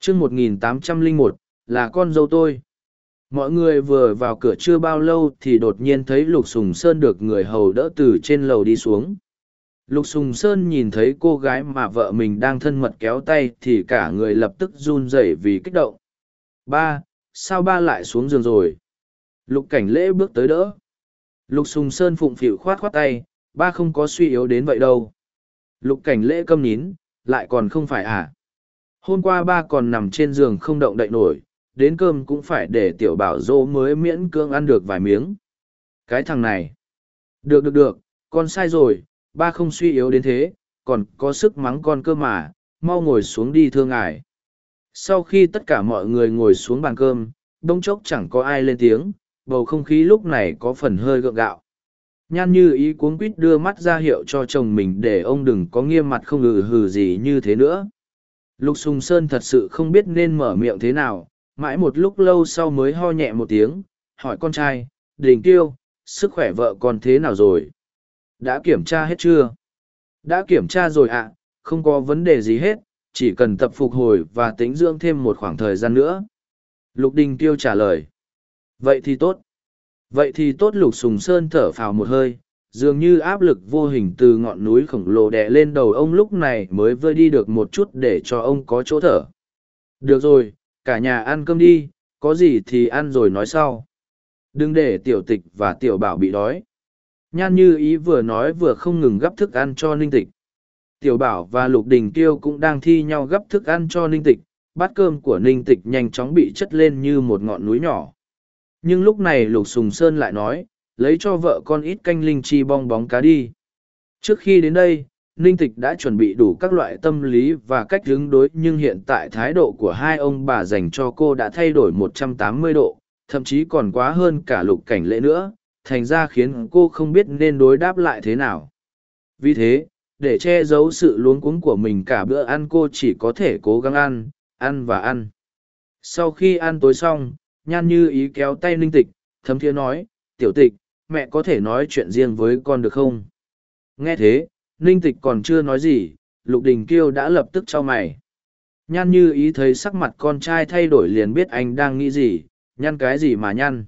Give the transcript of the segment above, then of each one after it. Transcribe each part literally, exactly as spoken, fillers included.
chương một nghìn tám trăm lẻ một, là con dâu tôi. Mọi người vừa vào cửa chưa bao lâu thì đột nhiên thấy Lục Sùng Sơn được người hầu đỡ từ trên lầu đi xuống. Lục Sùng Sơn nhìn thấy cô gái mà vợ mình đang thân mật kéo tay thì cả người lập tức run rẩy vì kích động. Ba, sao ba lại xuống giường rồi? Lục Cảnh Lễ bước tới đỡ. Lục Sùng Sơn phụng phịu khoát khoát tay, ba không có suy yếu đến vậy đâu. Lục Cảnh Lễ câm nín, lại còn không phải à? Hôm qua ba còn nằm trên giường không động đậy nổi, đến cơm cũng phải để tiểu bảo dô mới miễn cưỡng ăn được vài miếng. Cái thằng này. Được được được, con sai rồi, ba không suy yếu đến thế, còn có sức mắng con cơ mà, mau ngồi xuống đi thưa ngài. Sau khi tất cả mọi người ngồi xuống bàn cơm, bỗng chốc chẳng có ai lên tiếng, bầu không khí lúc này có phần hơi gượng gạo. Nhan Như Ý cuống quýt đưa mắt ra hiệu cho chồng mình để ông đừng có nghiêm mặt không ừ hừ gì như thế nữa. Lục Sùng Sơn thật sự không biết nên mở miệng thế nào, mãi một lúc lâu sau mới ho nhẹ một tiếng, hỏi con trai, Đình Tiêu, sức khỏe vợ con thế nào rồi? Đã kiểm tra hết chưa? Đã kiểm tra rồi ạ, không có vấn đề gì hết, chỉ cần tập phục hồi và tĩnh dưỡng thêm một khoảng thời gian nữa. Lục Đình Tiêu trả lời. Vậy thì tốt. Vậy thì tốt. Lục Sùng Sơn thở phào một hơi, dường như áp lực vô hình từ ngọn núi khổng lồ đè lên đầu ông lúc này mới vơi đi được một chút để cho ông có chỗ thở. Được rồi, cả nhà ăn cơm đi, có gì thì ăn rồi nói sau. Đừng để tiểu tịch và tiểu bảo bị đói. Nhan Như Ý vừa nói vừa không ngừng gắp thức ăn cho Ninh Tịch. Tiểu bảo và Lục Đình Tiêu cũng đang thi nhau gắp thức ăn cho Ninh Tịch, bát cơm của Ninh Tịch nhanh chóng bị chất lên như một ngọn núi nhỏ. Nhưng lúc này Lục Sùng Sơn lại nói, lấy cho vợ con ít canh linh chi bong bóng cá đi. Trước khi đến đây, Ninh Tịch đã chuẩn bị đủ các loại tâm lý và cách ứng đối, nhưng hiện tại thái độ của hai ông bà dành cho cô đã thay đổi một trăm tám mươi độ, thậm chí còn quá hơn cả Lục Cảnh Lễ nữa, thành ra khiến cô không biết nên đối đáp lại thế nào. Vì thế, để che giấu sự luống cuống của mình cả bữa ăn, cô chỉ có thể cố gắng ăn, ăn và ăn. Sau khi ăn tối xong, Nhan Như Ý kéo tay Ninh Tịch, thấm thiế nói, tiểu tịch, mẹ có thể nói chuyện riêng với con được không? Nghe thế, Ninh Tịch còn chưa nói gì, Lục Đình Kiêu đã lập tức chau mày. Nhan Như Ý thấy sắc mặt con trai thay đổi liền biết anh đang nghĩ gì, nhăn cái gì mà nhăn.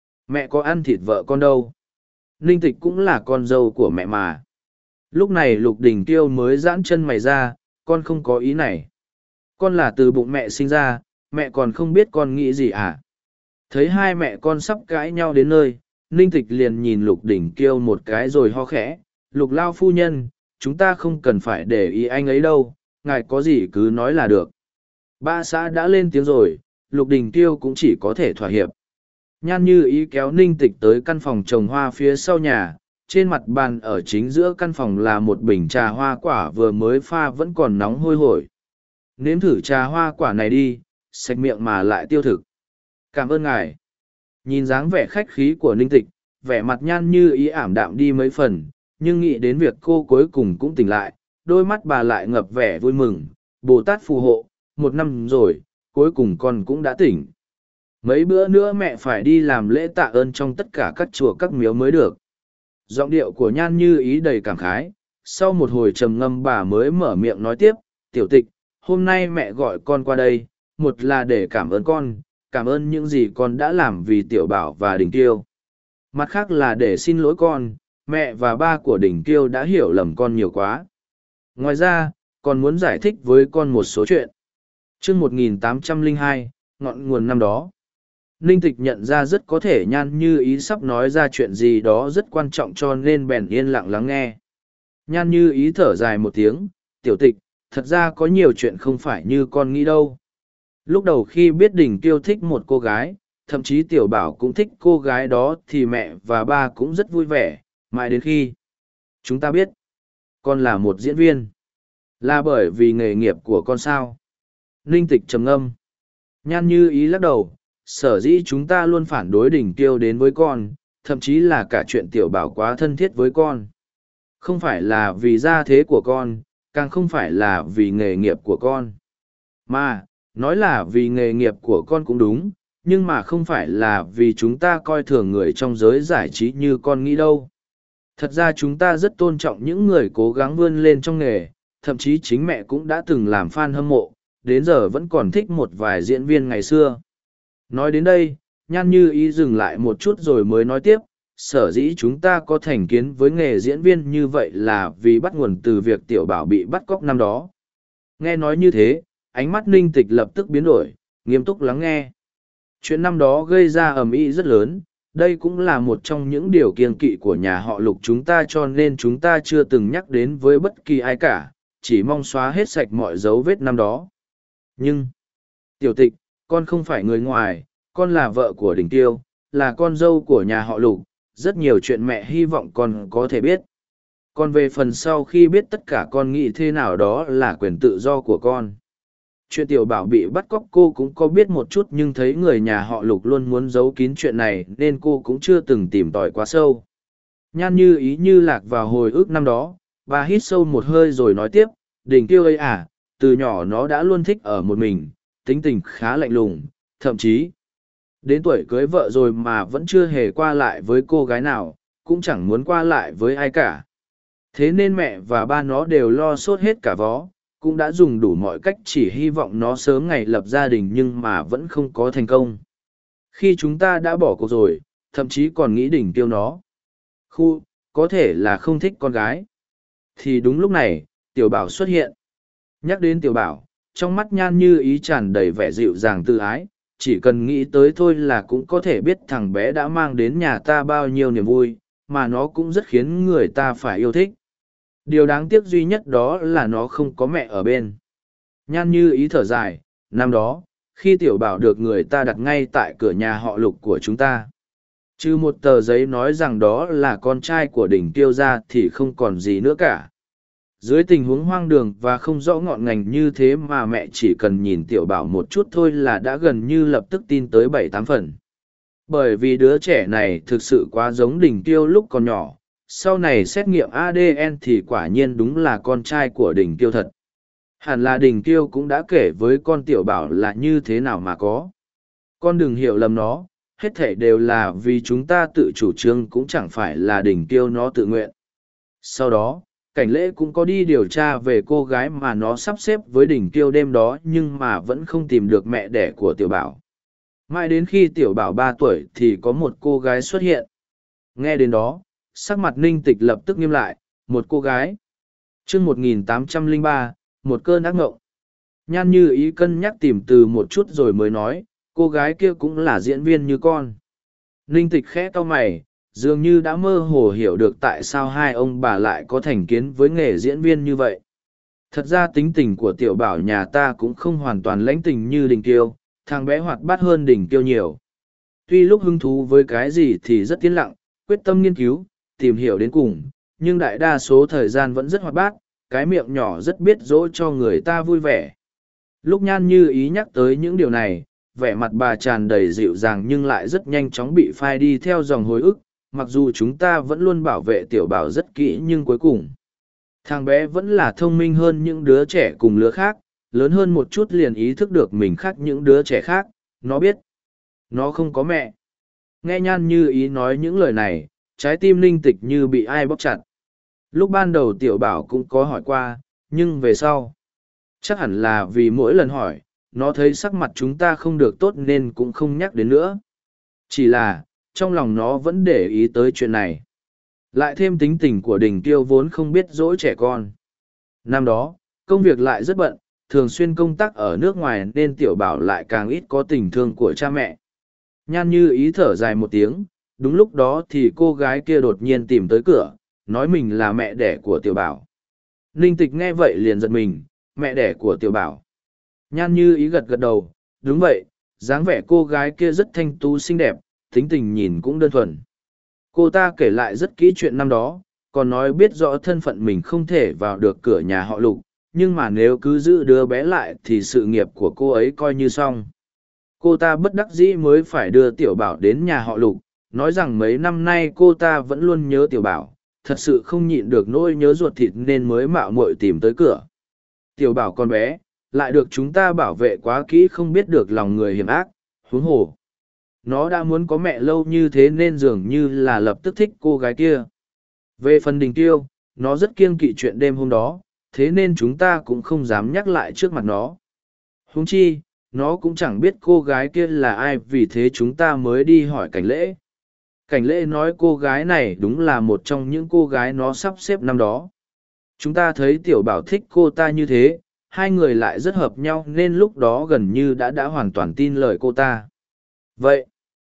Mẹ có ăn thịt vợ con đâu. Ninh Tịch cũng là con dâu của mẹ mà. Lúc này Lục Đình Kiêu mới giãn chân mày ra, con không có ý này. Con là từ bụng mẹ sinh ra, mẹ còn không biết con nghĩ gì à? Thấy hai mẹ con sắp cãi nhau đến nơi, Ninh Tịch liền nhìn Lục Đình Kiêu một cái rồi ho khẽ, Lục lao phu nhân, chúng ta không cần phải để ý anh ấy đâu, ngài có gì cứ nói là được. Ba xã đã lên tiếng rồi, Lục Đình Kiêu cũng chỉ có thể thỏa hiệp. Nhan Như Ý kéo Ninh Tịch tới căn phòng trồng hoa phía sau nhà, trên mặt bàn ở chính giữa căn phòng là một bình trà hoa quả vừa mới pha vẫn còn nóng hôi hổi. Nếm thử trà hoa quả này đi, sạch miệng mà lại tiêu thực. Cảm ơn ngài. Nhìn dáng vẻ khách khí của Ninh Tịch, vẻ mặt Nhan Như Ý ảm đạm đi mấy phần, nhưng nghĩ đến việc cô cuối cùng cũng tỉnh lại, đôi mắt bà lại ngập vẻ vui mừng. Bồ Tát phù hộ, một năm rồi, cuối cùng con cũng đã tỉnh. Mấy bữa nữa mẹ phải đi làm lễ tạ ơn trong tất cả các chùa các miếu mới được. Giọng điệu của Nhan Như Ý đầy cảm khái, sau một hồi trầm ngâm bà mới mở miệng nói tiếp, tiểu tịch, hôm nay mẹ gọi con qua đây, một là để cảm ơn con, cảm ơn những gì con đã làm vì tiểu bảo và Đình Tiêu. Mặt khác là để xin lỗi con, mẹ và ba của Đình Tiêu đã hiểu lầm con nhiều quá. Ngoài ra, con muốn giải thích với con một số chuyện. chương một nghìn tám trăm lẻ hai, ngọn nguồn năm đó. Ninh Tịch nhận ra rất có thể Nhan Như Ý sắp nói ra chuyện gì đó rất quan trọng cho nên bèn yên lặng lắng nghe. Nhan Như Ý thở dài một tiếng, tiểu tịch, thật ra có nhiều chuyện không phải như con nghĩ đâu. Lúc đầu khi biết Đình Tiêu thích một cô gái, thậm chí tiểu bảo cũng thích cô gái đó thì mẹ và ba cũng rất vui vẻ, mãi đến khi chúng ta biết con là một diễn viên. Là bởi vì nghề nghiệp của con sao? Ninh Tịch trầm ngâm. Nhan Như Ý lắc đầu, sở dĩ chúng ta luôn phản đối Đình Tiêu đến với con, thậm chí là cả chuyện tiểu bảo quá thân thiết với con. Không phải là vì gia thế của con, càng không phải là vì nghề nghiệp của con. Mà, nói là vì nghề nghiệp của con cũng đúng, nhưng mà không phải là vì chúng ta coi thường người trong giới giải trí như con nghĩ đâu. Thật ra chúng ta rất tôn trọng những người cố gắng vươn lên trong nghề, thậm chí chính mẹ cũng đã từng làm fan hâm mộ, đến giờ vẫn còn thích một vài diễn viên ngày xưa. Nói đến đây, Nhan Như Ý dừng lại một chút rồi mới nói tiếp, sở dĩ chúng ta có thành kiến với nghề diễn viên như vậy là vì bắt nguồn từ việc Tiểu Bảo bị bắt cóc năm đó. Nghe nói như thế, ánh mắt Ninh Tịch lập tức biến đổi, nghiêm túc lắng nghe. Chuyện năm đó gây ra ầm ĩ rất lớn, đây cũng là một trong những điều kiêng kỵ của nhà họ Lục chúng ta, cho nên chúng ta chưa từng nhắc đến với bất kỳ ai cả, chỉ mong xóa hết sạch mọi dấu vết năm đó. Nhưng, Tiểu Tịch, con không phải người ngoài, con là vợ của Đình Tiêu, là con dâu của nhà họ Lục, rất nhiều chuyện mẹ hy vọng con có thể biết. Còn về phần sau khi biết tất cả con nghĩ thế nào đó là quyền tự do của con. Chuyện Tiểu Bảo bị bắt cóc cô cũng có biết một chút, nhưng thấy người nhà họ Lục luôn muốn giấu kín chuyện này nên cô cũng chưa từng tìm tòi quá sâu. Nhan Như Ý như lạc vào hồi ức năm đó, và hít sâu một hơi rồi nói tiếp, Đình Tiêu ấy à, từ nhỏ nó đã luôn thích ở một mình, tính tình khá lạnh lùng, thậm chí đến tuổi cưới vợ rồi mà vẫn chưa hề qua lại với cô gái nào, cũng chẳng muốn qua lại với ai cả. Thế nên mẹ và ba nó đều lo sốt hết cả vó, cũng đã dùng đủ mọi cách chỉ hy vọng nó sớm ngày lập gia đình nhưng mà vẫn không có thành công. Khi chúng ta đã bỏ cuộc rồi, thậm chí còn nghĩ Đình Tiêu nó khu, có thể là không thích con gái. Thì đúng lúc này, Tiểu Bảo xuất hiện. Nhắc đến Tiểu Bảo, trong mắt Nhan Như Ý tràn đầy vẻ dịu dàng tự ái, chỉ cần nghĩ tới thôi là cũng có thể biết thằng bé đã mang đến nhà ta bao nhiêu niềm vui, mà nó cũng rất khiến người ta phải yêu thích. Điều đáng tiếc duy nhất đó là nó không có mẹ ở bên. Nhan Như Ý thở dài, năm đó, khi Tiểu Bảo được người ta đặt ngay tại cửa nhà họ Lục của chúng ta, trừ một tờ giấy nói rằng đó là con trai của Đình Tiêu ra thì không còn gì nữa cả. Dưới tình huống hoang đường và không rõ ngọn ngành như thế mà mẹ chỉ cần nhìn Tiểu Bảo một chút thôi là đã gần như lập tức tin tới bảy tám phần. Bởi vì đứa trẻ này thực sự quá giống Đình Tiêu lúc còn nhỏ, sau này xét nghiệm a đê en thì quả nhiên đúng là con trai của Đình Tiêu thật. Hẳn là Đình Tiêu cũng đã kể với con Tiểu Bảo là như thế nào mà có. Con đừng hiểu lầm nó, hết thảy đều là vì chúng ta tự chủ trương, cũng chẳng phải là Đình Tiêu nó tự nguyện. Sau đó, Cảnh Lễ cũng có đi điều tra về cô gái mà nó sắp xếp với Đình Tiêu đêm đó, nhưng mà vẫn không tìm được mẹ đẻ của Tiểu Bảo. Mãi đến khi Tiểu Bảo ba tuổi thì có một cô gái xuất hiện. Nghe đến đó, sắc mặt Ninh Tịch lập tức nghiêm lại, một cô gái. Chương một nghìn tám trăm lẻ ba, một cơn ác ngộng. Nhan Như Ý cân nhắc tìm từ một chút rồi mới nói, cô gái kia cũng là diễn viên như con. Ninh Tịch khẽ cau mày, dường như đã mơ hồ hiểu được tại sao hai ông bà lại có thành kiến với nghề diễn viên như vậy. Thật ra tính tình của Tiểu Bảo nhà ta cũng không hoàn toàn lãnh tình như Đình Tiêu, thằng bé hoạt bát hơn Đình Tiêu nhiều. Tuy lúc hứng thú với cái gì thì rất tiến lặng, quyết tâm nghiên cứu, tìm hiểu đến cùng, nhưng đại đa số thời gian vẫn rất hoạt bát, cái miệng nhỏ rất biết dỗ cho người ta vui vẻ. Lúc Nhan Như Ý nhắc tới những điều này, vẻ mặt bà tràn đầy dịu dàng nhưng lại rất nhanh chóng bị phai đi theo dòng hồi ức, mặc dù chúng ta vẫn luôn bảo vệ Tiểu Bảo rất kỹ nhưng cuối cùng, thằng bé vẫn là thông minh hơn những đứa trẻ cùng lứa khác, lớn hơn một chút liền ý thức được mình khác những đứa trẻ khác, nó biết nó không có mẹ. Nghe Nhan Như Ý nói những lời này, trái tim Ninh Tịch như bị ai bóp chặt. Lúc ban đầu Tiểu Bảo cũng có hỏi qua, nhưng về sau, chắc hẳn là vì mỗi lần hỏi, nó thấy sắc mặt chúng ta không được tốt nên cũng không nhắc đến nữa. Chỉ là, trong lòng nó vẫn để ý tới chuyện này. Lại thêm tính tình của Đình Tiêu vốn không biết dỗi trẻ con. Năm đó, công việc lại rất bận, thường xuyên công tác ở nước ngoài nên Tiểu Bảo lại càng ít có tình thương của cha mẹ. Nhan Như Ý thở dài một tiếng, đúng lúc đó thì cô gái kia đột nhiên tìm tới cửa, nói mình là mẹ đẻ của Tiểu Bảo. Ninh Tịch nghe vậy liền giật mình, mẹ đẻ của Tiểu Bảo. Nhan Như Ý gật gật đầu, đúng vậy, dáng vẻ cô gái kia rất thanh tú xinh đẹp, tính tình nhìn cũng đơn thuần. Cô ta kể lại rất kỹ chuyện năm đó, còn nói biết rõ thân phận mình không thể vào được cửa nhà họ Lục, nhưng mà nếu cứ giữ đứa bé lại thì sự nghiệp của cô ấy coi như xong. Cô ta bất đắc dĩ mới phải đưa Tiểu Bảo đến nhà họ Lục, nói rằng mấy năm nay cô ta vẫn luôn nhớ Tiểu Bảo, thật sự không nhịn được nỗi nhớ ruột thịt nên mới mạo muội tìm tới cửa. Tiểu Bảo con bé, lại được chúng ta bảo vệ quá kỹ không biết được lòng người hiểm ác, huống hồ. Nó đã muốn có mẹ lâu như thế nên dường như là lập tức thích cô gái kia. Về phần Đình Tiêu, nó rất kiêng kỵ chuyện đêm hôm đó, thế nên chúng ta cũng không dám nhắc lại trước mặt nó. Huống chi, nó cũng chẳng biết cô gái kia là ai, vì thế chúng ta mới đi hỏi cảnh lễ. Cảnh lễ nói cô gái này đúng là một trong những cô gái nó sắp xếp năm đó. Chúng ta thấy tiểu bảo thích cô ta như thế, hai người lại rất hợp nhau nên lúc đó gần như đã đã hoàn toàn tin lời cô ta. Vậy,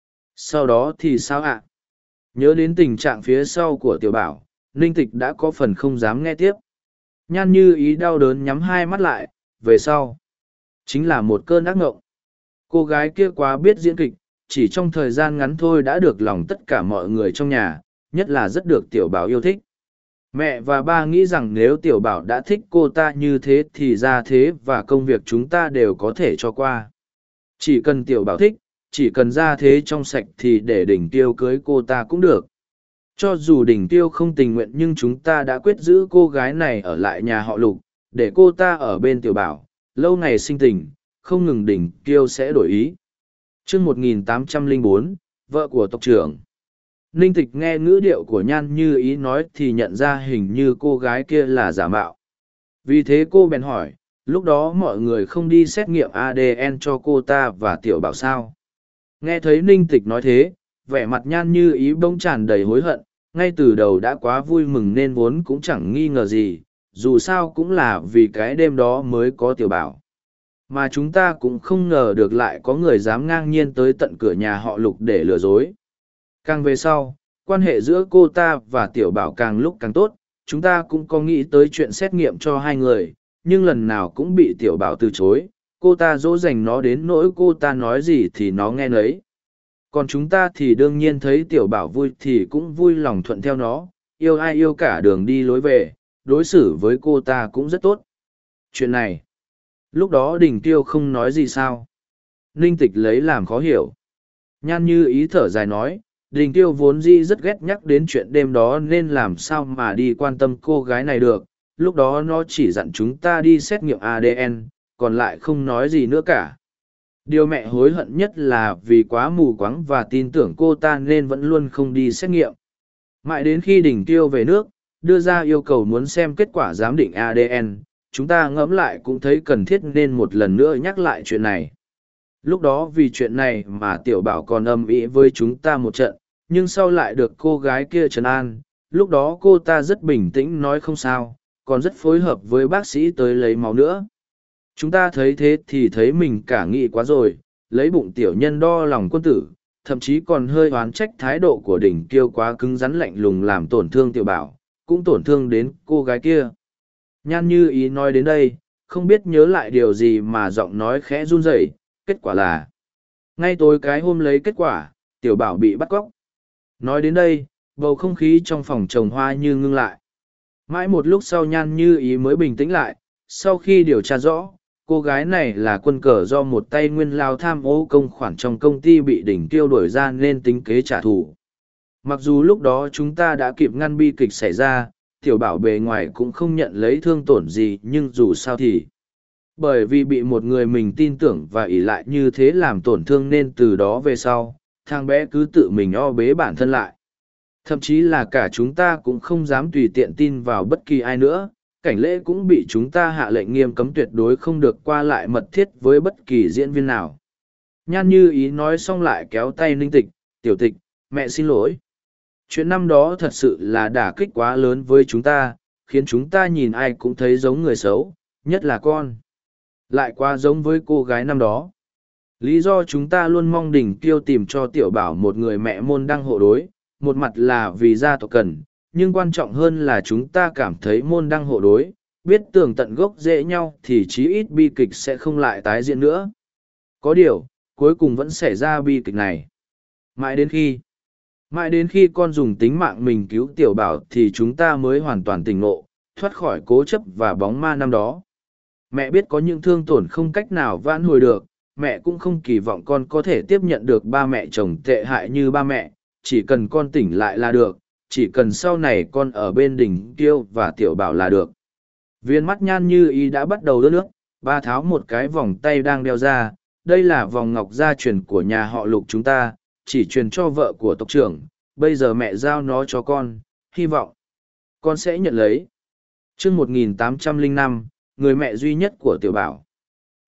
sau đó thì sao ạ? Nhớ đến tình trạng phía sau của tiểu bảo, Ninh Tịch đã có phần không dám nghe tiếp. Nhan Như Ý đau đớn nhắm hai mắt lại, về sau. Chính là một cơn ác ngộng. Cô gái kia quá biết diễn kịch, chỉ trong thời gian ngắn thôi đã được lòng tất cả mọi người trong nhà, nhất là rất được tiểu bảo yêu thích. Mẹ và ba nghĩ rằng nếu tiểu bảo đã thích cô ta như thế thì gia thế và công việc chúng ta đều có thể cho qua. Chỉ cần tiểu bảo thích, chỉ cần gia thế trong sạch thì để Đình Tiêu cưới cô ta cũng được. Cho dù Đình Tiêu không tình nguyện nhưng chúng ta đã quyết giữ cô gái này ở lại nhà họ Lục, để cô ta ở bên tiểu bảo, lâu ngày sinh tình, không ngừng Đình Tiêu sẽ đổi ý. Chương một nghìn tám trăm lẻ bốn, vợ của tộc trưởng. Ninh Tịch nghe ngữ điệu của Nhan Như Ý nói thì nhận ra hình như cô gái kia là giả mạo. Vì thế cô bèn hỏi, lúc đó mọi người không đi xét nghiệm a đê en cho cô ta và tiểu bảo sao? Nghe thấy Ninh Tịch nói thế, vẻ mặt Nhan Như Ý bỗng tràn đầy hối hận, ngay từ đầu đã quá vui mừng nên vốn cũng chẳng nghi ngờ gì, dù sao cũng là vì cái đêm đó mới có tiểu bảo. Mà chúng ta cũng không ngờ được lại có người dám ngang nhiên tới tận cửa nhà họ Lục để lừa dối. Càng về sau, quan hệ giữa cô ta và tiểu bảo càng lúc càng tốt, chúng ta cũng có nghĩ tới chuyện xét nghiệm cho hai người, nhưng lần nào cũng bị tiểu bảo từ chối, cô ta dỗ dành nó đến nỗi cô ta nói gì thì nó nghe nấy. Còn chúng ta thì đương nhiên thấy tiểu bảo vui thì cũng vui lòng thuận theo nó, yêu ai yêu cả đường đi lối về, đối xử với cô ta cũng rất tốt. Chuyện này, lúc đó Đình Tiêu không nói gì sao? Ninh Tịch lấy làm khó hiểu. Nhan Như Ý thở dài nói, Đình Tiêu vốn dĩ rất ghét nhắc đến chuyện đêm đó nên làm sao mà đi quan tâm cô gái này được, lúc đó nó chỉ dặn chúng ta đi xét nghiệm a đê en, còn lại không nói gì nữa cả. Điều mẹ hối hận nhất là vì quá mù quáng và tin tưởng cô ta nên vẫn luôn không đi xét nghiệm. Mãi đến khi Đình Tiêu về nước, đưa ra yêu cầu muốn xem kết quả giám định a đê en, chúng ta ngẫm lại cũng thấy cần thiết nên một lần nữa nhắc lại chuyện này. Lúc đó vì chuyện này mà tiểu bảo còn âm ĩ với chúng ta một trận, nhưng sau lại được cô gái kia trấn an, lúc đó cô ta rất bình tĩnh nói không sao, còn rất phối hợp với bác sĩ tới lấy máu nữa. Chúng ta thấy thế thì thấy mình cả nghị quá rồi, lấy bụng tiểu nhân đo lòng quân tử, thậm chí còn hơi oán trách thái độ của Đình Kiêu quá cứng rắn lạnh lùng làm tổn thương tiểu bảo, cũng tổn thương đến cô gái kia. Nhan Như Ý nói đến đây, không biết nhớ lại điều gì mà giọng nói khẽ run rẩy. Kết quả là, ngay tối cái hôm lấy kết quả, tiểu bảo bị bắt cóc. Nói đến đây, bầu không khí trong phòng trồng hoa như ngưng lại. Mãi một lúc sau Nhan Như Ý mới bình tĩnh lại, sau khi điều tra rõ, cô gái này là quân cờ do một tay nguyên lao tham ô công khoản trong công ty bị Đình Tiêu đuổi ra nên tính kế trả thù. Mặc dù lúc đó chúng ta đã kịp ngăn bi kịch xảy ra, tiểu bảo bề ngoài cũng không nhận lấy thương tổn gì nhưng dù sao thì bởi vì bị một người mình tin tưởng và ỷ lại như thế làm tổn thương nên từ đó về sau, thằng bé cứ tự mình o bế bản thân lại. Thậm chí là cả chúng ta cũng không dám tùy tiện tin vào bất kỳ ai nữa, cảnh lễ cũng bị chúng ta hạ lệnh nghiêm cấm tuyệt đối không được qua lại mật thiết với bất kỳ diễn viên nào. Nhan Như Ý nói xong lại kéo tay Ninh Tịch, tiểu Tịch, mẹ xin lỗi. Chuyện năm đó thật sự là đả kích quá lớn với chúng ta, khiến chúng ta nhìn ai cũng thấy giống người xấu, nhất là con. Lại quá giống với cô gái năm đó. Lý do chúng ta luôn mong Đình Kiêu tìm cho tiểu bảo một người mẹ môn đăng hộ đối, một mặt là vì gia tộc cần, nhưng quan trọng hơn là chúng ta cảm thấy môn đăng hộ đối, biết tường tận gốc rễ nhau thì chí ít bi kịch sẽ không lại tái diễn nữa. Có điều, cuối cùng vẫn xảy ra bi kịch này. Mãi đến khi, mãi đến khi con dùng tính mạng mình cứu tiểu bảo thì chúng ta mới hoàn toàn tỉnh ngộ, thoát khỏi cố chấp và bóng ma năm đó. Mẹ biết có những thương tổn không cách nào vãn hồi được, mẹ cũng không kỳ vọng con có thể tiếp nhận được ba mẹ chồng tệ hại như ba mẹ, chỉ cần con tỉnh lại là được, chỉ cần sau này con ở bên Đình Kiêu và tiểu bảo là được. Viên mắt Nhan Như Ý đã bắt đầu đớt nước, ba tháo một cái vòng tay đang đeo ra, đây là vòng ngọc gia truyền của nhà họ Lục chúng ta, chỉ truyền cho vợ của tộc trưởng, bây giờ mẹ giao nó cho con, hy vọng con sẽ nhận lấy. Chương một nghìn tám trăm lẻ năm, người mẹ duy nhất của tiểu bảo.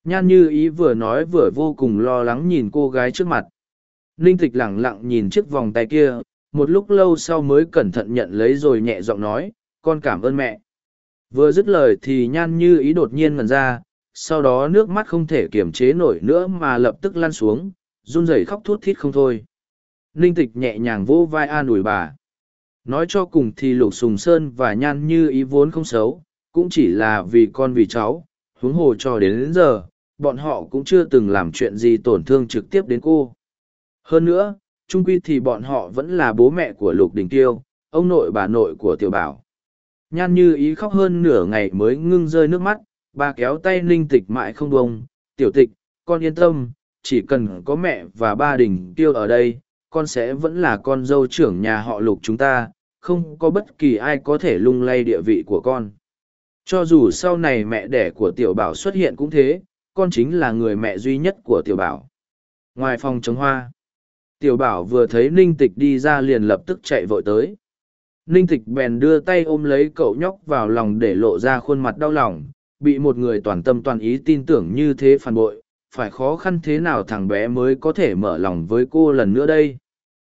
Nhan Như Ý vừa nói vừa vô cùng lo lắng nhìn cô gái trước mặt. Ninh Tịch lẳng lặng nhìn chiếc vòng tay kia, một lúc lâu sau mới cẩn thận nhận lấy rồi nhẹ giọng nói, con cảm ơn mẹ. Vừa dứt lời thì Nhan Như Ý đột nhiên ngẩn ra, sau đó nước mắt không thể kiềm chế nổi nữa mà lập tức lăn xuống, run rẩy khóc thút thít không thôi. Ninh Tịch nhẹ nhàng vỗ vai an ủi bà. Nói cho cùng thì Lục Sùng Sơn và Nhan Như Ý vốn không xấu, cũng chỉ là vì con vì cháu, huống hồ cho đến, đến giờ, bọn họ cũng chưa từng làm chuyện gì tổn thương trực tiếp đến cô. Hơn nữa, chung quy thì bọn họ vẫn là bố mẹ của Lục Đình Tiêu, ông nội bà nội của Tiểu Bảo. Nhan Như Ý khóc hơn nửa ngày mới ngưng rơi nước mắt, bà kéo tay Ninh Tịch mãi không buông. Tiểu Tịch, con yên tâm, chỉ cần có mẹ và ba Đình Tiêu ở đây, con sẽ vẫn là con dâu trưởng nhà họ Lục chúng ta, không có bất kỳ ai có thể lung lay địa vị của con. Cho dù sau này mẹ đẻ của Tiểu Bảo xuất hiện cũng thế, con chính là người mẹ duy nhất của Tiểu Bảo. Ngoài phòng trống hoa, Tiểu Bảo vừa thấy Ninh Tịch đi ra liền lập tức chạy vội tới. Ninh Tịch bèn đưa tay ôm lấy cậu nhóc vào lòng để lộ ra khuôn mặt đau lòng, bị một người toàn tâm toàn ý tin tưởng như thế phản bội, phải khó khăn thế nào thằng bé mới có thể mở lòng với cô lần nữa đây.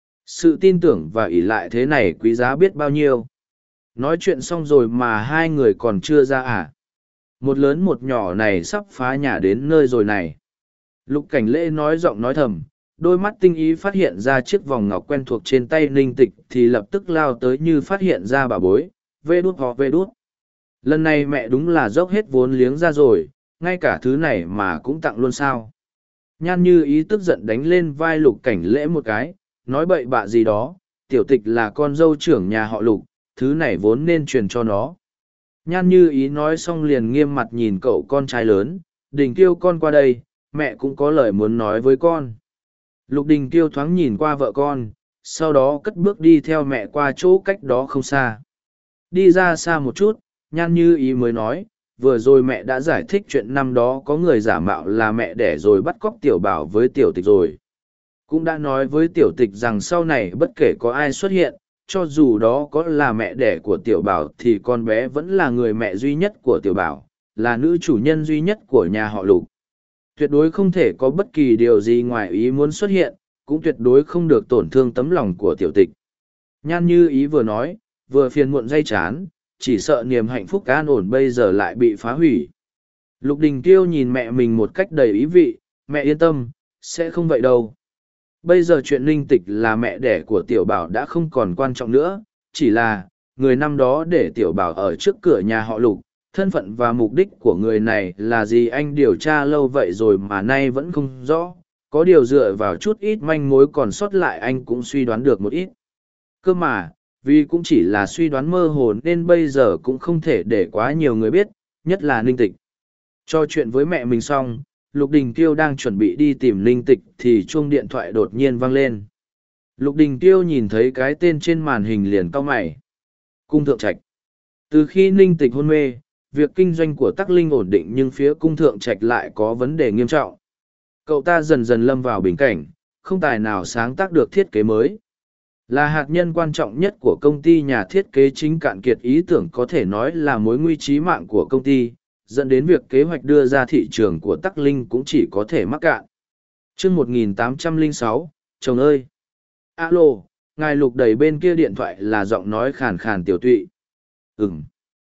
Sự tin tưởng và ỷ lại thế này quý giá biết bao nhiêu. Nói chuyện xong rồi mà hai người còn chưa ra à. Một lớn một nhỏ này sắp phá nhà đến nơi rồi này. Lục Cảnh Lễ nói giọng nói thầm, đôi mắt tinh ý phát hiện ra chiếc vòng ngọc quen thuộc trên tay Ninh Tịch thì lập tức lao tới như phát hiện ra bà bối, vê đút ho vê đút. Lần này mẹ đúng là dốc hết vốn liếng ra rồi, ngay cả thứ này mà cũng tặng luôn sao. Nhan Như Ý tức giận đánh lên vai Lục Cảnh Lễ một cái, nói bậy bạ gì đó, Tiểu Tịch là con dâu trưởng nhà họ Lục, thứ này vốn nên truyền cho nó. Nhan Như Ý nói xong liền nghiêm mặt nhìn cậu con trai lớn, Đình Kiêu con qua đây, mẹ cũng có lời muốn nói với con. Lục Đình Kiêu thoáng nhìn qua vợ con, sau đó cất bước đi theo mẹ qua chỗ cách đó không xa. Đi ra xa một chút, Nhan Như Ý mới nói, vừa rồi mẹ đã giải thích chuyện năm đó có người giả mạo là mẹ đẻ rồi bắt cóc Tiểu Bảo với Tiểu Tịch rồi. Cũng đã nói với Tiểu Tịch rằng sau này bất kể có ai xuất hiện, cho dù đó có là mẹ đẻ của Tiểu Bảo thì con bé vẫn là người mẹ duy nhất của Tiểu Bảo, là nữ chủ nhân duy nhất của nhà họ Lục. Tuyệt đối không thể có bất kỳ điều gì ngoài ý muốn xuất hiện, cũng tuyệt đối không được tổn thương tấm lòng của Tiểu Tịch. Nhan Như Ý vừa nói, vừa phiền muộn dây chán, chỉ sợ niềm hạnh phúc an ổn bây giờ lại bị phá hủy. Lục Đình Kiêu nhìn mẹ mình một cách đầy ý vị, mẹ yên tâm, sẽ không vậy đâu. Bây giờ chuyện Ninh Tịch là mẹ đẻ của Tiểu Bảo đã không còn quan trọng nữa, chỉ là, người năm đó để Tiểu Bảo ở trước cửa nhà họ Lục, thân phận và mục đích của người này là gì anh điều tra lâu vậy rồi mà nay vẫn không rõ, có điều dựa vào chút ít manh mối còn sót lại anh cũng suy đoán được một ít. Cơ mà, vì cũng chỉ là suy đoán mơ hồ nên bây giờ cũng không thể để quá nhiều người biết, nhất là Ninh Tịch. Cho chuyện với mẹ mình xong, Lục Đình Kiêu đang chuẩn bị đi tìm Ninh Tịch thì chuông điện thoại đột nhiên vang lên. Lục Đình Kiêu nhìn thấy cái tên trên màn hình liền cau mày. Cung Thượng Trạch. Từ khi Ninh Tịch hôn mê, việc kinh doanh của Tắc Linh ổn định nhưng phía Cung Thượng Trạch lại có vấn đề nghiêm trọng. Cậu ta dần dần lâm vào bình cảnh, không tài nào sáng tác được thiết kế mới. Là hạt nhân quan trọng nhất của công ty nhà thiết kế chính cạn kiệt ý tưởng có thể nói là mối nguy chí mạng của công ty, dẫn đến việc kế hoạch đưa ra thị trường của Tắc Linh cũng chỉ có thể mắc cạn. Chương một nghìn tám trăm lẻ sáu, chồng ơi! Alo, ngài Lục đẩy bên kia điện thoại là giọng nói khàn khàn tiểu tụy. Ừm.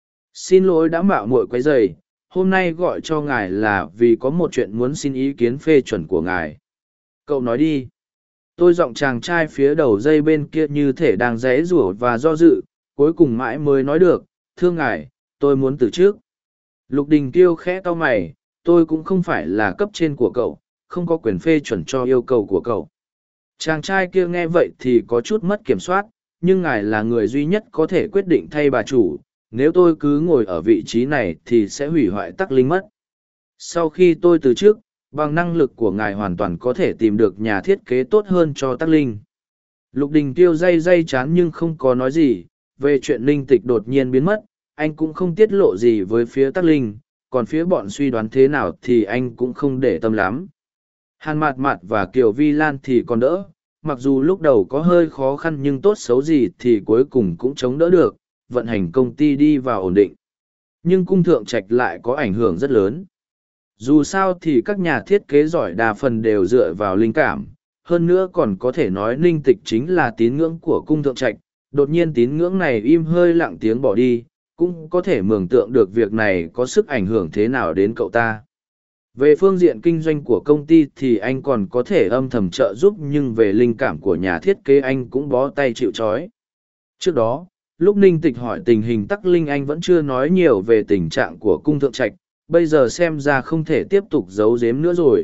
Xin lỗi đã mạo muội quấy rầy, hôm nay gọi cho ngài là vì có một chuyện muốn xin ý kiến phê chuẩn của ngài. Cậu nói đi. Tôi giọng chàng trai phía đầu dây bên kia như thể đang rẽ rủa và do dự, cuối cùng mãi mới nói được, thưa ngài, tôi muốn từ trước. Lục Đình Kiêu khẽ cau mày, tôi cũng không phải là cấp trên của cậu, không có quyền phê chuẩn cho yêu cầu của cậu. Chàng trai kia nghe vậy thì có chút mất kiểm soát, nhưng ngài là người duy nhất có thể quyết định thay bà chủ, nếu tôi cứ ngồi ở vị trí này thì sẽ hủy hoại Tắc Linh mất. Sau khi tôi từ chức, bằng năng lực của ngài hoàn toàn có thể tìm được nhà thiết kế tốt hơn cho Tắc Linh. Lục Đình Kiêu day day chán nhưng không có nói gì, về chuyện Linh Tịch đột nhiên biến mất, anh cũng không tiết lộ gì với phía Tắc Linh, còn phía bọn suy đoán thế nào thì anh cũng không để tâm lắm. Hàn Mạt Mạt và Kiều Vi Lan thì còn đỡ, mặc dù lúc đầu có hơi khó khăn nhưng tốt xấu gì thì cuối cùng cũng chống đỡ được, vận hành công ty đi vào ổn định. Nhưng Cung Thượng Trạch lại có ảnh hưởng rất lớn. Dù sao thì các nhà thiết kế giỏi đa phần đều dựa vào linh cảm, hơn nữa còn có thể nói Ninh Tịch chính là tín ngưỡng của cung thượng trạch, đột nhiên tín ngưỡng này im hơi lặng tiếng bỏ đi, cũng có thể mường tượng được việc này có sức ảnh hưởng thế nào đến cậu ta. Về phương diện kinh doanh của công ty thì anh còn có thể âm thầm trợ giúp, nhưng về linh cảm của nhà thiết kế anh cũng bó tay chịu trói. Trước đó, lúc Ninh Tịch hỏi tình hình Tắc Linh, anh vẫn chưa nói nhiều về tình trạng của cung thượng trạch, bây giờ xem ra không thể tiếp tục giấu giếm nữa rồi.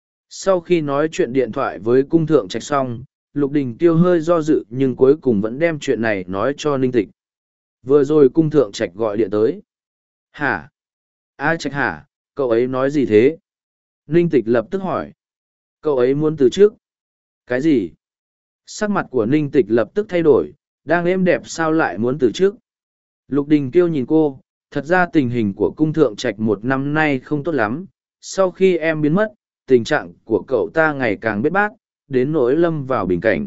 Sau khi nói chuyện điện thoại với cung thượng trạch xong, Lục Đình Tiêu hơi do dự nhưng cuối cùng vẫn đem chuyện này nói cho Ninh Tịch. Vừa rồi cung thượng trạch gọi điện tới. Hả? Ai trạch hả? Cậu ấy nói gì thế? Ninh Tịch lập tức hỏi. Cậu ấy muốn từ chức. Cái gì? Sắc mặt của Ninh Tịch lập tức thay đổi, đang êm đẹp sao lại muốn từ chức? Lục Đình Kiêu nhìn cô, thật ra tình hình của cung thượng trạch một năm nay không tốt lắm. Sau khi em biến mất, tình trạng của cậu ta ngày càng bết bát, đến nỗi lâm vào bình cảnh.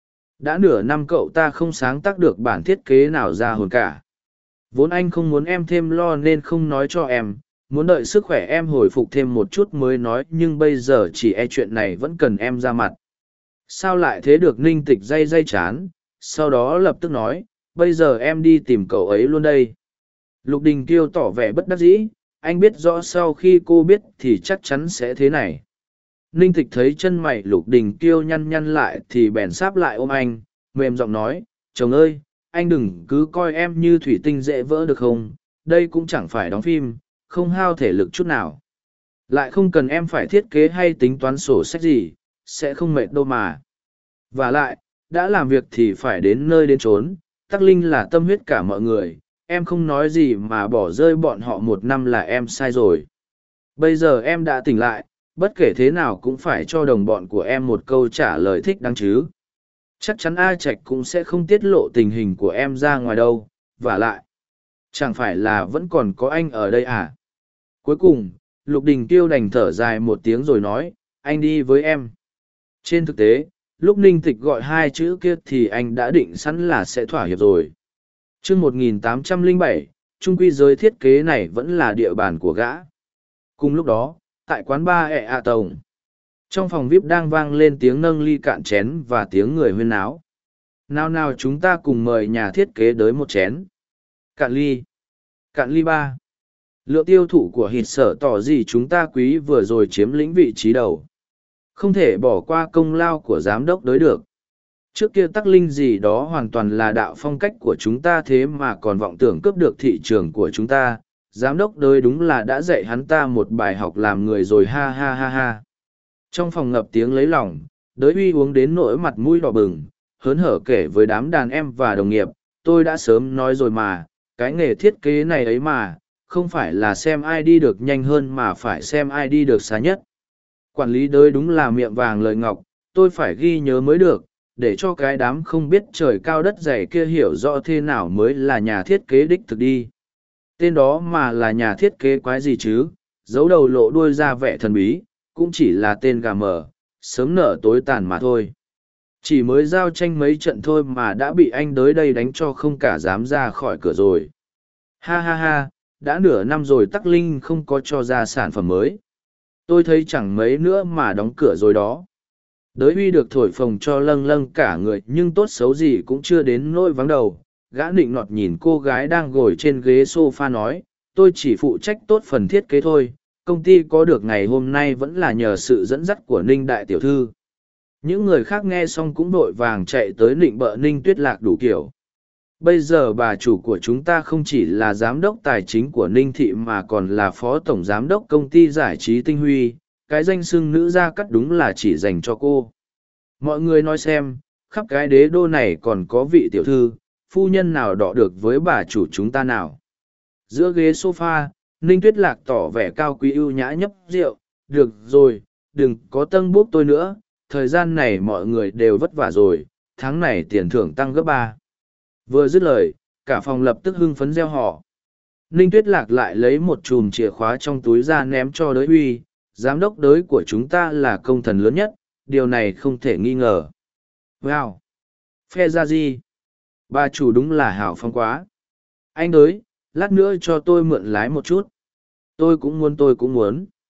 Đã nửa năm cậu ta không sáng tác được bản thiết kế nào ra hồn cả. Vốn anh không muốn em thêm lo nên không nói cho em, muốn đợi sức khỏe em hồi phục thêm một chút mới nói, nhưng bây giờ chỉ e chuyện này vẫn cần em ra mặt. Sao lại thế được? Ninh Tịch day day chán, sau đó lập tức nói, bây giờ em đi tìm cậu ấy luôn đây. Lục Đình Kiêu tỏ vẻ bất đắc dĩ, anh biết rõ sau khi cô biết thì chắc chắn sẽ thế này. Ninh Tịch thấy chân mày Lục Đình Kiêu nhăn nhăn lại thì bèn sáp lại ôm anh, mềm giọng nói, chồng ơi, anh đừng cứ coi em như thủy tinh dễ vỡ được không, đây cũng chẳng phải đóng phim, không hao thể lực chút nào. Lại không cần em phải thiết kế hay tính toán sổ sách gì, sẽ không mệt đâu mà. Và lại, đã làm việc thì phải đến nơi đến chốn, Tắc Linh là tâm huyết cả mọi người, em không nói gì mà bỏ rơi bọn họ một năm là em sai rồi. Bây giờ em đã tỉnh lại, bất kể thế nào cũng phải cho đồng bọn của em một câu trả lời thích đáng chứ. Chắc chắn A Trạch cũng sẽ không tiết lộ tình hình của em ra ngoài đâu, và lại, chẳng phải là vẫn còn có anh ở đây à? Cuối cùng, Lục Đình Tiêu đành thở dài một tiếng rồi nói, anh đi với em. Trên thực tế, lúc Ninh Tịch gọi hai chữ kia thì anh đã định sẵn là sẽ thỏa hiệp rồi. Chương một nghìn tám trăm lẻ bảy, trung quy giới thiết kế này vẫn là địa bàn của gã. Cùng lúc đó, tại quán bar ẹ ạ tổng, trong phòng vi ai pi đang vang lên tiếng nâng ly cạn chén và tiếng người huyên náo. Nào nào chúng ta cùng mời nhà thiết kế đới một chén. Cạn ly. Cạn ly ba. Lượng tiêu thụ của hít sở tỏ gì chúng ta quý vừa rồi chiếm lĩnh vị trí đầu. Không thể bỏ qua công lao của giám đốc đới được. Trước kia Tắc Linh gì đó hoàn toàn là đạo phong cách của chúng ta, thế mà còn vọng tưởng cướp được thị trường của chúng ta. Giám đốc đới đúng là đã dạy hắn ta một bài học làm người rồi, ha ha ha ha. Trong phòng ngập tiếng lấy lòng, đới uy uống đến nỗi mặt mũi đỏ bừng, hớn hở kể với đám đàn em và đồng nghiệp, tôi đã sớm nói rồi mà, cái nghề thiết kế này ấy mà, không phải là xem ai đi được nhanh hơn mà phải xem ai đi được xa nhất. Quản lý đới đúng là miệng vàng lời ngọc, tôi phải ghi nhớ mới được, để cho cái đám không biết trời cao đất dày kia hiểu rõ thế nào mới là nhà thiết kế đích thực đi. Tên đó mà là nhà thiết kế quái gì chứ, giấu đầu lộ đuôi ra vẻ thần bí, cũng chỉ là tên gà mờ, sớm nở tối tàn mà thôi. Chỉ mới giao tranh mấy trận thôi mà đã bị anh đới đây đánh cho không cả dám ra khỏi cửa rồi. Ha ha ha, đã nửa năm rồi Tắc Linh không có cho ra sản phẩm mới. Tôi thấy chẳng mấy nữa mà đóng cửa rồi đó. Đới uy được thổi phồng cho lâng lâng cả người, nhưng tốt xấu gì cũng chưa đến nỗi vắng đầu. Gã nịnh nọt nhìn cô gái đang ngồi trên ghế sofa nói, tôi chỉ phụ trách tốt phần thiết kế thôi, công ty có được ngày hôm nay vẫn là nhờ sự dẫn dắt của Ninh đại tiểu thư. Những người khác nghe xong cũng vội vàng chạy tới nịnh bợ Ninh Tuyết Lạc đủ kiểu. Bây giờ bà chủ của chúng ta không chỉ là giám đốc tài chính của Ninh Thị mà còn là phó tổng giám đốc công ty giải trí Tinh Huy, cái danh xưng nữ gia cắt đúng là chỉ dành cho cô. Mọi người nói xem, khắp cái đế đô này còn có vị tiểu thư, phu nhân nào đọ được với bà chủ chúng ta nào. Giữa ghế sofa, Ninh Tuyết Lạc tỏ vẻ cao quý ưu nhã nhấp rượu, được rồi, đừng có tâng bốc tôi nữa, thời gian này mọi người đều vất vả rồi, tháng này tiền thưởng tăng gấp ba. Vừa dứt lời, cả phòng lập tức hưng phấn reo hò. Ninh Tuyết Lạc lại lấy một chùm chìa khóa trong túi ra ném cho đới huy, giám đốc đới của chúng ta là công thần lớn nhất, điều này không thể nghi ngờ. Wow! Phe ra gì? Bà chủ đúng là hảo phong quá. Anh đới, lát nữa cho tôi mượn lái một chút. Tôi cũng muốn tôi cũng muốn.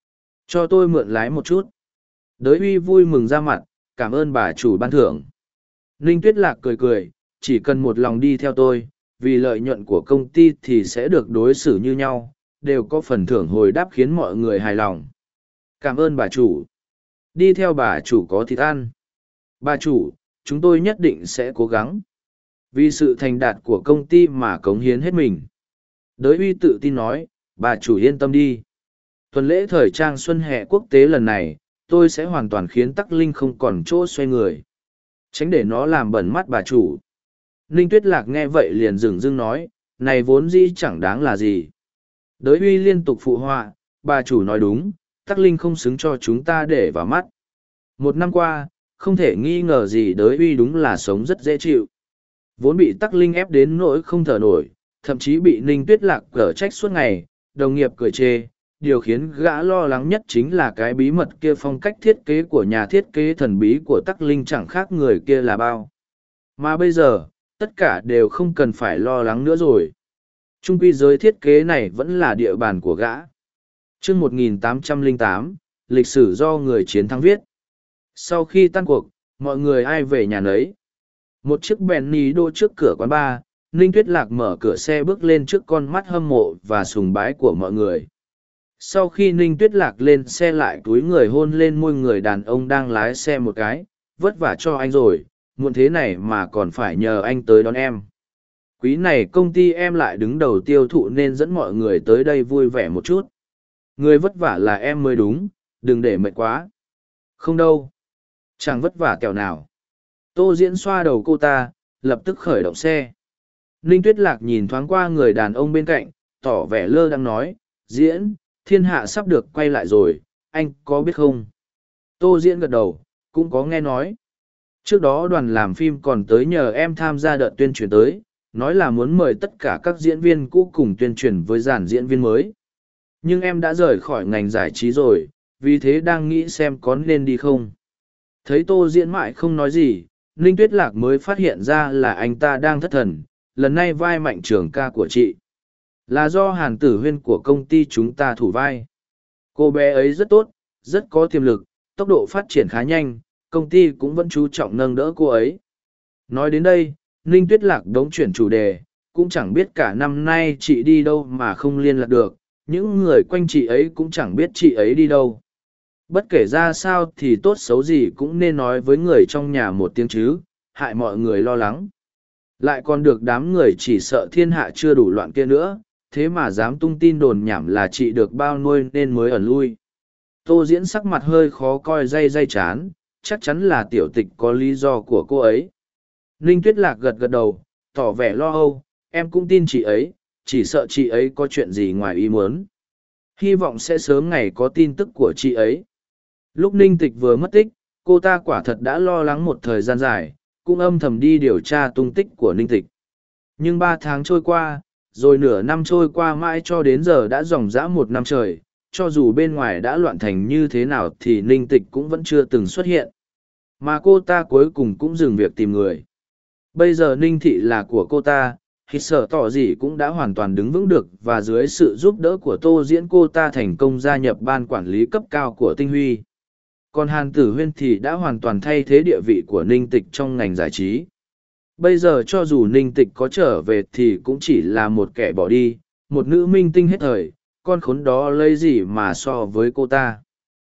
Cho tôi mượn lái một chút. Đới uy vui mừng ra mặt, cảm ơn bà chủ ban thưởng. Ninh Tuyết Lạc cười cười, chỉ cần một lòng đi theo tôi, vì lợi nhuận của công ty thì sẽ được đối xử như nhau, đều có phần thưởng hồi đáp khiến mọi người hài lòng. Cảm ơn bà chủ. Đi theo bà chủ có thịt ăn. Bà chủ, chúng tôi nhất định sẽ cố gắng. Vì sự thành đạt của công ty mà cống hiến hết mình. Đới uy tự tin nói, bà chủ yên tâm đi. Tuần lễ thời trang xuân hè quốc tế lần này, tôi sẽ hoàn toàn khiến Tắc Linh không còn chỗ xoay người. Tránh để nó làm bẩn mắt bà chủ. Ninh Tuyết Lạc nghe vậy liền dừng dưng nói, này vốn dĩ chẳng đáng là gì. Đới uy liên tục phụ họa, bà chủ nói đúng, Tắc Linh không xứng cho chúng ta để vào mắt. Một năm qua, không thể nghi ngờ gì đới uy đúng là sống rất dễ chịu. Vốn bị Tắc Linh ép đến nỗi không thở nổi, thậm chí bị Ninh Tuyết Lạc cở trách suốt ngày, đồng nghiệp cười chê. Điều khiến gã lo lắng nhất chính là cái bí mật kia, phong cách thiết kế của nhà thiết kế thần bí của Tắc Linh chẳng khác người kia là bao. Mà bây giờ, tất cả đều không cần phải lo lắng nữa rồi. Trung quy giới thiết kế này vẫn là địa bàn của gã. Chương một nghìn tám trăm lẻ tám, lịch sử do người chiến thắng viết. Sau khi tan cuộc, mọi người ai về nhà nấy. Một chiếc Benny đỗ trước cửa quán bar, Ninh Tuyết Lạc mở cửa xe bước lên trước con mắt hâm mộ và sùng bái của mọi người. Sau khi Ninh Tuyết Lạc lên xe lại túi người hôn lên môi người đàn ông đang lái xe một cái, vất vả cho anh rồi, muộn thế này mà còn phải nhờ anh tới đón em. Quý này công ty em lại đứng đầu tiêu thụ nên dẫn mọi người tới đây vui vẻ một chút. Người vất vả là em mới đúng, đừng để mệt quá. Không đâu. Chẳng vất vả kẻo nào. Tô Diễn xoa đầu cô ta, lập tức khởi động xe. Ninh Tuyết Lạc nhìn thoáng qua người đàn ông bên cạnh, tỏ vẻ lơ đang nói, Diễn, thiên hạ sắp được quay lại rồi, anh có biết không? Tô Diễn gật đầu, cũng có nghe nói. Trước đó đoàn làm phim còn tới nhờ em tham gia đợt tuyên truyền tới, nói là muốn mời tất cả các diễn viên cũ cùng tuyên truyền với dàn diễn viên mới. Nhưng em đã rời khỏi ngành giải trí rồi, vì thế đang nghĩ xem có nên đi không. Thấy Tô Diễn mãi không nói gì, Ninh Tuyết Lạc mới phát hiện ra là anh ta đang thất thần, lần này vai Mạnh Trường ca của chị. Là do Hàn Tử Huyên của công ty chúng ta thủ vai. Cô bé ấy rất tốt, rất có tiềm lực, tốc độ phát triển khá nhanh, công ty cũng vẫn chú trọng nâng đỡ cô ấy. Nói đến đây, Ninh Tuyết Lạc đống chuyển chủ đề, cũng chẳng biết cả năm nay chị đi đâu mà không liên lạc được, những người quanh chị ấy cũng chẳng biết chị ấy đi đâu. Bất kể ra sao thì tốt xấu gì cũng nên nói với người trong nhà một tiếng chứ, hại mọi người lo lắng. Lại còn được đám người chỉ sợ thiên hạ chưa đủ loạn kia nữa, thế mà dám tung tin đồn nhảm là chị được bao nuôi nên mới ẩn lui. Tô Diễn sắc mặt hơi khó coi day day chán, chắc chắn là tiểu tịch có lý do của cô ấy. Ninh Tuyết Lạc gật gật đầu, tỏ vẻ lo âu, em cũng tin chị ấy, chỉ sợ chị ấy có chuyện gì ngoài ý muốn. Hy vọng sẽ sớm ngày có tin tức của chị ấy. Lúc Ninh Tịch vừa mất tích, cô ta quả thật đã lo lắng một thời gian dài, cũng âm thầm đi điều tra tung tích của Ninh Tịch. Nhưng ba tháng trôi qua, rồi nửa năm trôi qua mãi cho đến giờ đã dòng dã một năm trời, cho dù bên ngoài đã loạn thành như thế nào thì Ninh Tịch cũng vẫn chưa từng xuất hiện. Mà cô ta cuối cùng cũng dừng việc tìm người. Bây giờ Ninh Thị là của cô ta, thì sở tỏ gì cũng đã hoàn toàn đứng vững được và dưới sự giúp đỡ của Tô Diễn cô ta thành công gia nhập ban quản lý cấp cao của Tinh Huy. Còn Hàn Tử Huyên thì đã hoàn toàn thay thế địa vị của Ninh Tịch trong ngành giải trí. Bây giờ cho dù Ninh Tịch có trở về thì cũng chỉ là một kẻ bỏ đi, một nữ minh tinh hết thời, con khốn đó lấy gì mà so với cô ta.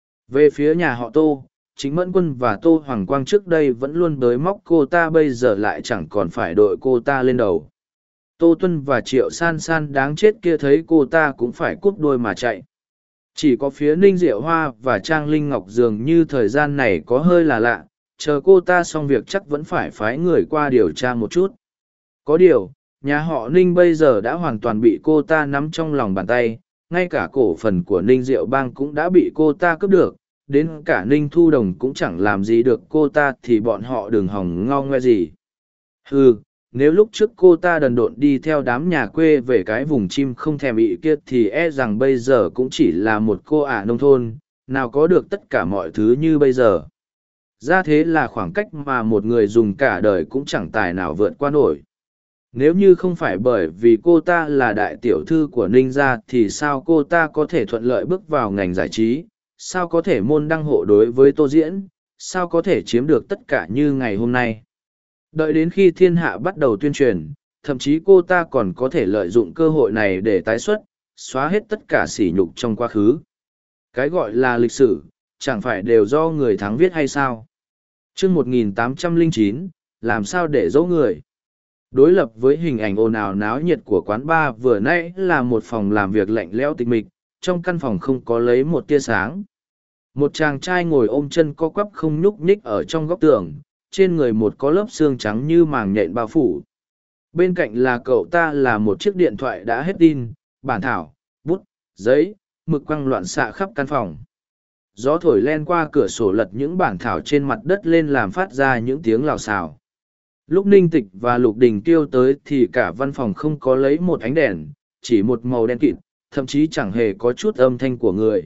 Về phía nhà họ Tô, chính Mẫn Quân và Tô Hoàng Quang trước đây vẫn luôn bới móc cô ta, bây giờ lại chẳng còn phải đội cô ta lên đầu. Tô Tuân và Triệu San San đáng chết kia thấy cô ta cũng phải cúp đôi mà chạy. Chỉ có phía Ninh Diệu Hoa và Trang Linh Ngọc dường như thời gian này có hơi là lạ, chờ cô ta xong việc chắc vẫn phải phái người qua điều tra một chút. Có điều, nhà họ Ninh bây giờ đã hoàn toàn bị cô ta nắm trong lòng bàn tay, ngay cả cổ phần của Ninh Diệu Bang cũng đã bị cô ta cướp được, đến cả Ninh Thu Đồng cũng chẳng làm gì được cô ta thì bọn họ đừng hòng ngao ngoe gì. Hừ, nếu lúc trước cô ta đần độn đi theo đám nhà quê về cái vùng chim không thèm ị kia thì e rằng bây giờ cũng chỉ là một cô ả nông thôn, nào có được tất cả mọi thứ như bây giờ. Ra thế là khoảng cách mà một người dùng cả đời cũng chẳng tài nào vượt qua nổi. Nếu như không phải bởi vì cô ta là đại tiểu thư của Ninh gia thì sao cô ta có thể thuận lợi bước vào ngành giải trí, sao có thể môn đăng hộ đối với Tô Diễn, sao có thể chiếm được tất cả như ngày hôm nay. Đợi đến khi thiên hạ bắt đầu tuyên truyền, thậm chí cô ta còn có thể lợi dụng cơ hội này để tái xuất, xóa hết tất cả sỉ nhục trong quá khứ. Cái gọi là lịch sử, chẳng phải đều do người thắng viết hay sao? Chương một nghìn tám trăm lẻ chín, làm sao để dỗ người? Đối lập với hình ảnh ồn ào náo nhiệt của quán bar vừa nãy là một phòng làm việc lạnh lẽo tịch mịch, trong căn phòng không có lấy một tia sáng. Một chàng trai ngồi ôm chân co quắp không nhúc nhích ở trong góc tường, trên người một có lớp xương trắng như màng nhện bao phủ. Bên cạnh là cậu ta là một chiếc điện thoại đã hết pin, bản thảo, bút, giấy, mực quăng loạn xạ khắp căn phòng. Gió thổi len qua cửa sổ lật những bản thảo trên mặt đất lên làm phát ra những tiếng lào xào. Lúc Ninh Tịch và Lục Đình Tiêu tới thì cả văn phòng không có lấy một ánh đèn, chỉ một màu đen kịt, thậm chí chẳng hề có chút âm thanh của người.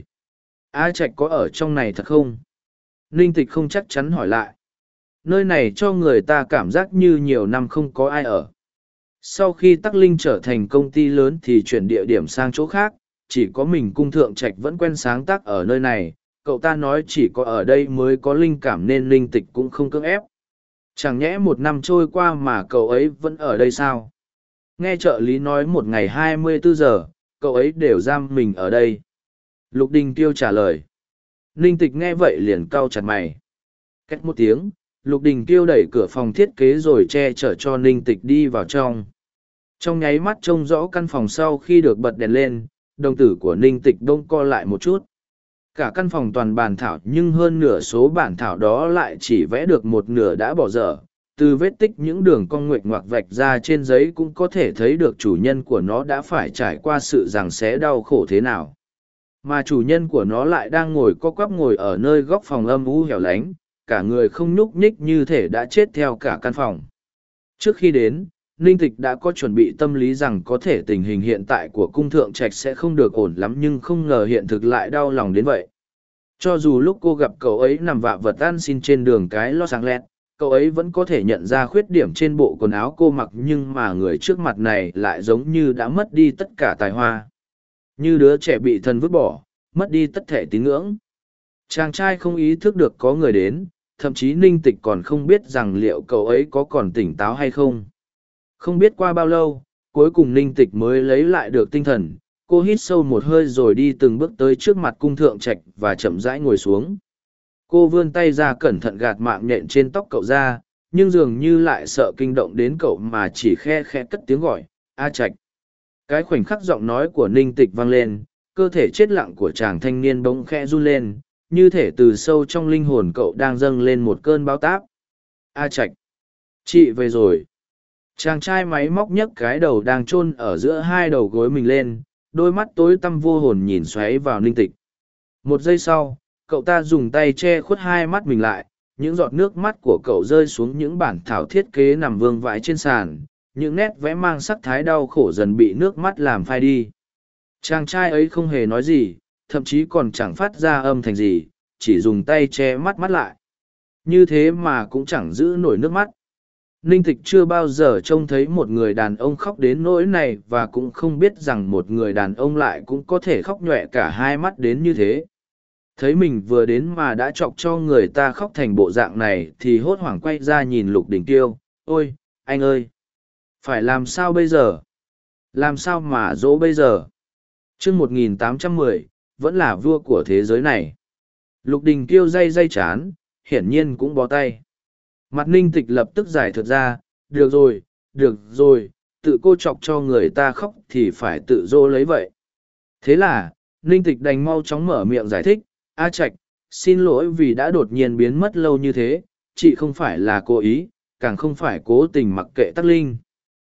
A Trạch có ở trong này thật không? Ninh Tịch không chắc chắn hỏi lại. Nơi này cho người ta cảm giác như nhiều năm không có ai ở. Sau khi Tắc Linh trở thành công ty lớn thì chuyển địa điểm sang chỗ khác, chỉ có mình Cung Thượng Trạch vẫn quen sáng tác ở nơi này. Cậu ta nói chỉ có ở đây mới có linh cảm nên Ninh Tịch cũng không cưỡng ép. Chẳng nhẽ một năm trôi qua mà cậu ấy vẫn ở đây sao? Nghe trợ lý nói một ngày hai mươi bốn giờ, cậu ấy đều giam mình ở đây. Lục Đình Tiêu trả lời. Ninh Tịch nghe vậy liền cau chặt mày. Cách một tiếng, Lục Đình Tiêu đẩy cửa phòng thiết kế rồi che chở cho Ninh Tịch đi vào trong. Trong nháy mắt trông rõ căn phòng sau khi được bật đèn lên, đồng tử của Ninh Tịch đông co lại một chút. Cả căn phòng toàn bản thảo nhưng hơn nửa số bản thảo đó lại chỉ vẽ được một nửa đã bỏ dở. Từ vết tích những đường cong nguệch ngoạc vạch ra trên giấy cũng có thể thấy được chủ nhân của nó đã phải trải qua sự giằng xé đau khổ thế nào. Mà chủ nhân của nó lại đang ngồi co quắp ngồi ở nơi góc phòng âm u hẻo lánh, cả người không nhúc nhích như thể đã chết theo cả căn phòng. Trước khi đến, Ninh Tịch đã có chuẩn bị tâm lý rằng có thể tình hình hiện tại của Cung Thượng Trạch sẽ không được ổn lắm, nhưng không ngờ hiện thực lại đau lòng đến vậy. Cho dù lúc cô gặp cậu ấy nằm vạ vật ăn xin trên đường cái lo sáng lẹt, cậu ấy vẫn có thể nhận ra khuyết điểm trên bộ quần áo cô mặc, nhưng mà người trước mặt này lại giống như đã mất đi tất cả tài hoa. Như đứa trẻ bị thần vứt bỏ, mất đi tất thể tín ngưỡng. Chàng trai không ý thức được có người đến, thậm chí Ninh Tịch còn không biết rằng liệu cậu ấy có còn tỉnh táo hay không. Không biết qua bao lâu, cuối cùng Ninh Tịch mới lấy lại được tinh thần. Cô hít sâu một hơi rồi đi từng bước tới trước mặt Cung Thượng Trạch và chậm rãi ngồi xuống. Cô vươn tay ra cẩn thận gạt mạng nhện trên tóc cậu ra, nhưng dường như lại sợ kinh động đến cậu mà chỉ khe khe cất tiếng gọi, A Trạch. Cái khoảnh khắc giọng nói của Ninh Tịch vang lên, cơ thể chết lặng của chàng thanh niên bỗng khẽ run lên, như thể từ sâu trong linh hồn cậu đang dâng lên một cơn bão táp. A Trạch, chị về rồi. Chàng trai máy móc nhấc cái đầu đang chôn ở giữa hai đầu gối mình lên, đôi mắt tối tăm vô hồn nhìn xoáy vào Ninh Tịch. Một giây sau, cậu ta dùng tay che khuất hai mắt mình lại, những giọt nước mắt của cậu rơi xuống những bản thảo thiết kế nằm vương vãi trên sàn, những nét vẽ mang sắc thái đau khổ dần bị nước mắt làm phai đi. Chàng trai ấy không hề nói gì, thậm chí còn chẳng phát ra âm thanh gì, chỉ dùng tay che mắt mắt lại. Như thế mà cũng chẳng giữ nổi nước mắt. Ninh Tịch chưa bao giờ trông thấy một người đàn ông khóc đến nỗi này, và cũng không biết rằng một người đàn ông lại cũng có thể khóc nhoẹ cả hai mắt đến như thế. Thấy mình vừa đến mà đã chọc cho người ta khóc thành bộ dạng này thì hốt hoảng quay ra nhìn Lục Đình Tiêu. Ôi, anh ơi! Phải làm sao bây giờ? Làm sao mà dỗ bây giờ? Chương một nghìn tám trăm mười, vẫn là vua của thế giới này. Lục Đình Tiêu day day chán, hiển nhiên cũng bó tay. Mặt Ninh Tịch lập tức giải thích ra, được rồi, được rồi, tự cô chọc cho người ta khóc thì phải tự dỗ lấy vậy. Thế là, Ninh Tịch đành mau chóng mở miệng giải thích, A Trạch, xin lỗi vì đã đột nhiên biến mất lâu như thế, chị không phải là cố ý, càng không phải cố tình mặc kệ Tắc Linh.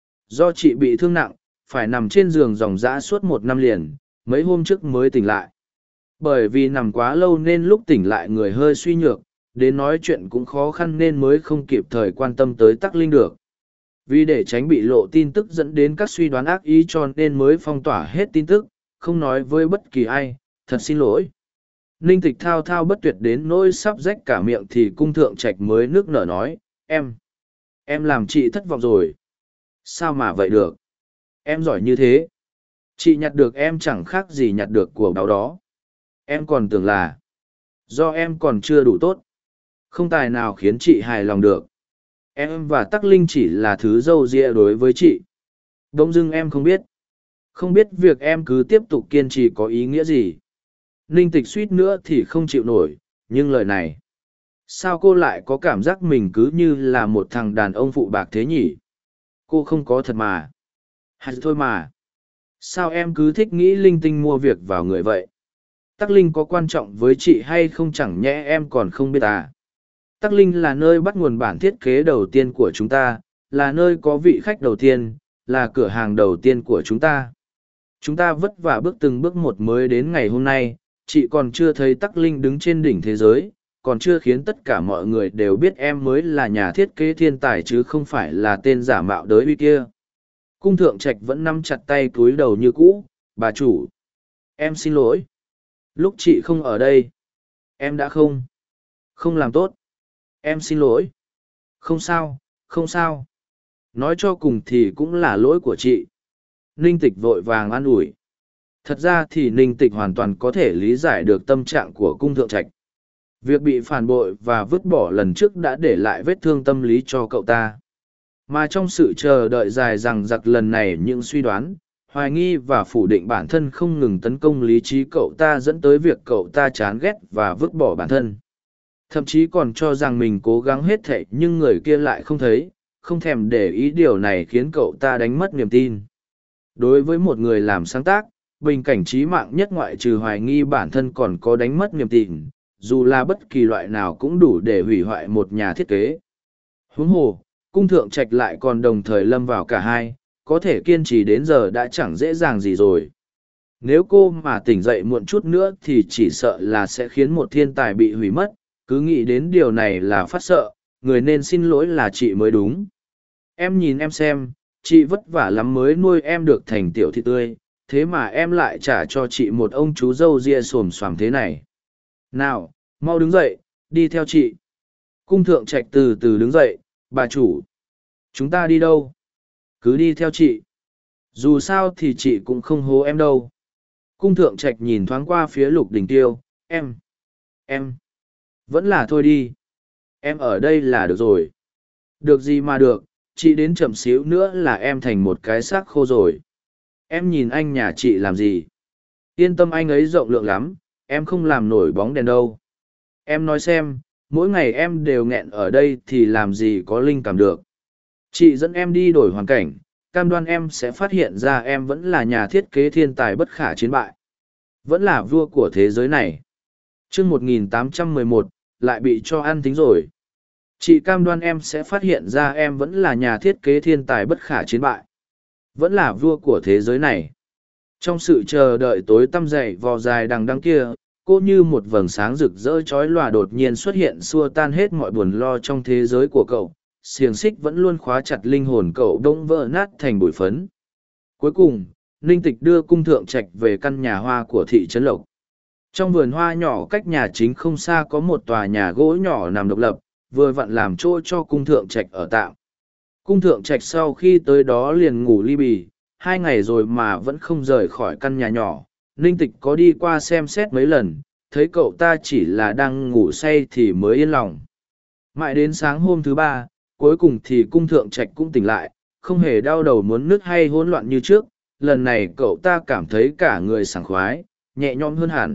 Do chị bị thương nặng, phải nằm trên giường ròng rã suốt một năm liền, mấy hôm trước mới tỉnh lại. Bởi vì nằm quá lâu nên lúc tỉnh lại người hơi suy nhược, đến nói chuyện cũng khó khăn nên mới không kịp thời quan tâm tới Tắc Linh được. Vì để tránh bị lộ tin tức dẫn đến các suy đoán ác ý cho nên mới phong tỏa hết tin tức, không nói với bất kỳ ai, thật xin lỗi. Ninh Tịch thao thao bất tuyệt đến nỗi sắp rách cả miệng thì Cung Thượng Trạch mới nước nở nói, em, em làm chị thất vọng rồi. Sao mà vậy được? Em giỏi như thế. Chị nhặt được em chẳng khác gì nhặt được của báo đó. Em còn tưởng là Do em còn chưa đủ tốt. Không tài nào khiến chị hài lòng được. Em và Tắc Linh chỉ là thứ dâu dịa đối với chị. Bỗng dưng em không biết. Không biết việc em cứ tiếp tục kiên trì có ý nghĩa gì. Ninh Tịch suýt nữa thì không chịu nổi, nhưng lời này. Sao cô lại có cảm giác mình cứ như là một thằng đàn ông phụ bạc thế nhỉ? Cô không có thật mà. Hay thôi mà. Sao em cứ thích nghĩ linh tinh mua việc vào người vậy? Tắc Linh có quan trọng với chị hay không chẳng nhẽ em còn không biết à? Tắc Linh là nơi bắt nguồn bản thiết kế đầu tiên của chúng ta, là nơi có vị khách đầu tiên, là cửa hàng đầu tiên của chúng ta. Chúng ta vất vả bước từng bước một mới đến ngày hôm nay, chị còn chưa thấy Tắc Linh đứng trên đỉnh thế giới, còn chưa khiến tất cả mọi người đều biết em mới là nhà thiết kế thiên tài chứ không phải là tên giả mạo đới uy kia. Cung Thượng Trạch vẫn nắm chặt tay cúi đầu như cũ. Bà chủ, em xin lỗi. Lúc chị không ở đây, em đã không, không làm tốt. Em xin lỗi. Không sao, không sao. Nói cho cùng thì cũng là lỗi của chị. Ninh Tịch vội vàng an ủi. Thật ra thì Ninh Tịch hoàn toàn có thể lý giải được tâm trạng của Cung Thượng Trạch. Việc bị phản bội và vứt bỏ lần trước đã để lại vết thương tâm lý cho cậu ta. Mà trong sự chờ đợi dài dằng dặc lần này những suy đoán, hoài nghi và phủ định bản thân không ngừng tấn công lý trí cậu ta dẫn tới việc cậu ta chán ghét và vứt bỏ bản thân. Thậm chí còn cho rằng mình cố gắng hết thảy nhưng người kia lại không thấy, không thèm để ý điều này khiến cậu ta đánh mất niềm tin. Đối với một người làm sáng tác, bình cảnh chí mạng nhất ngoại trừ hoài nghi bản thân còn có đánh mất niềm tin, dù là bất kỳ loại nào cũng đủ để hủy hoại một nhà thiết kế. Huống hồ, Cung Thượng Trạch lại còn đồng thời lâm vào cả hai, có thể kiên trì đến giờ đã chẳng dễ dàng gì rồi. Nếu cô mà tỉnh dậy muộn chút nữa thì chỉ sợ là sẽ khiến một thiên tài bị hủy mất, cứ nghĩ đến điều này là phát sợ, người nên xin lỗi là chị mới đúng. Em nhìn em xem, chị vất vả lắm mới nuôi em được thành tiểu thị tươi, thế mà em lại trả cho chị một ông chú dâu ria xồm xoàm thế này. Nào, mau đứng dậy, đi theo chị. Cung Thượng Trạch từ từ đứng dậy. Bà chủ, chúng ta đi đâu? Cứ đi theo chị. Dù sao thì chị cũng không hố em đâu. Cung Thượng Trạch nhìn thoáng qua phía Lục Đình Tiêu. Em, em, vẫn là thôi đi. Em ở đây là được rồi. Được gì mà được, chị đến chậm xíu nữa là em thành một cái xác khô rồi. Em nhìn anh nhà chị làm gì? Yên tâm, anh ấy rộng lượng lắm, em không làm nổi bóng đèn đâu. Em nói xem, mỗi ngày em đều nghẹn ở đây thì làm gì có linh cảm được. Chị dẫn em đi đổi hoàn cảnh, cam đoan em sẽ phát hiện ra em vẫn là nhà thiết kế thiên tài bất khả chiến bại. Vẫn là vua của thế giới này. Chương một nghìn tám trăm mười một, lại bị cho ăn tính rồi. Chị cam đoan em sẽ phát hiện ra em vẫn là nhà thiết kế thiên tài bất khả chiến bại. Vẫn là vua của thế giới này. Trong sự chờ đợi tối tăm dậy vò dài đằng đằng kia, cô như một vầng sáng rực rỡ chói lòa đột nhiên xuất hiện xua tan hết mọi buồn lo trong thế giới của cậu. Xiềng xích vẫn luôn khóa chặt linh hồn cậu đông vỡ nát thành bụi phấn. Cuối cùng, Ninh Tịch đưa Cung Thượng Trạch về căn nhà hoa của thị trấn Lộc. Trong vườn hoa nhỏ cách nhà chính không xa có một tòa nhà gỗ nhỏ nằm độc lập, vừa vặn làm chỗ cho Cung Thượng Trạch ở tạm. Cung Thượng Trạch sau khi tới đó liền ngủ li bì, hai ngày rồi mà vẫn không rời khỏi căn nhà nhỏ. Ninh Tịch có đi qua xem xét mấy lần, thấy cậu ta chỉ là đang ngủ say thì mới yên lòng. Mãi đến sáng hôm thứ ba, cuối cùng thì Cung Thượng Trạch cũng tỉnh lại, không hề đau đầu muốn nứt hay hỗn loạn như trước. Lần này cậu ta cảm thấy cả người sảng khoái, nhẹ nhõm hơn hẳn.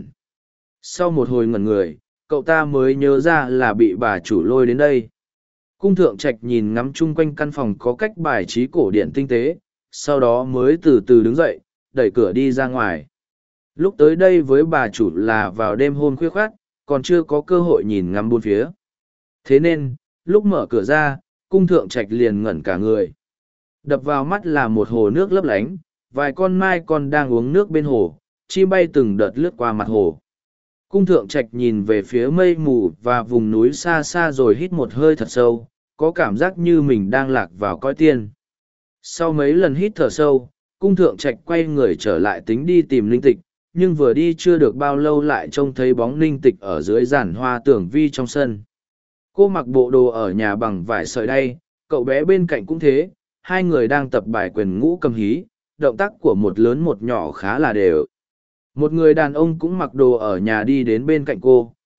Sau một hồi ngẩn người, cậu ta mới nhớ ra là bị bà chủ lôi đến đây. Cung Thượng Trạch nhìn ngắm chung quanh căn phòng có cách bài trí cổ điển tinh tế, sau đó mới từ từ đứng dậy, đẩy cửa đi ra ngoài. Lúc tới đây với bà chủ là vào đêm hôm khuya khoắt, còn chưa có cơ hội nhìn ngắm bốn phía. Thế nên, lúc mở cửa ra, Cung Thượng Trạch liền ngẩn cả người. Đập vào mắt là một hồ nước lấp lánh, vài con mai con đang uống nước bên hồ, chim bay từng đợt lướt qua mặt hồ. Cung Thượng Trạch nhìn về phía mây mù và vùng núi xa xa rồi hít một hơi thật sâu, có cảm giác như mình đang lạc vào cõi tiên. Sau mấy lần hít thở sâu, Cung Thượng Trạch quay người trở lại tính đi tìm Ninh Tịch, nhưng vừa đi chưa được bao lâu lại trông thấy bóng Ninh Tịch ở dưới giàn hoa tưởng vi trong sân. Cô mặc bộ đồ ở nhà bằng vải sợi đay, cậu bé bên cạnh cũng thế, hai người đang tập bài quyền ngũ cầm hí, động tác của một lớn một nhỏ khá là đều. Một người đàn ông cũng mặc đồ ở nhà đi đến bên cạnh cô,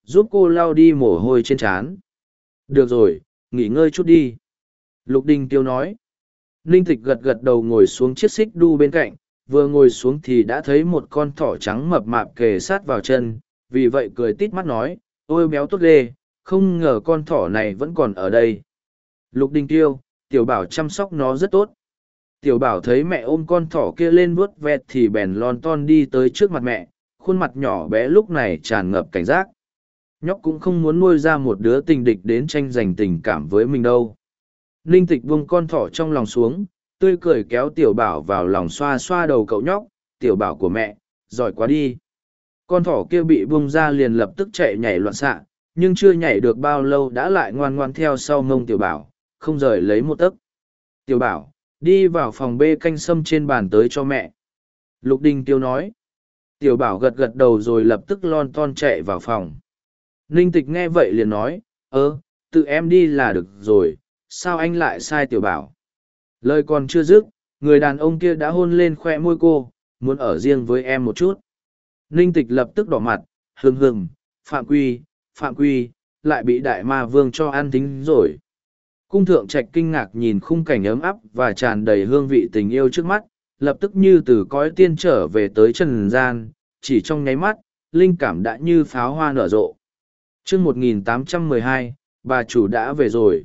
giúp cô lau đi mồ hôi trên trán. Được rồi, nghỉ ngơi chút đi. Lục Đình Tiêu nói. Ninh Tịch gật gật đầu ngồi xuống chiếc xích đu bên cạnh, vừa ngồi xuống thì đã thấy một con thỏ trắng mập mạp kề sát vào chân, vì vậy cười tít mắt nói, ôi béo tốt ghê, không ngờ con thỏ này vẫn còn ở đây. Lục Đình Tiêu, Tiểu Bảo chăm sóc nó rất tốt. Tiểu Bảo thấy mẹ ôm con thỏ kia lên vuốt ve thì bèn lon ton đi tới trước mặt mẹ, khuôn mặt nhỏ bé lúc này tràn ngập cảnh giác. Nhóc cũng không muốn nuôi ra một đứa tình địch đến tranh giành tình cảm với mình đâu. Ninh Tịch buông con thỏ trong lòng xuống, tươi cười kéo Tiểu Bảo vào lòng xoa xoa đầu cậu nhóc, Tiểu Bảo của mẹ, giỏi quá đi. Con thỏ kia bị buông ra liền lập tức chạy nhảy loạn xạ, nhưng chưa nhảy được bao lâu đã lại ngoan ngoan theo sau mông Tiểu Bảo, không rời lấy một tấc. Tiểu Bảo, đi vào phòng bê canh sâm trên bàn tới cho mẹ. Lục Đình Tiêu nói. Tiểu Bảo gật gật đầu rồi lập tức lon ton chạy vào phòng. Ninh Tịch nghe vậy liền nói, ơ, tự em đi là được rồi, sao anh lại sai Tiểu Bảo? Lời còn chưa dứt, người đàn ông kia đã hôn lên khoe môi cô, muốn ở riêng với em một chút. Ninh Tịch lập tức đỏ mặt, hừng hừng, phạm quy, phạm quy, lại bị đại ma vương cho ăn tính rồi. Cung thượng trạch kinh ngạc nhìn khung cảnh ấm áp và tràn đầy hương vị tình yêu trước mắt, lập tức như từ cõi tiên trở về tới trần gian, chỉ trong nháy mắt, linh cảm đã như pháo hoa nở rộ. Chương một nghìn tám trăm mười hai, bà chủ đã về rồi.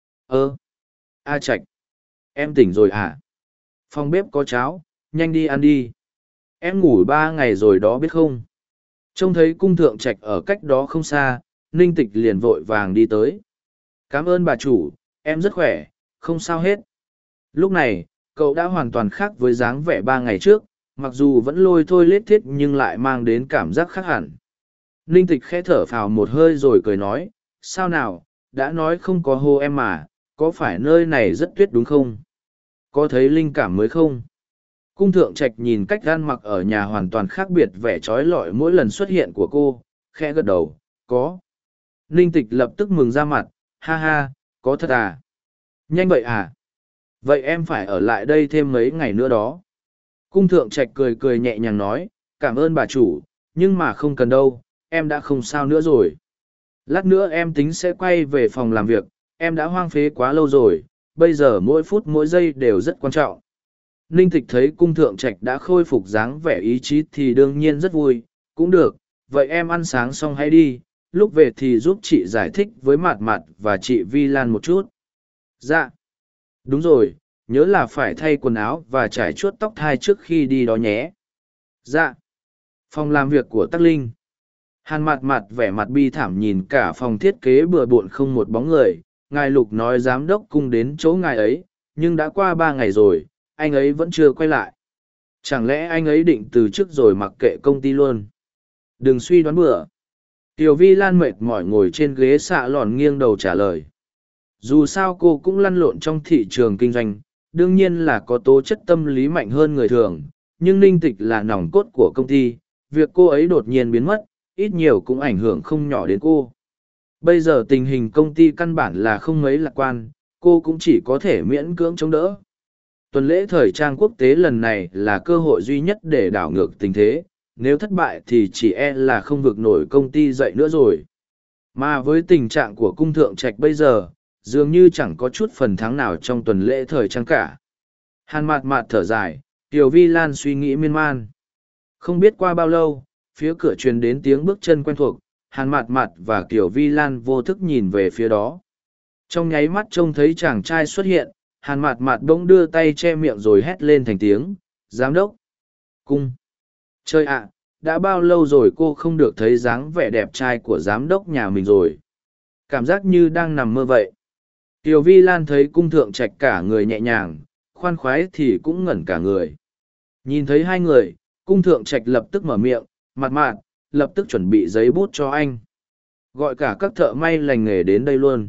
Ơ, A Trạch, em tỉnh rồi hả? Phòng bếp có cháo, nhanh đi ăn đi. Em ngủ ba ngày rồi đó biết không? Trông thấy cung thượng trạch ở cách đó không xa, Ninh Tịch liền vội vàng đi tới. Cảm ơn bà chủ, em rất khỏe, không sao hết. Lúc này, cậu đã hoàn toàn khác với dáng vẻ ba ngày trước, mặc dù vẫn lôi thôi lết thiết nhưng lại mang đến cảm giác khác hẳn. Ninh Tịch khẽ thở phào một hơi rồi cười nói, sao nào, đã nói không có hô em mà, có phải nơi này rất tuyết đúng không? Có thấy linh cảm mới không? Cung thượng trạch nhìn cách ăn mặc ở nhà hoàn toàn khác biệt vẻ trói lọi mỗi lần xuất hiện của cô, khẽ gật đầu, có. Ninh Tịch lập tức mừng ra mặt, ha ha, có thật à? Nhanh vậy à? Vậy em phải ở lại đây thêm mấy ngày nữa đó. Cung thượng trạch cười cười nhẹ nhàng nói, cảm ơn bà chủ, nhưng mà không cần đâu, em đã không sao nữa rồi. Lát nữa em tính sẽ quay về phòng làm việc, em đã hoang phế quá lâu rồi, bây giờ mỗi phút mỗi giây đều rất quan trọng. Ninh Tịch thấy cung thượng trạch đã khôi phục dáng vẻ ý chí thì đương nhiên rất vui, cũng được, vậy em ăn sáng xong hãy đi, lúc về thì giúp chị giải thích với Mạt Mạt và chị Vi Lan một chút. Dạ. Đúng rồi, nhớ là phải thay quần áo và trải chuốt tóc thai trước khi đi đó nhé. Dạ. Phòng làm việc của Tắc Linh. Hàn Mạt Mạt vẻ mặt bi thảm nhìn cả phòng thiết kế bừa bộn không một bóng người, ngài Lục nói giám đốc cung đến chỗ ngài ấy, nhưng đã qua ba ngày rồi, anh ấy vẫn chưa quay lại. Chẳng lẽ anh ấy định từ chức rồi mặc kệ công ty luôn? Đừng suy đoán bừa. Tiểu Vi Lan mệt mỏi ngồi trên ghế xạ lòn nghiêng đầu trả lời. Dù sao cô cũng lăn lộn trong thị trường kinh doanh, đương nhiên là có tố chất tâm lý mạnh hơn người thường, nhưng Ninh Tịch là nòng cốt của công ty, việc cô ấy đột nhiên biến mất, ít nhiều cũng ảnh hưởng không nhỏ đến cô. Bây giờ tình hình công ty căn bản là không mấy lạc quan, cô cũng chỉ có thể miễn cưỡng chống đỡ. Tuần lễ thời trang quốc tế lần này là cơ hội duy nhất để đảo ngược tình thế, nếu thất bại thì chỉ e là không vực nổi công ty dậy nữa rồi. Mà với tình trạng của cung thượng trạch bây giờ, dường như chẳng có chút phần thắng nào trong tuần lễ thời trang cả. Hàn Mạt Mạt thở dài, Tiểu Vi Lan suy nghĩ miên man. Không biết qua bao lâu, phía cửa truyền đến tiếng bước chân quen thuộc, Hàn Mạt Mạt và Tiểu Vi Lan vô thức nhìn về phía đó. Trong nháy mắt trông thấy chàng trai xuất hiện, Hàn Mạt Mạt bỗng đưa tay che miệng rồi hét lên thành tiếng, giám đốc. Cung. Trời ạ, đã bao lâu rồi cô không được thấy dáng vẻ đẹp trai của giám đốc nhà mình rồi. Cảm giác như đang nằm mơ vậy. Tiểu Vi Lan thấy cung thượng trạch cả người nhẹ nhàng, khoan khoái thì cũng ngẩn cả người. Nhìn thấy hai người, cung thượng trạch lập tức mở miệng, Mạt Mạt, lập tức chuẩn bị giấy bút cho anh. Gọi cả các thợ may lành nghề đến đây luôn.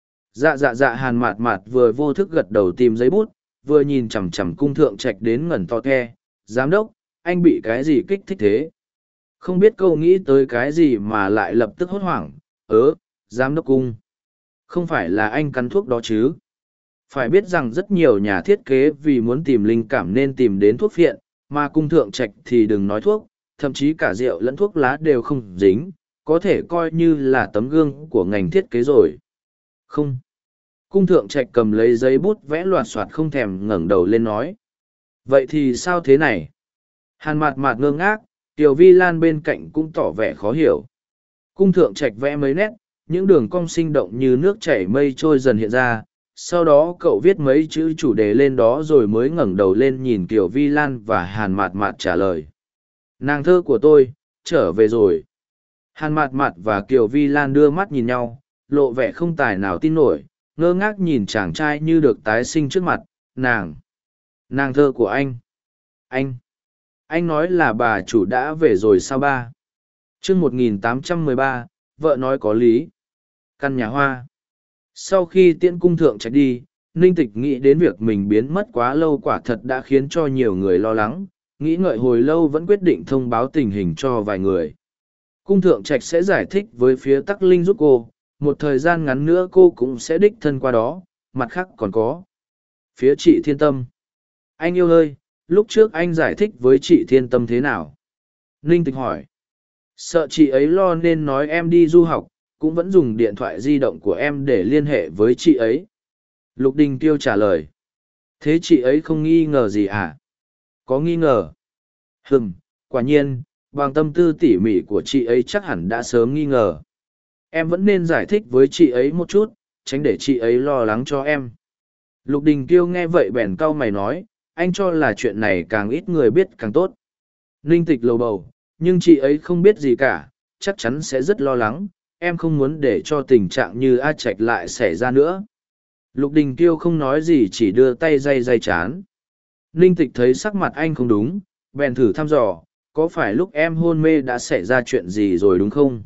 Dạ dạ dạ Hàn Mạt Mạt vừa vô thức gật đầu tìm giấy bút, vừa nhìn chằm chằm cung thượng trạch đến ngẩn to the. Giám đốc, anh bị cái gì kích thích thế? Không biết câu nghĩ tới cái gì mà lại lập tức hốt hoảng, ớ, giám đốc cung. Không phải là anh cắn thuốc đó chứ? Phải biết rằng rất nhiều nhà thiết kế vì muốn tìm linh cảm nên tìm đến thuốc phiện, mà cung thượng trạch thì đừng nói thuốc, thậm chí cả rượu lẫn thuốc lá đều không dính, có thể coi như là tấm gương của ngành thiết kế rồi. Không. Cung thượng trạch cầm lấy giấy bút vẽ loạt soạt không thèm ngẩng đầu lên nói. Vậy thì sao thế này? Hàn mạt mạt ngơ ngác, Tiểu Vi Lan bên cạnh cũng tỏ vẻ khó hiểu. Cung thượng trạch vẽ mấy nét, những đường cong sinh động như nước chảy mây trôi dần hiện ra. Sau đó cậu viết mấy chữ chủ đề lên đó rồi mới ngẩng đầu lên nhìn Tiểu Vi Lan và Hàn mạt mạt trả lời. Nàng thơ của tôi, trở về rồi. Hàn mạt mạt và Kiều Vi Lan đưa mắt nhìn nhau, lộ vẻ không tài nào tin nổi, ngơ ngác nhìn chàng trai như được tái sinh trước mặt. Nàng! Nàng thơ của anh! Anh! Anh nói là bà chủ đã về rồi sao ba? chương một nghìn tám trăm mười ba, vợ nói có lý. Căn nhà hoa. Sau khi tiễn cung thượng trạch đi, Ninh Tịch nghĩ đến việc mình biến mất quá lâu quả thật đã khiến cho nhiều người lo lắng, nghĩ ngợi hồi lâu vẫn quyết định thông báo tình hình cho vài người. Cung thượng trạch sẽ giải thích với phía Tắc Linh giúp cô, một thời gian ngắn nữa cô cũng sẽ đích thân qua đó, mặt khác còn có. Phía chị Thiên Tâm. Anh yêu ơi, lúc trước anh giải thích với chị Thiên Tâm thế nào? Ninh Tịch hỏi. Sợ chị ấy lo nên nói em đi du học, cũng vẫn dùng điện thoại di động của em để liên hệ với chị ấy. Lục Đình Tiêu trả lời. Thế chị ấy không nghi ngờ gì à? Có nghi ngờ. Hừm, quả nhiên, bằng tâm tư tỉ mỉ của chị ấy chắc hẳn đã sớm nghi ngờ. Em vẫn nên giải thích với chị ấy một chút, tránh để chị ấy lo lắng cho em. Lục Đình Kiêu nghe vậy bèn cau mày nói, anh cho là chuyện này càng ít người biết càng tốt. Ninh Tịch lầu bầu, nhưng chị ấy không biết gì cả, chắc chắn sẽ rất lo lắng, em không muốn để cho tình trạng như A Trạch lại xảy ra nữa. Lục Đình Kiêu không nói gì chỉ đưa tay day day chán. Ninh Tịch thấy sắc mặt anh không đúng, bèn thử thăm dò, có phải lúc em hôn mê đã xảy ra chuyện gì rồi đúng không?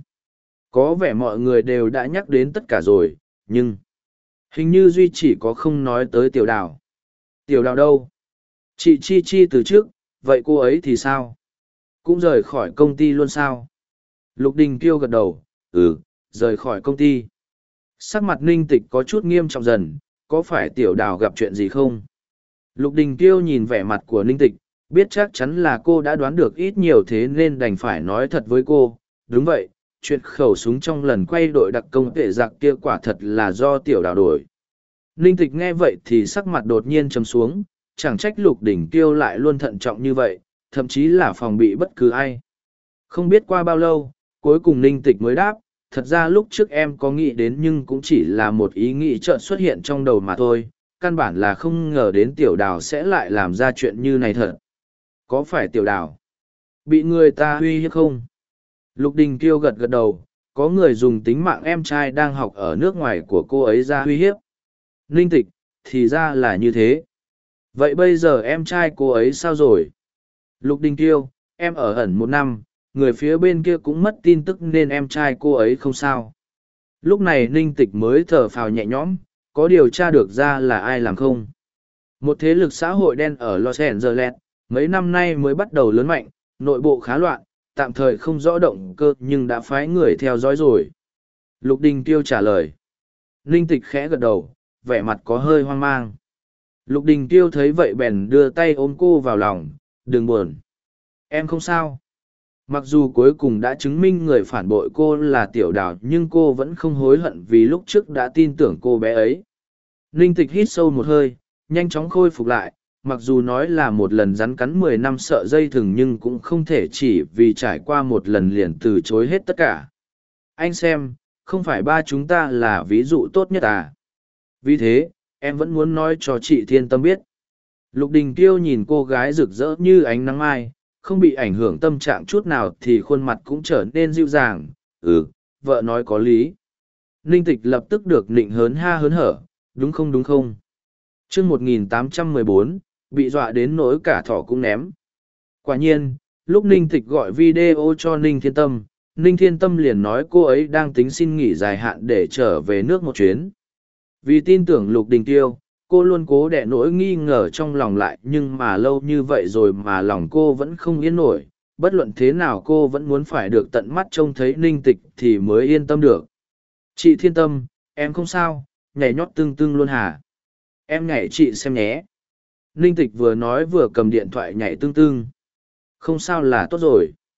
Có vẻ mọi người đều đã nhắc đến tất cả rồi, nhưng hình như duy chỉ có không nói tới Tiểu Đào. Tiểu Đào đâu? Chị Chi Chi từ trước, vậy cô ấy thì sao? Cũng rời khỏi công ty luôn sao? Lục Đình Kiêu gật đầu, ừ, rời khỏi công ty. Sắc mặt Ninh Tịch có chút nghiêm trọng dần, có phải Tiểu Đào gặp chuyện gì không? Lục Đình Kiêu nhìn vẻ mặt của Ninh Tịch, biết chắc chắn là cô đã đoán được ít nhiều thế nên đành phải nói thật với cô. Đúng vậy, chuyện khẩu súng trong lần quay đội đặc công tệ giặc kia quả thật là do Tiểu Đào đổi. Ninh Tịch nghe vậy thì sắc mặt đột nhiên trầm xuống, chẳng trách Lục Đình Kiêu lại luôn thận trọng như vậy, thậm chí là phòng bị bất cứ ai. Không biết qua bao lâu, cuối cùng Ninh Tịch mới đáp, thật ra lúc trước em có nghĩ đến nhưng cũng chỉ là một ý nghĩ chợt xuất hiện trong đầu mà thôi, căn bản là không ngờ đến Tiểu Đào sẽ lại làm ra chuyện như này thật. Có phải Tiểu Đào bị người ta uy hiếp không? Lục Đình Kiêu gật gật đầu, có người dùng tính mạng em trai đang học ở nước ngoài của cô ấy ra uy hiếp. Ninh Tịch, thì ra là như thế. Vậy bây giờ em trai cô ấy sao rồi? Lục Đình Kiêu, em ở ẩn một năm, người phía bên kia cũng mất tin tức nên em trai cô ấy không sao. Lúc này Ninh Tịch mới thở phào nhẹ nhõm, có điều tra được ra là ai làm không? Một thế lực xã hội đen ở Los Angeles, mấy năm nay mới bắt đầu lớn mạnh, nội bộ khá loạn, tạm thời không rõ động cơ nhưng đã phái người theo dõi rồi. Lục Đình Kiêu trả lời. Ninh Tịch khẽ gật đầu, vẻ mặt có hơi hoang mang. Lục Đình Kiêu thấy vậy bèn đưa tay ôm cô vào lòng, đừng buồn. Em không sao. Mặc dù cuối cùng đã chứng minh người phản bội cô là Tiểu Đào nhưng cô vẫn không hối hận vì lúc trước đã tin tưởng cô bé ấy. Ninh Tịch hít sâu một hơi, nhanh chóng khôi phục lại, mặc dù nói là một lần rắn cắn mười năm sợ dây thừng nhưng cũng không thể chỉ vì trải qua một lần liền từ chối hết tất cả. Anh xem, không phải ba chúng ta là ví dụ tốt nhất à? Vì thế, em vẫn muốn nói cho chị Thiên Tâm biết. Lục Đình Kiêu nhìn cô gái rực rỡ như ánh nắng mai, không bị ảnh hưởng tâm trạng chút nào thì khuôn mặt cũng trở nên dịu dàng. Ừ, vợ nói có lý. Ninh Tịch lập tức được nịnh hớn ha hớn hở, đúng không đúng không? chương một nghìn tám trăm mười bốn, bị dọa đến nỗi cả thỏ cũng ném. Quả nhiên, lúc Ninh Tịch gọi video cho Ninh Thiên Tâm, Ninh Thiên Tâm liền nói cô ấy đang tính xin nghỉ dài hạn để trở về nước một chuyến. Vì tin tưởng Lục Đình Tiêu, cô luôn cố đè nỗi nghi ngờ trong lòng lại nhưng mà lâu như vậy rồi mà lòng cô vẫn không yên nổi. Bất luận thế nào cô vẫn muốn phải được tận mắt trông thấy Ninh Tịch thì mới yên tâm được. Chị Thiên Tâm, em không sao, nhảy nhót tưng tưng luôn hả? Em nhảy chị xem nhé. Ninh Tịch vừa nói vừa cầm điện thoại nhảy tưng tưng. Không sao là tốt rồi.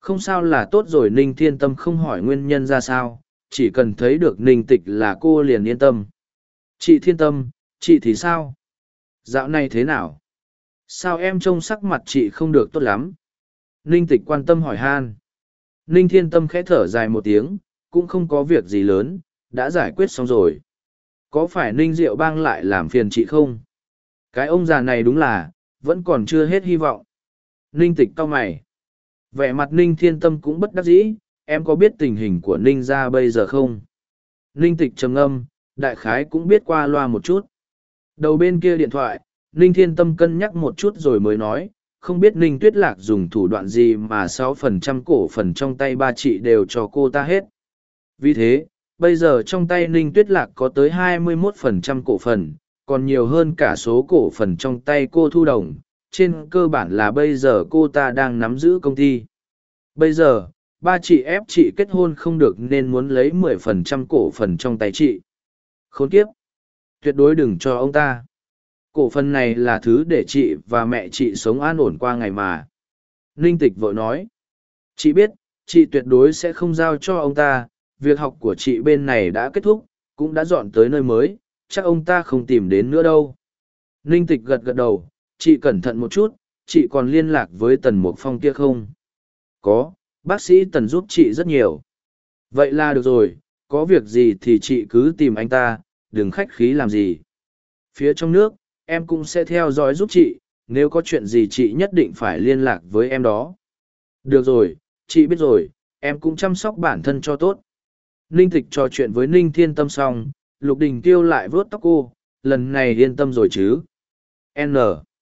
Không sao là tốt rồi. Ninh Thiên Tâm không hỏi nguyên nhân ra sao, chỉ cần thấy được Ninh Tịch là cô liền yên tâm. Chị Thiên Tâm, chị thì sao? Dạo này thế nào? Sao em trông sắc mặt chị không được tốt lắm? Ninh Tịch quan tâm hỏi han. Ninh Thiên Tâm khẽ thở dài một tiếng, cũng không có việc gì lớn, đã giải quyết xong rồi. Có phải Ninh Diệu Bang lại làm phiền chị không? Cái ông già này đúng là, vẫn còn chưa hết hy vọng. Ninh Tịch cau mày. Vẻ mặt Ninh Thiên Tâm cũng bất đắc dĩ, em có biết tình hình của Ninh gia bây giờ không? Ninh Tịch trầm ngâm, đại khái cũng biết qua loa một chút. Đầu bên kia điện thoại, Ninh Thiên Tâm cân nhắc một chút rồi mới nói, không biết Ninh Tuyết Lạc dùng thủ đoạn gì mà sáu phần trăm cổ phần trong tay ba chị đều cho cô ta hết. Vì thế, bây giờ trong tay Ninh Tuyết Lạc có tới hai mươi mốt phần trăm cổ phần, còn nhiều hơn cả số cổ phần trong tay cô Thu Đồng. Trên cơ bản là bây giờ cô ta đang nắm giữ công ty. Bây giờ, ba chị ép chị kết hôn không được nên muốn lấy mười phần trăm cổ phần trong tay chị. Khốn kiếp! Tuyệt đối đừng cho ông ta. Cổ phần này là thứ để chị và mẹ chị sống an ổn qua ngày mà. Ninh Tịch vội nói. Chị biết, chị tuyệt đối sẽ không giao cho ông ta. Việc học của chị bên này đã kết thúc, cũng đã dọn tới nơi mới, chắc ông ta không tìm đến nữa đâu. Ninh Tịch gật gật đầu, chị cẩn thận một chút, chị còn liên lạc với Tần Mục Phong kia không? Có, bác sĩ Tần giúp chị rất nhiều. Vậy là được rồi, có việc gì thì chị cứ tìm anh ta, đừng khách khí làm gì. Phía trong nước, em cũng sẽ theo dõi giúp chị, nếu có chuyện gì chị nhất định phải liên lạc với em đó. Được rồi, chị biết rồi, em cũng chăm sóc bản thân cho tốt. Ninh Tịch trò chuyện với Ninh Thiên Tâm xong, Lục Đình Tiêu lại vuốt tóc cô, lần này yên tâm rồi chứ. N.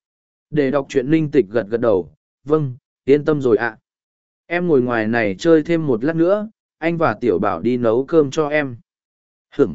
Để đọc truyện Ninh Tịch gật gật đầu, vâng, yên tâm rồi ạ. Em ngồi ngoài này chơi thêm một lát nữa, anh và Tiểu Bảo đi nấu cơm cho em. Hửng.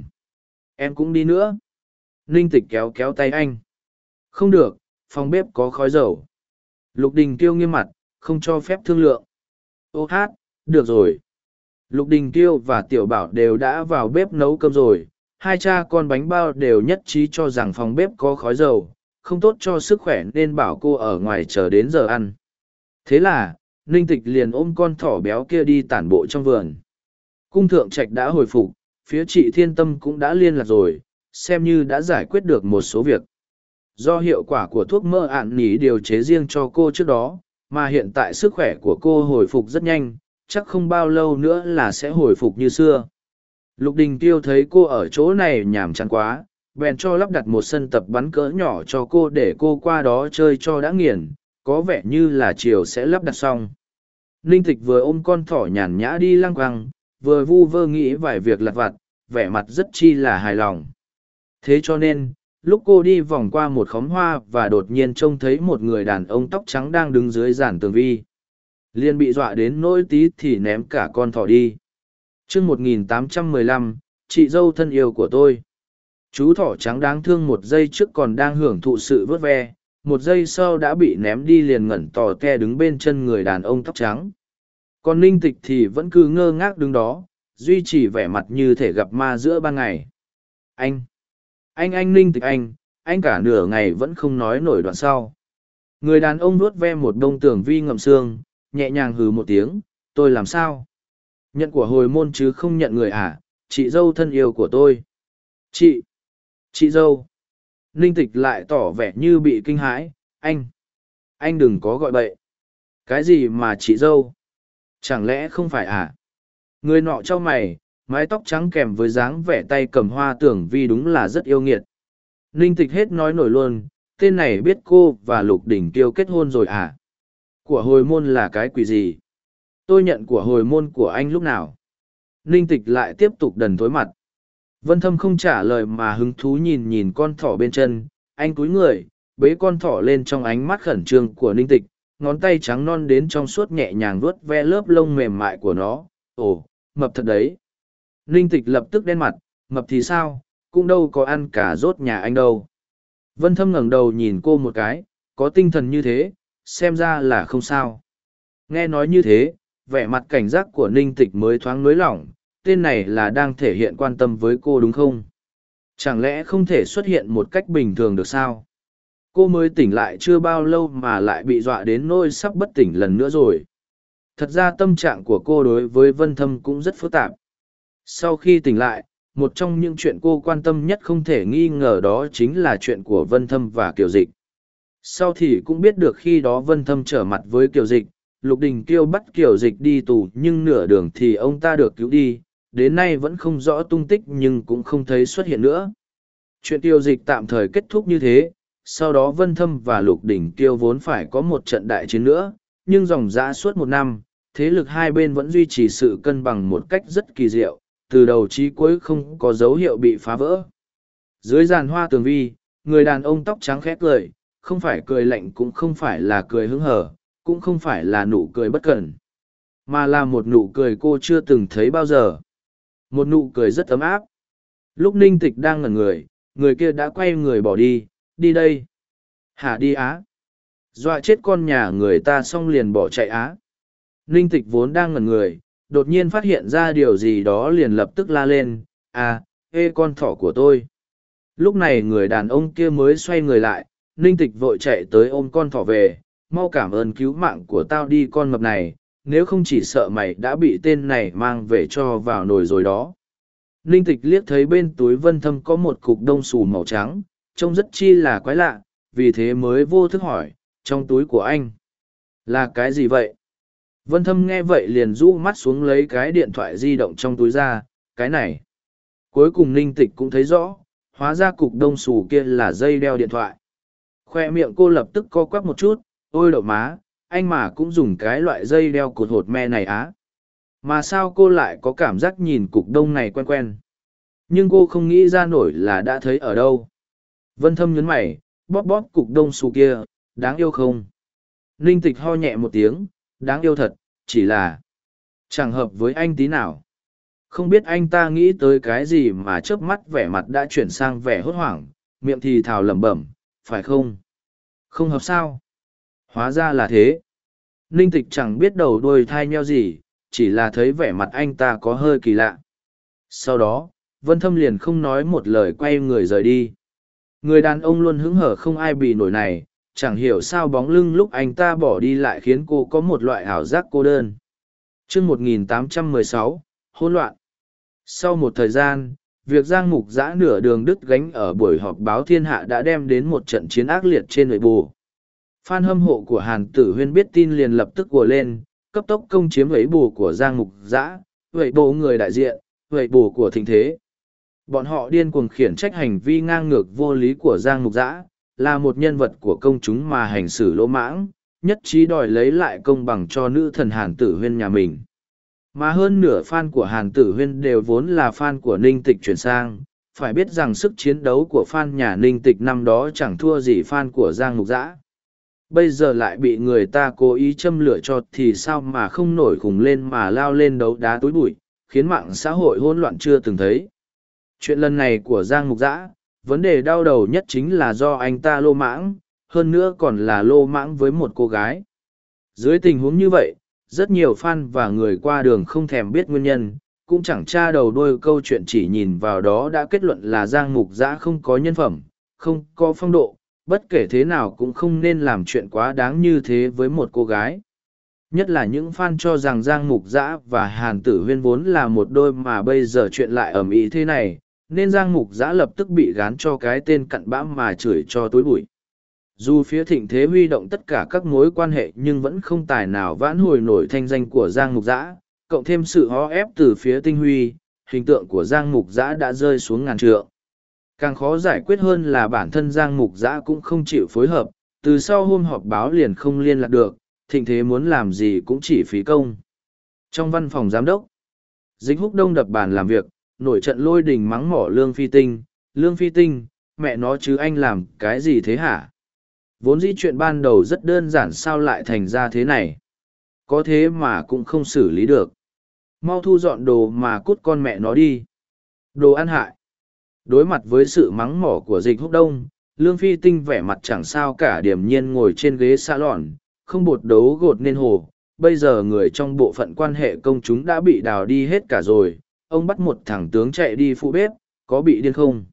Em cũng đi nữa. Ninh Tịch kéo kéo tay anh. Không được, phòng bếp có khói dầu. Lục Đình Tiêu nghiêm mặt, không cho phép thương lượng. Ô hát, được rồi. Lục Đình Tiêu và Tiểu Bảo đều đã vào bếp nấu cơm rồi. Hai cha con bánh bao đều nhất trí cho rằng phòng bếp có khói dầu, không tốt cho sức khỏe nên bảo cô ở ngoài chờ đến giờ ăn. Thế là, Ninh Tịch liền ôm con thỏ béo kia đi tản bộ trong vườn. Cung thượng trạch đã hồi phục, phía chị Thiên Tâm cũng đã liên lạc rồi, xem như đã giải quyết được một số việc. Do hiệu quả của thuốc mơ ạn nỉ điều chế riêng cho cô trước đó, mà hiện tại sức khỏe của cô hồi phục rất nhanh, chắc không bao lâu nữa là sẽ hồi phục như xưa. Lục Đình Tiêu thấy cô ở chỗ này nhàm chán quá, bèn cho lắp đặt một sân tập bắn cỡ nhỏ cho cô để cô qua đó chơi cho đã nghiền, có vẻ như là chiều sẽ lắp đặt xong. Ninh Tịch vừa ôm con thỏ nhàn nhã đi lăng quăng, vừa vu vơ nghĩ vài việc lặt vặt, vẻ mặt rất chi là hài lòng. Thế cho nên, lúc cô đi vòng qua một khóm hoa và đột nhiên trông thấy một người đàn ông tóc trắng đang đứng dưới giàn tường vi. Liền bị dọa đến nỗi tí thì ném cả con thỏ đi. chương một nghìn tám trăm mười lăm, chị dâu thân yêu của tôi. Chú thỏ trắng đáng thương một giây trước còn đang hưởng thụ sự vớt ve, một giây sau đã bị ném đi liền ngẩn tò te đứng bên chân người đàn ông tóc trắng. Còn Ninh Tịch thì vẫn cứ ngơ ngác đứng đó, duy trì vẻ mặt như thể gặp ma giữa ban ngày. Anh! Anh anh Ninh Tịch anh, anh cả nửa ngày vẫn không nói nổi đoạn sau. Người đàn ông vuốt ve một đông tường vi ngậm xương, nhẹ nhàng hừ một tiếng, tôi làm sao? Nhận của hồi môn chứ không nhận người à, chị dâu thân yêu của tôi. Chị! Chị dâu! Ninh Tịch lại tỏ vẻ như bị kinh hãi, anh! Anh đừng có gọi bậy! Cái gì mà chị dâu? Chẳng lẽ không phải à? Người nọ cho mày, mái tóc trắng kèm với dáng vẻ tay cầm hoa tưởng vi đúng là rất yêu nghiệt. Ninh Tịch hết nói nổi luôn, tên này biết cô và Lục Đỉnh Kiêu kết hôn rồi à? Của hồi môn là cái quỷ gì? Tôi nhận của hồi môn của anh lúc nào? Ninh Tịch lại tiếp tục đần thối mặt. Vân Thâm không trả lời mà hứng thú nhìn nhìn con thỏ bên chân, anh cúi người, bế con thỏ lên trong ánh mắt khẩn trương của Ninh Tịch, ngón tay trắng non đến trong suốt nhẹ nhàng vuốt ve lớp lông mềm mại của nó. Ồ, mập thật đấy. Ninh Tịch lập tức đen mặt, mập thì sao, cũng đâu có ăn cả rốt nhà anh đâu. Vân Thâm ngẩng đầu nhìn cô một cái, có tinh thần như thế, xem ra là không sao. Nghe nói như thế, vẻ mặt cảnh giác của Ninh Tịch mới thoáng nới lỏng, tên này là đang thể hiện quan tâm với cô đúng không? Chẳng lẽ không thể xuất hiện một cách bình thường được sao? Cô mới tỉnh lại chưa bao lâu mà lại bị dọa đến nỗi sắp bất tỉnh lần nữa rồi. Thật ra tâm trạng của cô đối với Vân Thâm cũng rất phức tạp. Sau khi tỉnh lại, một trong những chuyện cô quan tâm nhất không thể nghi ngờ đó chính là chuyện của Vân Thâm và Kiều Dịch. Sau thì cũng biết được khi đó Vân Thâm trở mặt với Kiều Dịch, Lục Đình Kiêu bắt Kiều Dịch đi tù nhưng nửa đường thì ông ta được cứu đi, đến nay vẫn không rõ tung tích nhưng cũng không thấy xuất hiện nữa. Chuyện Kiều Dịch tạm thời kết thúc như thế, sau đó Vân Thâm và Lục Đình Kiêu vốn phải có một trận đại chiến nữa, nhưng dòng dã suốt một năm, thế lực hai bên vẫn duy trì sự cân bằng một cách rất kỳ diệu, từ đầu chí cuối không có dấu hiệu bị phá vỡ. Dưới giàn hoa tường vi, người đàn ông tóc trắng khẽ cười, không phải cười lạnh cũng không phải là cười hứng hở, cũng không phải là nụ cười bất cẩn, mà là một nụ cười cô chưa từng thấy bao giờ. Một nụ cười rất ấm áp. Lúc Ninh Tịch đang ngẩn người, người kia đã quay người bỏ đi, đi đây. Hả đi á? Dọa chết con nhà người ta xong liền bỏ chạy á. Ninh Tịch vốn đang ngẩn người, đột nhiên phát hiện ra điều gì đó liền lập tức la lên, à, ê con thỏ của tôi. Lúc này người đàn ông kia mới xoay người lại, Ninh Tịch vội chạy tới ôm con thỏ về, mau cảm ơn cứu mạng của tao đi con mập này, nếu không chỉ sợ mày đã bị tên này mang về cho vào nồi rồi đó. Ninh Tịch liếc thấy bên túi Vân Thâm có một cục đông xù màu trắng, trông rất chi là quái lạ, vì thế mới vô thức hỏi, trong túi của anh là cái gì vậy? Vân Thâm nghe vậy liền rũ mắt xuống lấy cái điện thoại di động trong túi ra, cái này. Cuối cùng Ninh Tịch cũng thấy rõ, hóa ra cục đông xù kia là dây đeo điện thoại. Khoe miệng cô lập tức co quắp một chút, ôi đậu má, anh mà cũng dùng cái loại dây đeo cột hột me này á. Mà sao cô lại có cảm giác nhìn cục đông này quen quen? Nhưng cô không nghĩ ra nổi là đã thấy ở đâu. Vân Thâm nhấn mày, bóp bóp cục đông xù kia, đáng yêu không? Ninh Tịch ho nhẹ một tiếng, đáng yêu thật, chỉ là chẳng hợp với anh tí nào. Không biết anh ta nghĩ tới cái gì mà chớp mắt vẻ mặt đã chuyển sang vẻ hốt hoảng, miệng thì thào lẩm bẩm, phải không? Không hợp sao? Hóa ra là thế. Ninh Tịch chẳng biết đầu đuôi thai nheo gì, chỉ là thấy vẻ mặt anh ta có hơi kỳ lạ. Sau đó, Vân Thâm liền không nói một lời quay người rời đi. Người đàn ông luôn hứng hở không ai bị nổi này, chẳng hiểu sao bóng lưng lúc anh ta bỏ đi lại khiến cô có một loại ảo giác cô đơn. Chương một nghìn tám trăm mười sáu, hỗn loạn. Sau một thời gian, việc Giang Mục Giã nửa đường đứt gánh ở buổi họp báo thiên hạ đã đem đến một trận chiến ác liệt trên nội bộ. Fan hâm mộ của Hàn Tử Huyên biết tin liền lập tức ùa lên, cấp tốc công chiếm ấy bù của Giang Mục Giã, vậy bộ người đại diện, vậy bù của Thịnh Thế. Bọn họ điên cuồng khiển trách hành vi ngang ngược vô lý của Giang Mục Giã, là một nhân vật của công chúng mà hành xử lỗ mãng, nhất trí đòi lấy lại công bằng cho nữ thần Hàn Tử Huyên nhà mình. Mà hơn nửa fan của Hàn Tử Huyên đều vốn là fan của Ninh Tịch chuyển sang, phải biết rằng sức chiến đấu của fan nhà Ninh Tịch năm đó chẳng thua gì fan của Giang Mục Giã. Bây giờ lại bị người ta cố ý châm lửa cho thì sao mà không nổi khùng lên mà lao lên đấu đá túi bụi, khiến mạng xã hội hỗn loạn chưa từng thấy. Chuyện lần này của Giang Mục Giã, vấn đề đau đầu nhất chính là do anh ta lô mãng, hơn nữa còn là lô mãng với một cô gái. Dưới tình huống như vậy, rất nhiều fan và người qua đường không thèm biết nguyên nhân, cũng chẳng tra đầu đuôi câu chuyện, chỉ nhìn vào đó đã kết luận là Giang Mục Giã không có nhân phẩm, không có phong độ, bất kể thế nào cũng không nên làm chuyện quá đáng như thế với một cô gái. Nhất là những fan cho rằng Giang Mục Giã và Hàn Tử Huyên vốn là một đôi mà bây giờ chuyện lại ầm ĩ thế này, nên Giang Mục Giã lập tức bị gán cho cái tên cặn bã mà chửi cho tối bụi. Dù phía Thịnh Thế huy động tất cả các mối quan hệ nhưng vẫn không tài nào vãn hồi nổi thanh danh của Giang Mục Giã, cộng thêm sự hó ép từ phía Tinh Huy, hình tượng của Giang Mục Giã đã rơi xuống ngàn trượng. Càng khó giải quyết hơn là bản thân Giang Mục Giã cũng không chịu phối hợp, từ sau hôm họp báo liền không liên lạc được, Thịnh Thế muốn làm gì cũng chỉ phí công. Trong văn phòng giám đốc, Dịch Húc Đông đập bàn làm việc, nổi trận lôi đình mắng mỏ Lương Phi Tinh. Lương Phi Tinh, mẹ nó chứ anh làm cái gì thế hả? Vốn dĩ chuyện ban đầu rất đơn giản, sao lại thành ra thế này? Có thế mà cũng không xử lý được. Mau thu dọn đồ mà cút con mẹ nó đi. Đồ ăn hại. Đối mặt với sự mắng mỏ của Dịch Húc Đông, Lương Phi Tinh vẻ mặt chẳng sao cả, điềm nhiên ngồi trên ghế salon, không bột đấu gột nên hồ. Bây giờ người trong bộ phận quan hệ công chúng đã bị đào đi hết cả rồi, ông bắt một thằng tướng chạy đi phụ bếp, có bị điên không?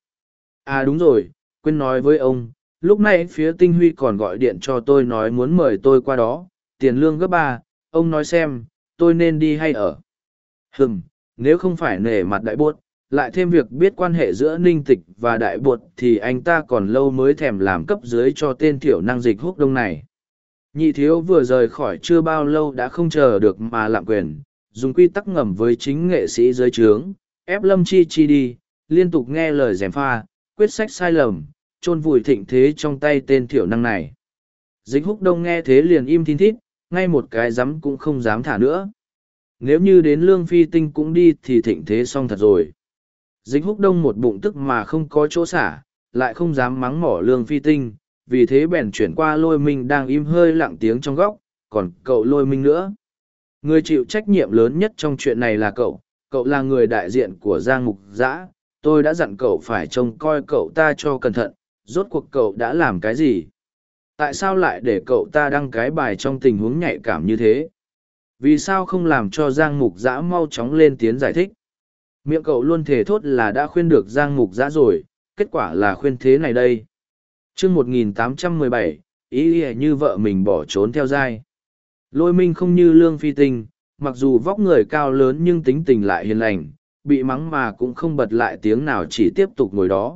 À đúng rồi, quên nói với ông, lúc này phía Tinh Huy còn gọi điện cho tôi nói muốn mời tôi qua đó, tiền lương gấp ba, ông nói xem, tôi nên đi hay ở? Hừm, nếu không phải nể mặt đại bột, lại thêm việc biết quan hệ giữa Ninh Tịch và đại bột thì anh ta còn lâu mới thèm làm cấp dưới cho tên thiểu năng Dịch Húc Đông này. Nhị thiếu vừa rời khỏi chưa bao lâu đã không chờ được mà lạm quyền, dùng quy tắc ngầm với chính nghệ sĩ dưới trướng, ép Lâm Chi Chi đi, liên tục nghe lời gièm pha, quyết sách sai lầm, chôn vùi thịnh thế trong tay tên thiểu năng này. Dịch Húc Đông nghe thế liền im thin thít, ngay một cái dám cũng không dám thả nữa. Nếu như đến Lương Phi Tinh cũng đi thì thịnh thế xong thật rồi. Dịch Húc Đông một bụng tức mà không có chỗ xả, lại không dám mắng mỏ Lương Phi Tinh, vì thế bèn chuyển qua Lôi Minh đang im hơi lặng tiếng trong góc, còn cậu Lôi Minh nữa. Người chịu trách nhiệm lớn nhất trong chuyện này là cậu, cậu là người đại diện của Giang Mục Giã, tôi đã dặn cậu phải trông coi cậu ta cho cẩn thận, rốt cuộc cậu đã làm cái gì? Tại sao lại để cậu ta đăng cái bài trong tình huống nhạy cảm như thế? Vì sao không làm cho Giang Mục Giã mau chóng lên tiếng giải thích? Miệng cậu luôn thề thốt là đã khuyên được Giang Mục Giã rồi, kết quả là khuyên thế này đây. chương một nghìn tám trăm mười bảy, ý ý như vợ mình bỏ trốn theo dai. Lôi Minh không như Lương Phi Tinh, mặc dù vóc người cao lớn nhưng tính tình lại hiền lành, bị mắng mà cũng không bật lại tiếng nào, chỉ tiếp tục ngồi đó.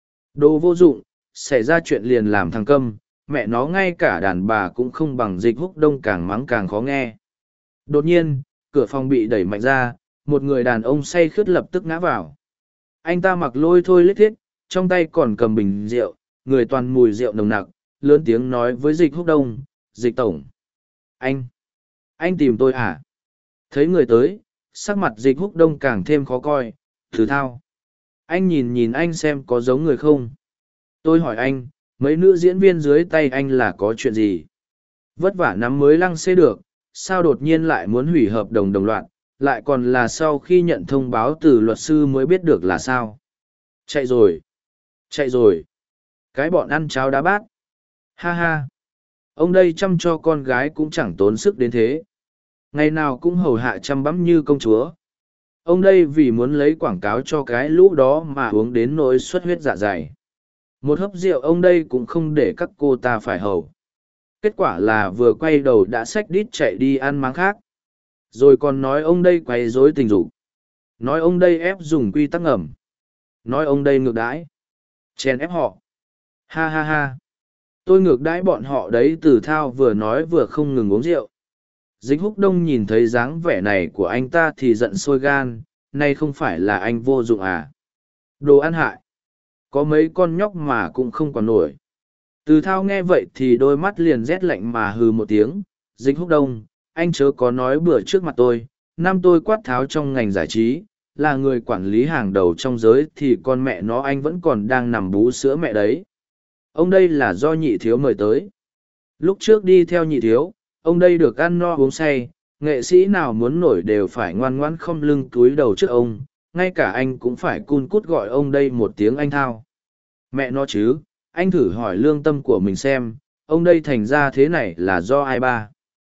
Đồ vô dụng, xảy ra chuyện liền làm thằng câm, mẹ nó ngay cả đàn bà cũng không bằng Dịch Húc Đông, càng mắng càng khó nghe. Đột nhiên, cửa phòng bị đẩy mạnh ra, một người đàn ông say khướt lập tức ngã vào. Anh ta mặc lôi thôi lết thiết, trong tay còn cầm bình rượu, người toàn mùi rượu nồng nặc, lớn tiếng nói với Dịch Húc Đông, Dịch Tổng. Anh! Anh tìm tôi à? Thấy người tới, sắc mặt Dịch Húc Đông càng thêm khó coi. Từ Thao. Anh nhìn nhìn anh xem có giống người không? Tôi hỏi anh, mấy nữ diễn viên dưới tay anh là có chuyện gì? Vất vả nắm mới lăng xê được, sao đột nhiên lại muốn hủy hợp đồng đồng loạt, lại còn là sau khi nhận thông báo từ luật sư mới biết được là sao? Chạy rồi! Chạy rồi! Cái bọn ăn cháo đá bát! Ha ha! Ông đây chăm cho con gái cũng chẳng tốn sức đến thế. Ngày nào cũng hầu hạ chăm bẵm như công chúa. Ông đây vì muốn lấy quảng cáo cho cái lũ đó mà uống đến nỗi xuất huyết dạ dày. Một hớp rượu ông đây cũng không để các cô ta phải hầu. Kết quả là vừa quay đầu đã xách đít chạy đi ăn máng khác. Rồi còn nói ông đây quấy rối tình dục. Nói ông đây ép dùng quy tắc ngầm. Nói ông đây ngược đãi. Chèn ép họ. Ha ha ha. Tôi ngược đãi bọn họ đấy. Từ Thao vừa nói vừa không ngừng uống rượu. Dịch Húc Đông nhìn thấy dáng vẻ này của anh ta thì giận sôi gan, nay không phải là anh vô dụng à? Đồ ăn hại. Có mấy con nhóc mà cũng không còn nổi. Từ Thao nghe vậy thì đôi mắt liền rét lạnh mà hừ một tiếng. Dịch Húc Đông, anh chớ có nói bừa trước mặt tôi, năm tôi quát tháo trong ngành giải trí, là người quản lý hàng đầu trong giới thì con mẹ nó anh vẫn còn đang nằm bú sữa mẹ đấy. Ông đây là do nhị thiếu mời tới. Lúc trước đi theo nhị thiếu, ông đây được ăn no uống say, nghệ sĩ nào muốn nổi đều phải ngoan ngoãn khom lưng cúi đầu trước ông, ngay cả anh cũng phải cun cút gọi ông đây một tiếng anh Thao. Mẹ nó chứ, anh thử hỏi lương tâm của mình xem, ông đây thành ra thế này là do ai ba?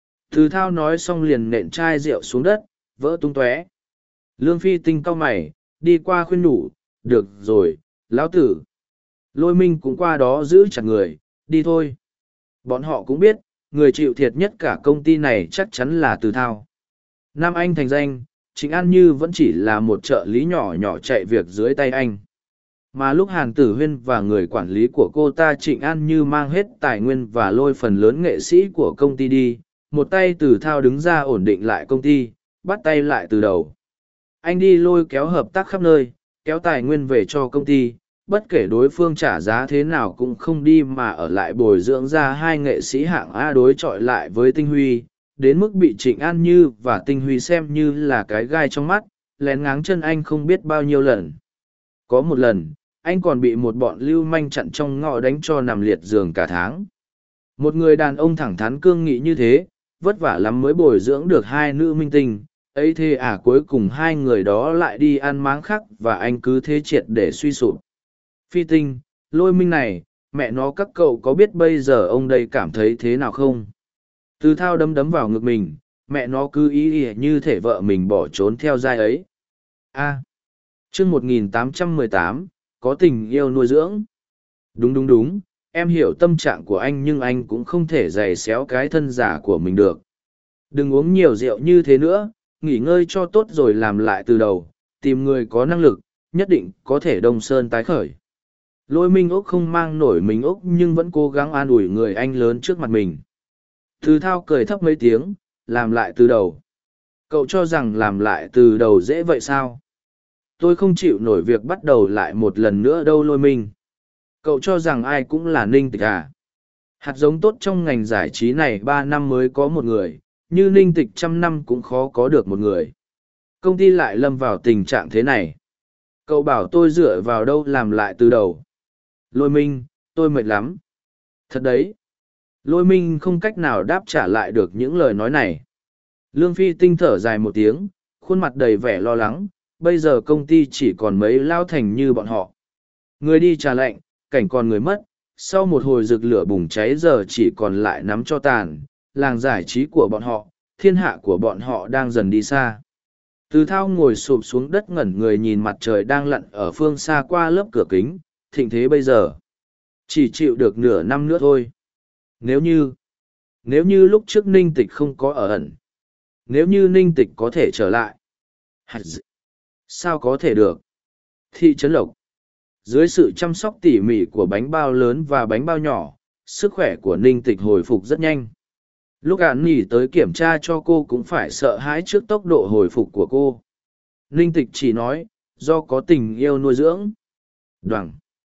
Từ Thao nói xong liền nện chai rượu xuống đất, vỡ tung tóe. Lương Phi Tinh cau mày, đi qua khuyên nhủ, được rồi, lão tử. Lôi Minh cũng qua đó giữ chặt người, đi thôi. Bọn họ cũng biết, người chịu thiệt nhất cả công ty này chắc chắn là Từ Thao. Nam Anh thành danh, Trịnh An Như vẫn chỉ là một trợ lý nhỏ nhỏ chạy việc dưới tay anh. Mà lúc Hàn Tử Huyên và người quản lý của cô ta Trịnh An Như mang hết tài nguyên và lôi phần lớn nghệ sĩ của công ty đi, một tay Từ Thao đứng ra ổn định lại công ty, bắt tay lại từ đầu. Anh đi lôi kéo hợp tác khắp nơi, kéo tài nguyên về cho công ty, bất kể đối phương trả giá thế nào cũng không đi mà ở lại bồi dưỡng ra hai nghệ sĩ hạng A đối chọi lại với Tinh Huy, đến mức bị Trịnh An Như và Tinh Huy xem như là cái gai trong mắt, lén ngáng chân anh không biết bao nhiêu lần. Có một lần, anh còn bị một bọn lưu manh chặn trong ngõ đánh cho nằm liệt giường cả tháng. Một người đàn ông thẳng thắn cương nghị như thế, vất vả lắm mới bồi dưỡng được hai nữ minh tinh, ấy thế à, cuối cùng hai người đó lại đi ăn máng khác và anh cứ thế triệt để suy sụp. Phi Tinh, Lôi Minh này, mẹ nó các cậu có biết bây giờ ông đây cảm thấy thế nào không? Từ Thao đấm đấm vào ngực mình, mẹ nó cứ ý ý như thể vợ mình bỏ trốn theo giai ấy. A. chương một nghìn tám trăm mười tám, có tình yêu nuôi dưỡng. Đúng đúng đúng, em hiểu tâm trạng của anh nhưng anh cũng không thể giày xéo cái thân giả của mình được. Đừng uống nhiều rượu như thế nữa, nghỉ ngơi cho tốt rồi làm lại từ đầu, tìm người có năng lực, nhất định có thể Đông Sơn tái khởi. Lôi Minh Úc không mang nổi mình Úc nhưng vẫn cố gắng an ủi người anh lớn trước mặt mình. Từ Thao cười thấp mấy tiếng, làm lại từ đầu. Cậu cho rằng làm lại từ đầu dễ vậy sao? Tôi không chịu nổi việc bắt đầu lại một lần nữa đâu Lôi Minh. Cậu cho rằng ai cũng là Ninh Tịch à? Hạt giống tốt trong ngành giải trí này ba năm mới có một người, như Ninh Tịch trăm năm cũng khó có được một người. Công ty lại lâm vào tình trạng thế này. Cậu bảo tôi dựa vào đâu làm lại từ đầu. Lôi Minh, tôi mệt lắm. Thật đấy. Lôi Minh không cách nào đáp trả lại được những lời nói này. Lương Phi Tinh thở dài một tiếng, khuôn mặt đầy vẻ lo lắng. Bây giờ công ty chỉ còn mấy lao thành như bọn họ. Người đi trà lạnh, cảnh còn người mất. Sau một hồi rực lửa bùng cháy giờ chỉ còn lại nắm cho tàn. Làng giải trí của bọn họ, thiên hạ của bọn họ đang dần đi xa. Từ Thao ngồi sụp xuống đất ngẩn người nhìn mặt trời đang lặn ở phương xa qua lớp cửa kính. Thịnh thế bây giờ chỉ chịu được nửa năm nữa thôi. Nếu như nếu như lúc trước Ninh Tịch không có ở ẩn, nếu như Ninh Tịch có thể trở lại, sao có thể được? Thị trấn Lộc, dưới sự chăm sóc tỉ mỉ của bánh bao lớn và bánh bao nhỏ, sức khỏe của Ninh Tịch hồi phục rất nhanh. Lúc Án Nhi tới kiểm tra cho cô cũng phải sợ hãi trước tốc độ hồi phục của cô. Ninh Tịch chỉ nói, do có tình yêu nuôi dưỡng. Đoằng.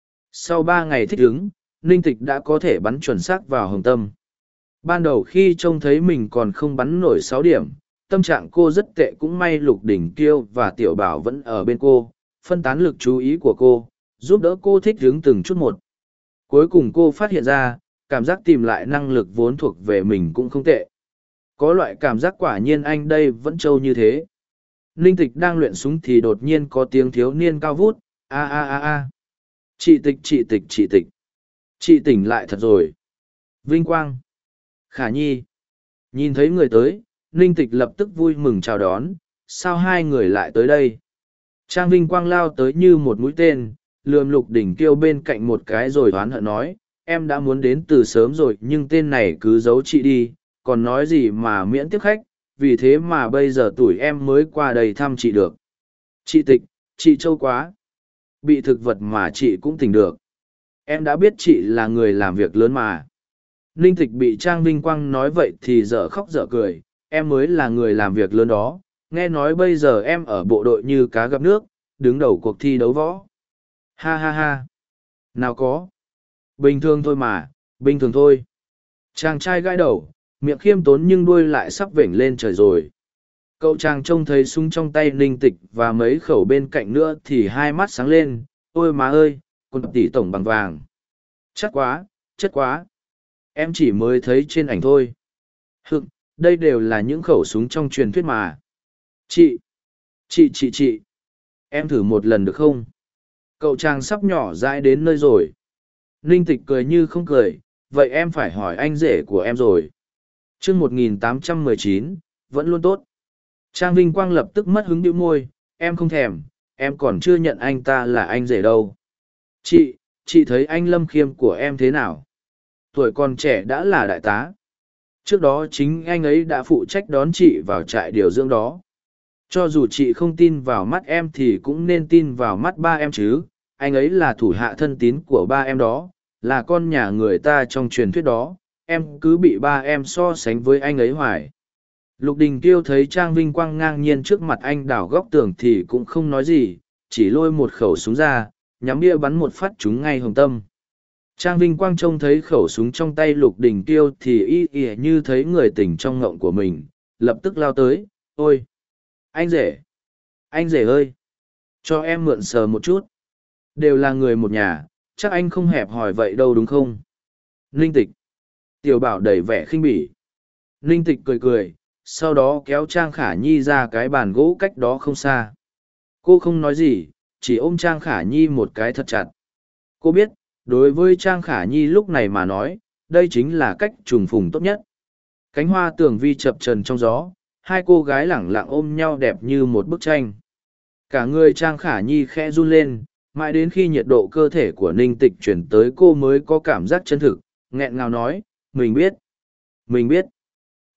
Sau ba ngày thích ứng, Ninh Tịch đã có thể bắn chuẩn xác vào hồng tâm. Ban đầu khi trông thấy mình còn không bắn nổi sáu điểm, tâm trạng cô rất tệ, cũng may Lục Đỉnh Kiêu và Tiểu Bảo vẫn ở bên cô, phân tán lực chú ý của cô, giúp đỡ cô thích ứng từng chút một. Cuối cùng cô phát hiện ra, cảm giác tìm lại năng lực vốn thuộc về mình cũng không tệ. Có loại cảm giác quả nhiên anh đây vẫn trâu như thế. Ninh Tịch đang luyện súng thì đột nhiên có tiếng thiếu niên cao vút, a a a a. Chị Tịch, chị Tịch, chị Tịch. Chị tỉnh lại thật rồi. Vinh Quang. Khả Nhi. Nhìn thấy người tới, Ninh Tịch lập tức vui mừng chào đón. Sao hai người lại tới đây? Trang Vinh Quang lao tới như một mũi tên, lườm Lục Đỉnh Kiêu bên cạnh một cái rồi oán hận nói, em đã muốn đến từ sớm rồi nhưng tên này cứ giấu chị đi, còn nói gì mà miễn tiếp khách, vì thế mà bây giờ tuổi em mới qua đây thăm chị được. Chị Tịch, chị trâu quá. Bị thực vật mà chị cũng tỉnh được. Em đã biết chị là người làm việc lớn mà. Ninh Tịch bị Trang Vinh Quang nói vậy thì dở khóc dở cười, em mới là người làm việc lớn đó, nghe nói bây giờ em ở bộ đội như cá gặp nước, đứng đầu cuộc thi đấu võ. Ha ha ha. Nào có. Bình thường thôi mà, bình thường thôi. Chàng trai gãi đầu, miệng khiêm tốn nhưng đuôi lại sắp vểnh lên trời rồi. Cậu chàng trông thấy súng trong tay Ninh Tịch và mấy khẩu bên cạnh nữa thì hai mắt sáng lên, ôi má ơi, con tỷ tổng bằng vàng. Chắc quá, chất quá. Em chỉ mới thấy trên ảnh thôi. Hựng, đây đều là những khẩu súng trong truyền thuyết mà. Chị, chị chị chị, em thử một lần được không? Cậu chàng sắp nhỏ dãi đến nơi rồi. Ninh Tịch cười như không cười, vậy em phải hỏi anh rể của em rồi. chương một nghìn tám trăm mười chín, vẫn luôn tốt. Trang Vinh Quang lập tức mất hứng bĩu môi, em không thèm, em còn chưa nhận anh ta là anh rể đâu. Chị, chị thấy anh Lâm Khiêm của em thế nào? Tuổi còn trẻ đã là đại tá. Trước đó chính anh ấy đã phụ trách đón chị vào trại điều dưỡng đó. Cho dù chị không tin vào mắt em thì cũng nên tin vào mắt ba em chứ. Anh ấy là thủ hạ thân tín của ba em đó, là con nhà người ta trong truyền thuyết đó. Em cứ bị ba em so sánh với anh ấy hoài. Lục Đình Kiêu thấy Trang Vinh Quang ngang nhiên trước mặt anh đảo góc tường thì cũng không nói gì, chỉ lôi một khẩu súng ra, nhắm bia bắn một phát trúng ngay hồng tâm. Trang Vinh Quang trông thấy khẩu súng trong tay Lục Đình Kiêu thì y y như thấy người tình trong ngộng của mình, lập tức lao tới, ôi! Anh rể! Anh rể ơi! Cho em mượn sờ một chút. Đều là người một nhà, chắc anh không hẹp hòi vậy đâu đúng không? Ninh Tịch! Tiểu Bảo đầy vẻ khinh bỉ. Ninh Tịch cười cười, sau đó kéo Trang Khả Nhi ra cái bàn gỗ cách đó không xa. Cô không nói gì, chỉ ôm Trang Khả Nhi một cái thật chặt. Cô biết, đối với Trang Khả Nhi lúc này mà nói, đây chính là cách trùng phùng tốt nhất. Cánh hoa tường vi chập trần trong gió, hai cô gái lẳng lặng ôm nhau đẹp như một bức tranh. Cả người Trang Khả Nhi khẽ run lên, mãi đến khi nhiệt độ cơ thể của Ninh Tịch chuyển tới cô mới có cảm giác chân thực, nghẹn ngào nói, mình biết, mình biết.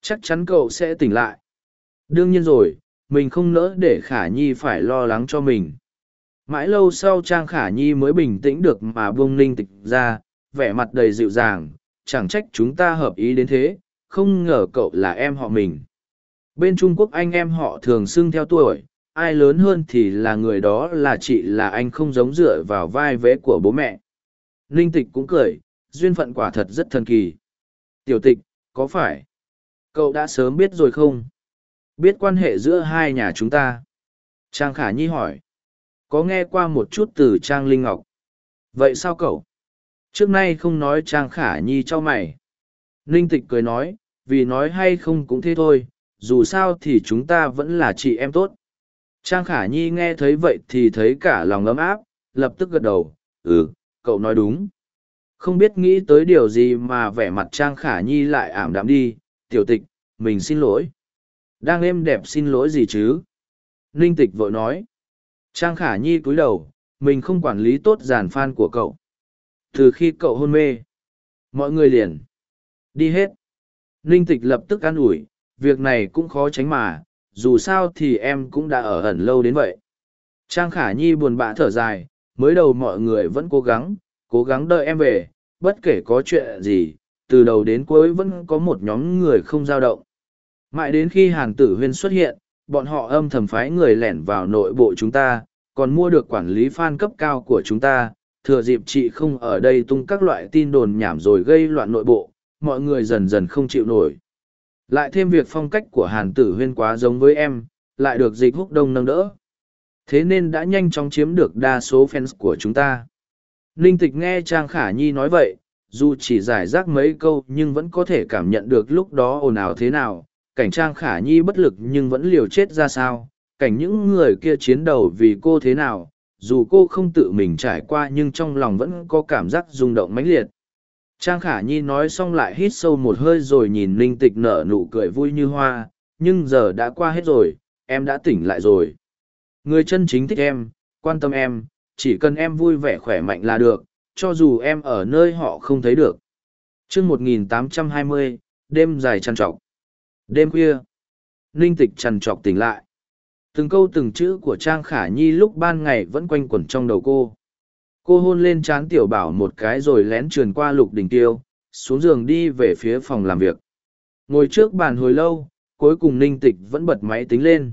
Chắc chắn cậu sẽ tỉnh lại. Đương nhiên rồi, mình không nỡ để Khả Nhi phải lo lắng cho mình. Mãi lâu sau Trang Khả Nhi mới bình tĩnh được mà buông Ninh Tịch ra, vẻ mặt đầy dịu dàng, chẳng trách chúng ta hợp ý đến thế, không ngờ cậu là em họ mình. Bên Trung Quốc anh em họ thường xưng theo tuổi, ai lớn hơn thì là người đó là chị là anh, không giống dựa vào vai vế của bố mẹ. Ninh Tịch cũng cười, duyên phận quả thật rất thần kỳ. Tiểu Tịch, có phải cậu đã sớm biết rồi không? Biết quan hệ giữa hai nhà chúng ta? Trang Khả Nhi hỏi. Có nghe qua một chút từ Trang Linh Ngọc. Vậy sao cậu? Trước nay không nói. Trang Khả Nhi cho mày. Ninh Tịch cười nói, vì nói hay không cũng thế thôi, dù sao thì chúng ta vẫn là chị em tốt. Trang Khả Nhi nghe thấy vậy thì thấy cả lòng ấm áp, lập tức gật đầu, ừ, cậu nói đúng. Không biết nghĩ tới điều gì mà vẻ mặt Trang Khả Nhi lại ảm đạm đi. Tiểu Tịch, mình xin lỗi. Đang êm đẹp xin lỗi gì chứ? Ninh Tịch vội nói. Trang Khả Nhi cúi đầu, mình không quản lý tốt dàn fan của cậu. Từ khi cậu hôn mê, mọi người liền đi hết. Ninh Tịch lập tức an ủi, việc này cũng khó tránh mà, dù sao thì em cũng đã ở ẩn lâu đến vậy. Trang Khả Nhi buồn bã thở dài, mới đầu mọi người vẫn cố gắng, cố gắng đợi em về, bất kể có chuyện gì, từ đầu đến cuối vẫn có một nhóm người không dao động. Mãi đến khi Hàn Tử Huyên xuất hiện, bọn họ âm thầm phái người lẻn vào nội bộ chúng ta, còn mua được quản lý fan cấp cao của chúng ta, thừa dịp chị không ở đây tung các loại tin đồn nhảm rồi gây loạn nội bộ, mọi người dần dần không chịu nổi. Lại thêm việc phong cách của Hàn Tử Huyên quá giống với em, lại được Dịch Húc Đông nâng đỡ. Thế nên đã nhanh chóng chiếm được đa số fans của chúng ta. Ninh Tịch nghe Trang Khả Nhi nói vậy, dù chỉ giải rác mấy câu nhưng vẫn có thể cảm nhận được lúc đó ồn ào thế nào, cảnh Trang Khả Nhi bất lực nhưng vẫn liều chết ra sao, cảnh những người kia chiến đấu vì cô thế nào, dù cô không tự mình trải qua nhưng trong lòng vẫn có cảm giác rung động mãnh liệt. Trang Khả Nhi nói xong lại hít sâu một hơi rồi nhìn Ninh Tịch nở nụ cười vui như hoa, nhưng giờ đã qua hết rồi, em đã tỉnh lại rồi. Người chân chính thích em, quan tâm em, chỉ cần em vui vẻ khỏe mạnh là được, cho dù em ở nơi họ không thấy được. chương một nghìn tám trăm hai mươi, đêm dài trằn trọc. Đêm khuya, Ninh Tịch trằn trọc tỉnh lại. Từng câu từng chữ của Trang Khả Nhi lúc ban ngày vẫn quanh quẩn trong đầu cô. Cô hôn lên trán Tiểu Bảo một cái rồi lén trườn qua Lục Đình Tiêu, xuống giường đi về phía phòng làm việc. Ngồi trước bàn hồi lâu, cuối cùng Ninh Tịch vẫn bật máy tính lên.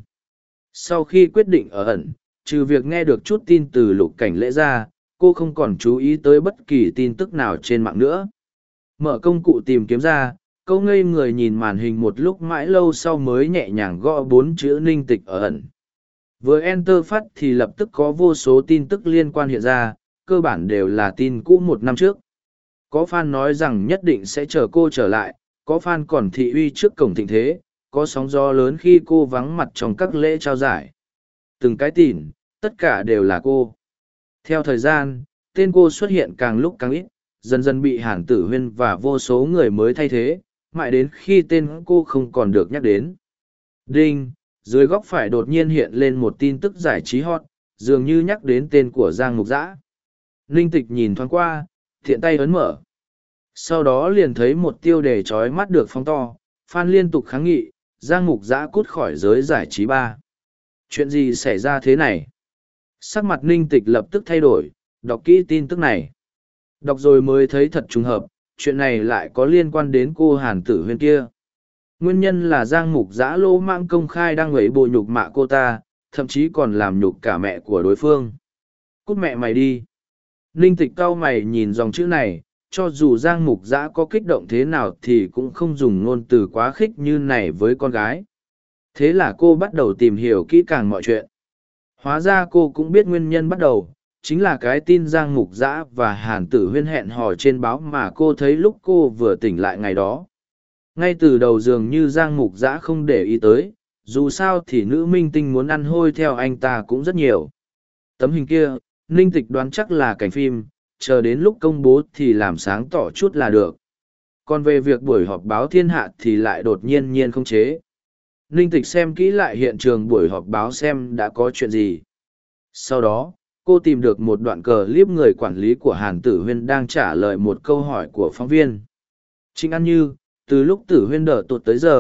Sau khi quyết định ở ẩn, trừ việc nghe được chút tin từ Lục Cảnh Lễ ra, cô không còn chú ý tới bất kỳ tin tức nào trên mạng nữa. Mở công cụ tìm kiếm ra, câu ngây người nhìn màn hình một lúc mãi lâu sau mới nhẹ nhàng gõ bốn chữ Ninh Tịch ở ẩn. Vừa enter phát thì lập tức có vô số tin tức liên quan hiện ra, cơ bản đều là tin cũ một năm trước. Có fan nói rằng nhất định sẽ chờ cô trở lại, có fan còn thị uy trước cổng thịnh thế, có sóng gió lớn khi cô vắng mặt trong các lễ trao giải. Từng cái tin, tất cả đều là cô. Theo thời gian, tên cô xuất hiện càng lúc càng ít, dần dần bị Hàn Tử Huyên và vô số người mới thay thế, mãi đến khi tên cô không còn được nhắc đến. Đinh, dưới góc phải đột nhiên hiện lên một tin tức giải trí hot, dường như nhắc đến tên của Giang Mục Dã. Ninh Tịch nhìn thoáng qua, thiện tay ấn mở. Sau đó liền thấy một tiêu đề chói mắt được phóng to, fan liên tục kháng nghị, Giang Mục Dã cút khỏi giới giải trí ba. Chuyện gì xảy ra thế này? Sắc mặt Ninh Tịch lập tức thay đổi, đọc kỹ tin tức này. Đọc rồi mới thấy thật trùng hợp, chuyện này lại có liên quan đến cô Hàn Tử Huyên kia. Nguyên nhân là Giang Mục Dã lô mạng công khai đang ngấy bồ nhục mạ cô ta, thậm chí còn làm nhục cả mẹ của đối phương. Cút mẹ mày đi. Ninh Tịch cau mày nhìn dòng chữ này, cho dù Giang Mục Dã có kích động thế nào thì cũng không dùng ngôn từ quá khích như này với con gái. Thế là cô bắt đầu tìm hiểu kỹ càng mọi chuyện. Hóa ra cô cũng biết nguyên nhân bắt đầu, chính là cái tin Giang Mục Dã và Hàn Tử Huyên hẹn hò trên báo mà cô thấy lúc cô vừa tỉnh lại ngày đó. Ngay từ đầu dường như Giang Mục Dã không để ý tới, dù sao thì nữ minh tinh muốn ăn hôi theo anh ta cũng rất nhiều. Tấm hình kia, Ninh Tịch đoán chắc là cảnh phim, chờ đến lúc công bố thì làm sáng tỏ chút là được. Còn về việc buổi họp báo thiên hạ thì lại đột nhiên nhiên không chế. Ninh Tịch xem kỹ lại hiện trường buổi họp báo xem đã có chuyện gì. Sau đó, cô tìm được một đoạn clip người quản lý của Hàn Tử Huyên đang trả lời một câu hỏi của phóng viên. Trịnh An Như, từ lúc Tử Huyên đỡ tụt tới giờ,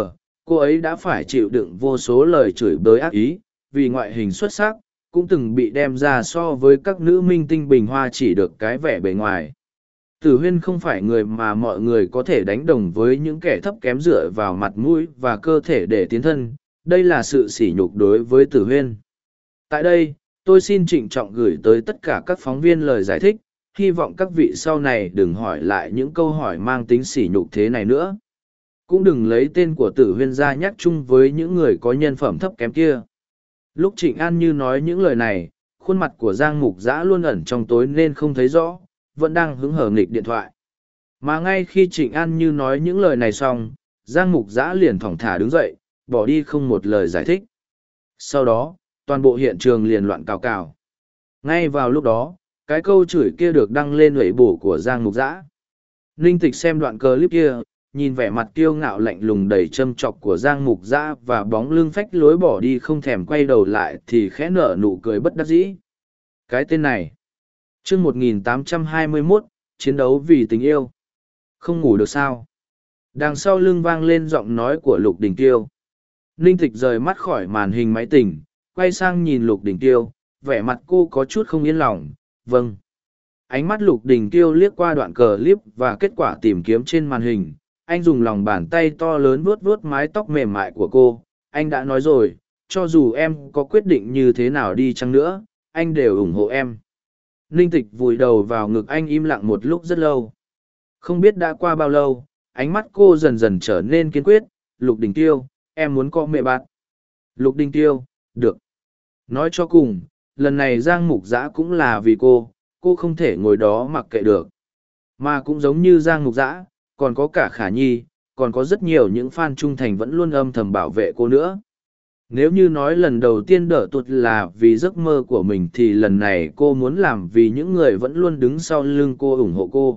cô ấy đã phải chịu đựng vô số lời chửi bới ác ý, vì ngoại hình xuất sắc, cũng từng bị đem ra so với các nữ minh tinh bình hoa chỉ được cái vẻ bề ngoài. Tử Huyên không phải người mà mọi người có thể đánh đồng với những kẻ thấp kém dựa vào mặt mũi và cơ thể để tiến thân, đây là sự sỉ nhục đối với Tử Huyên. Tại đây, tôi xin trịnh trọng gửi tới tất cả các phóng viên lời giải thích, hy vọng các vị sau này đừng hỏi lại những câu hỏi mang tính sỉ nhục thế này nữa. Cũng đừng lấy tên của Tử Huyên ra nhắc chung với những người có nhân phẩm thấp kém kia. Lúc Trịnh An Như nói những lời này, khuôn mặt của Giang Mục Dã luôn ẩn trong tối nên không thấy rõ, vẫn đang hứng hở nghịch điện thoại. Mà ngay khi Trịnh An Như nói những lời này xong, Giang Mục Dã liền thong thả đứng dậy, bỏ đi không một lời giải thích. Sau đó, toàn bộ hiện trường liền loạn cào cào. Ngay vào lúc đó, cái câu chửi kia được đăng lên lưỡi bổ của Giang Mục Dã. Ninh Tịch xem đoạn clip kia, nhìn vẻ mặt kiêu ngạo lạnh lùng đầy châm chọc của Giang Mục Dã và bóng lưng phách lối bỏ đi không thèm quay đầu lại thì khẽ nở nụ cười bất đắc dĩ. Cái tên này. Chương một nghìn tám trăm hai mươi mốt, chiến đấu vì tình yêu. Không ngủ được sao? Đằng sau lưng vang lên giọng nói của Lục Đình Tiêu. Ninh Tịch rời mắt khỏi màn hình máy tỉnh, quay sang nhìn Lục Đình Tiêu, vẻ mặt cô có chút không yên lòng. Vâng. Ánh mắt Lục Đình Tiêu liếc qua đoạn clip và kết quả tìm kiếm trên màn hình. Anh dùng lòng bàn tay to lớn vuốt vuốt mái tóc mềm mại của cô. Anh đã nói rồi, cho dù em có quyết định như thế nào đi chăng nữa, anh đều ủng hộ em. Ninh Tịch vùi đầu vào ngực anh im lặng một lúc rất lâu. Không biết đã qua bao lâu, ánh mắt cô dần dần trở nên kiên quyết. Lục Đình Tiêu, em muốn có mẹ bạn. Lục Đình Tiêu, được. Nói cho cùng, lần này Giang Mục Dã cũng là vì cô, cô không thể ngồi đó mặc kệ được. Mà cũng giống như Giang Mục Dã, còn có cả Khả Nhi, còn có rất nhiều những fan trung thành vẫn luôn âm thầm bảo vệ cô nữa. Nếu như nói lần đầu tiên đỡ tuột là vì giấc mơ của mình thì lần này cô muốn làm vì những người vẫn luôn đứng sau lưng cô ủng hộ cô.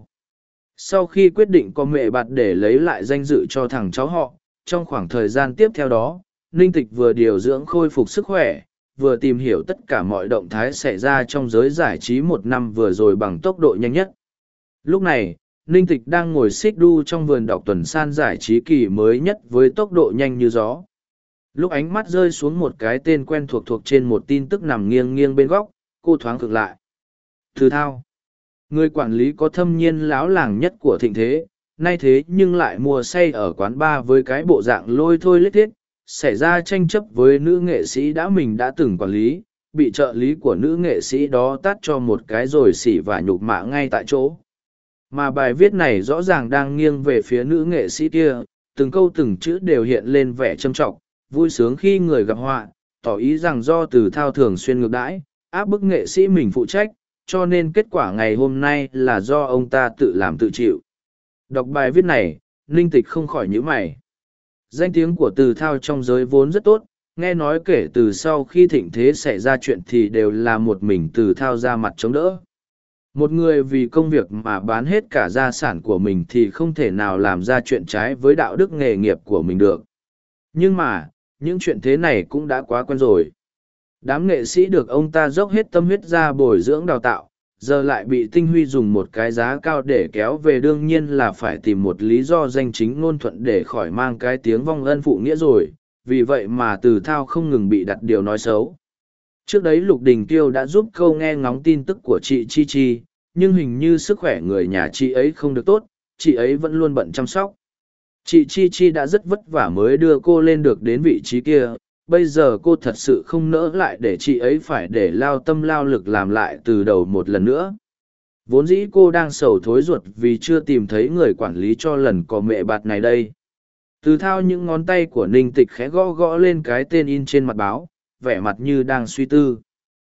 Sau khi quyết định có mẹ bạt để lấy lại danh dự cho thằng cháu họ, trong khoảng thời gian tiếp theo đó, Ninh Tịch vừa điều dưỡng khôi phục sức khỏe, vừa tìm hiểu tất cả mọi động thái xảy ra trong giới giải trí một năm vừa rồi bằng tốc độ nhanh nhất. Lúc này, Ninh Tịch đang ngồi xích đu trong vườn đọc tuần san giải trí kỳ mới nhất với tốc độ nhanh như gió. Lúc ánh mắt rơi xuống một cái tên quen thuộc thuộc trên một tin tức nằm nghiêng nghiêng bên góc, cô thoáng cực lại. Từ Thao, người quản lý có thâm niên láo làng nhất của thịnh thế, nay thế nhưng lại mua say ở quán bar với cái bộ dạng lôi thôi lết thiết, xảy ra tranh chấp với nữ nghệ sĩ đã mình đã từng quản lý, bị trợ lý của nữ nghệ sĩ đó tát cho một cái rồi xỉ và nhục mạ ngay tại chỗ. Mà bài viết này rõ ràng đang nghiêng về phía nữ nghệ sĩ kia, từng câu từng chữ đều hiện lên vẻ châm trọng, vui sướng khi người gặp họa, tỏ ý rằng do Từ Thao thường xuyên ngược đãi, áp bức nghệ sĩ mình phụ trách, cho nên kết quả ngày hôm nay là do ông ta tự làm tự chịu. Đọc bài viết này, Ninh Tịch không khỏi nhíu mày. Danh tiếng của Từ Thao trong giới vốn rất tốt, nghe nói kể từ sau khi thịnh thế xảy ra chuyện thì đều là một mình Từ Thao ra mặt chống đỡ. Một người vì công việc mà bán hết cả gia sản của mình thì không thể nào làm ra chuyện trái với đạo đức nghề nghiệp của mình được. Nhưng mà, những chuyện thế này cũng đã quá quen rồi. Đám nghệ sĩ được ông ta dốc hết tâm huyết ra bồi dưỡng đào tạo, giờ lại bị Tinh Huy dùng một cái giá cao để kéo về, đương nhiên là phải tìm một lý do danh chính ngôn thuận để khỏi mang cái tiếng vong ân phụ nghĩa rồi, vì vậy mà Từ Thao không ngừng bị đặt điều nói xấu. Trước đấy Lục Đình Tiêu đã giúp câu nghe ngóng tin tức của chị Chi Chi, nhưng hình như sức khỏe người nhà chị ấy không được tốt, chị ấy vẫn luôn bận chăm sóc. Chị Chi Chi đã rất vất vả mới đưa cô lên được đến vị trí kia, bây giờ cô thật sự không nỡ lại để chị ấy phải để lao tâm lao lực làm lại từ đầu một lần nữa. Vốn dĩ cô đang sầu thối ruột vì chưa tìm thấy người quản lý cho lần có mẹ bạt này đây. Từ Thao những ngón tay của Ninh Tịch khẽ gõ gõ lên cái tên in trên mặt báo, vẻ mặt như đang suy tư.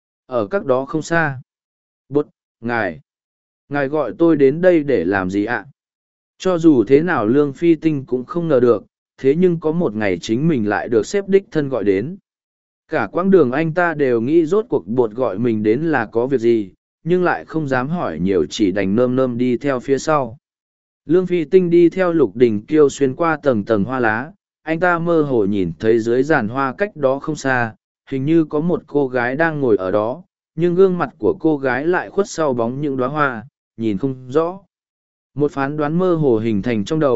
Ở các đó không xa. Bút, ngài. Ngài gọi tôi đến đây để làm gì ạ? Cho dù thế nào Lương Phi Tinh cũng không ngờ được, thế nhưng có một ngày chính mình lại được xếp đích thân gọi đến. Cả quãng đường anh ta đều nghĩ rốt cuộc bột gọi mình đến là có việc gì, nhưng lại không dám hỏi nhiều, chỉ đành nơm nơm đi theo phía sau. Lương Phi Tinh đi theo Lục Đình Kiêu xuyên qua tầng tầng hoa lá, anh ta mơ hồ nhìn thấy dưới giàn hoa cách đó không xa, hình như có một cô gái đang ngồi ở đó, nhưng gương mặt của cô gái lại khuất sau bóng những đóa hoa, nhìn không rõ. Một phán đoán mơ hồ hình thành trong đầu,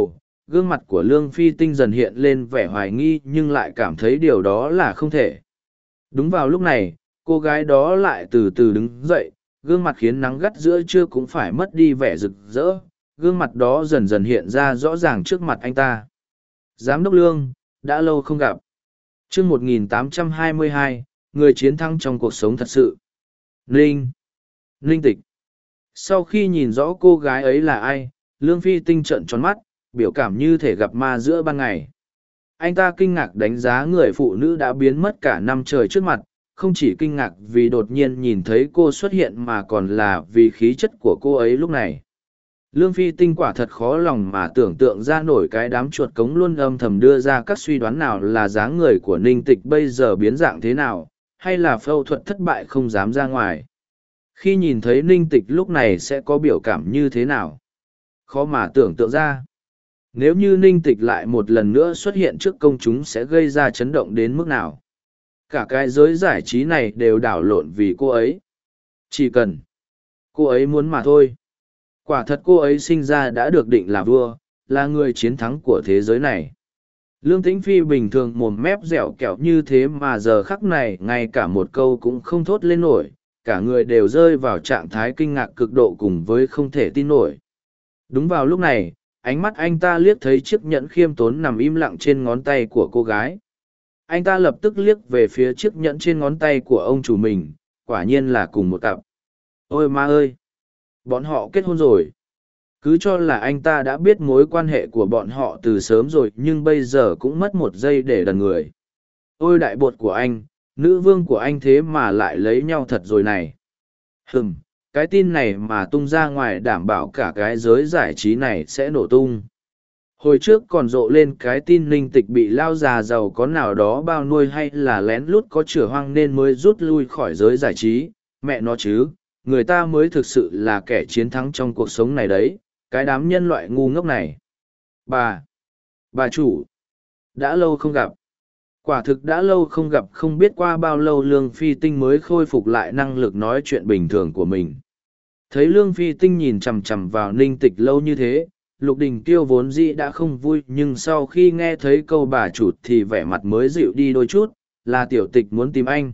gương mặt của Lương Phi Tinh dần hiện lên vẻ hoài nghi nhưng lại cảm thấy điều đó là không thể. Đúng vào lúc này, cô gái đó lại từ từ đứng dậy, gương mặt khiến nắng gắt giữa trưa cũng phải mất đi vẻ rực rỡ, gương mặt đó dần dần hiện ra rõ ràng trước mặt anh ta. Giám đốc Lương, đã lâu không gặp. Chương một nghìn tám trăm hai mươi hai, người chiến thắng trong cuộc sống thật sự. Ninh. Ninh Tịch. Sau khi nhìn rõ cô gái ấy là ai, Lương Phi Tinh trợn tròn mắt, biểu cảm như thể gặp ma giữa ban ngày. Anh ta kinh ngạc đánh giá người phụ nữ đã biến mất cả năm trời trước mặt, không chỉ kinh ngạc vì đột nhiên nhìn thấy cô xuất hiện mà còn là vì khí chất của cô ấy lúc này. Lương Phi Tinh quả thật khó lòng mà tưởng tượng ra nổi cái đám chuột cống luôn âm thầm đưa ra các suy đoán nào là dáng người của Ninh Tịch bây giờ biến dạng thế nào, hay là phẫu thuật thất bại không dám ra ngoài. Khi nhìn thấy Ninh Tịch lúc này sẽ có biểu cảm như thế nào? Khó mà tưởng tượng ra. Nếu như Ninh Tịch lại một lần nữa xuất hiện trước công chúng sẽ gây ra chấn động đến mức nào? Cả cái giới giải trí này đều đảo lộn vì cô ấy. Chỉ cần cô ấy muốn mà thôi. Quả thật cô ấy sinh ra đã được định là vua, là người chiến thắng của thế giới này. Lương Tĩnh Phi bình thường mồm mép dẻo kẹo như thế mà giờ khắc này ngay cả một câu cũng không thốt lên nổi, cả người đều rơi vào trạng thái kinh ngạc cực độ cùng với không thể tin nổi. Đúng vào lúc này, ánh mắt anh ta liếc thấy chiếc nhẫn khiêm tốn nằm im lặng trên ngón tay của cô gái. Anh ta lập tức liếc về phía chiếc nhẫn trên ngón tay của ông chủ mình, quả nhiên là cùng một cặp. Ôi ma ơi! Bọn họ kết hôn rồi. Cứ cho là anh ta đã biết mối quan hệ của bọn họ từ sớm rồi nhưng bây giờ cũng mất một giây để đần người. Ôi đại bột của anh, nữ vương của anh thế mà lại lấy nhau thật rồi này. Hừm, cái tin này mà tung ra ngoài đảm bảo cả cái giới giải trí này sẽ nổ tung. Hồi trước còn rộ lên cái tin Ninh Tịch bị lao già giàu có nào đó bao nuôi hay là lén lút có chửa hoang nên mới rút lui khỏi giới giải trí. Mẹ nó chứ, người ta mới thực sự là kẻ chiến thắng trong cuộc sống này đấy, cái đám nhân loại ngu ngốc này. Bà, bà chủ, đã lâu không gặp. Quả thực đã lâu không gặp, không biết qua bao lâu Lương Phi Tinh mới khôi phục lại năng lực nói chuyện bình thường của mình. Thấy Lương Phi Tinh nhìn chằm chằm vào Ninh Tịch lâu như thế, Lục Đình Tiêu vốn dĩ đã không vui nhưng sau khi nghe thấy câu bà chủ thì vẻ mặt mới dịu đi đôi chút, là tiểu tịch muốn tìm anh.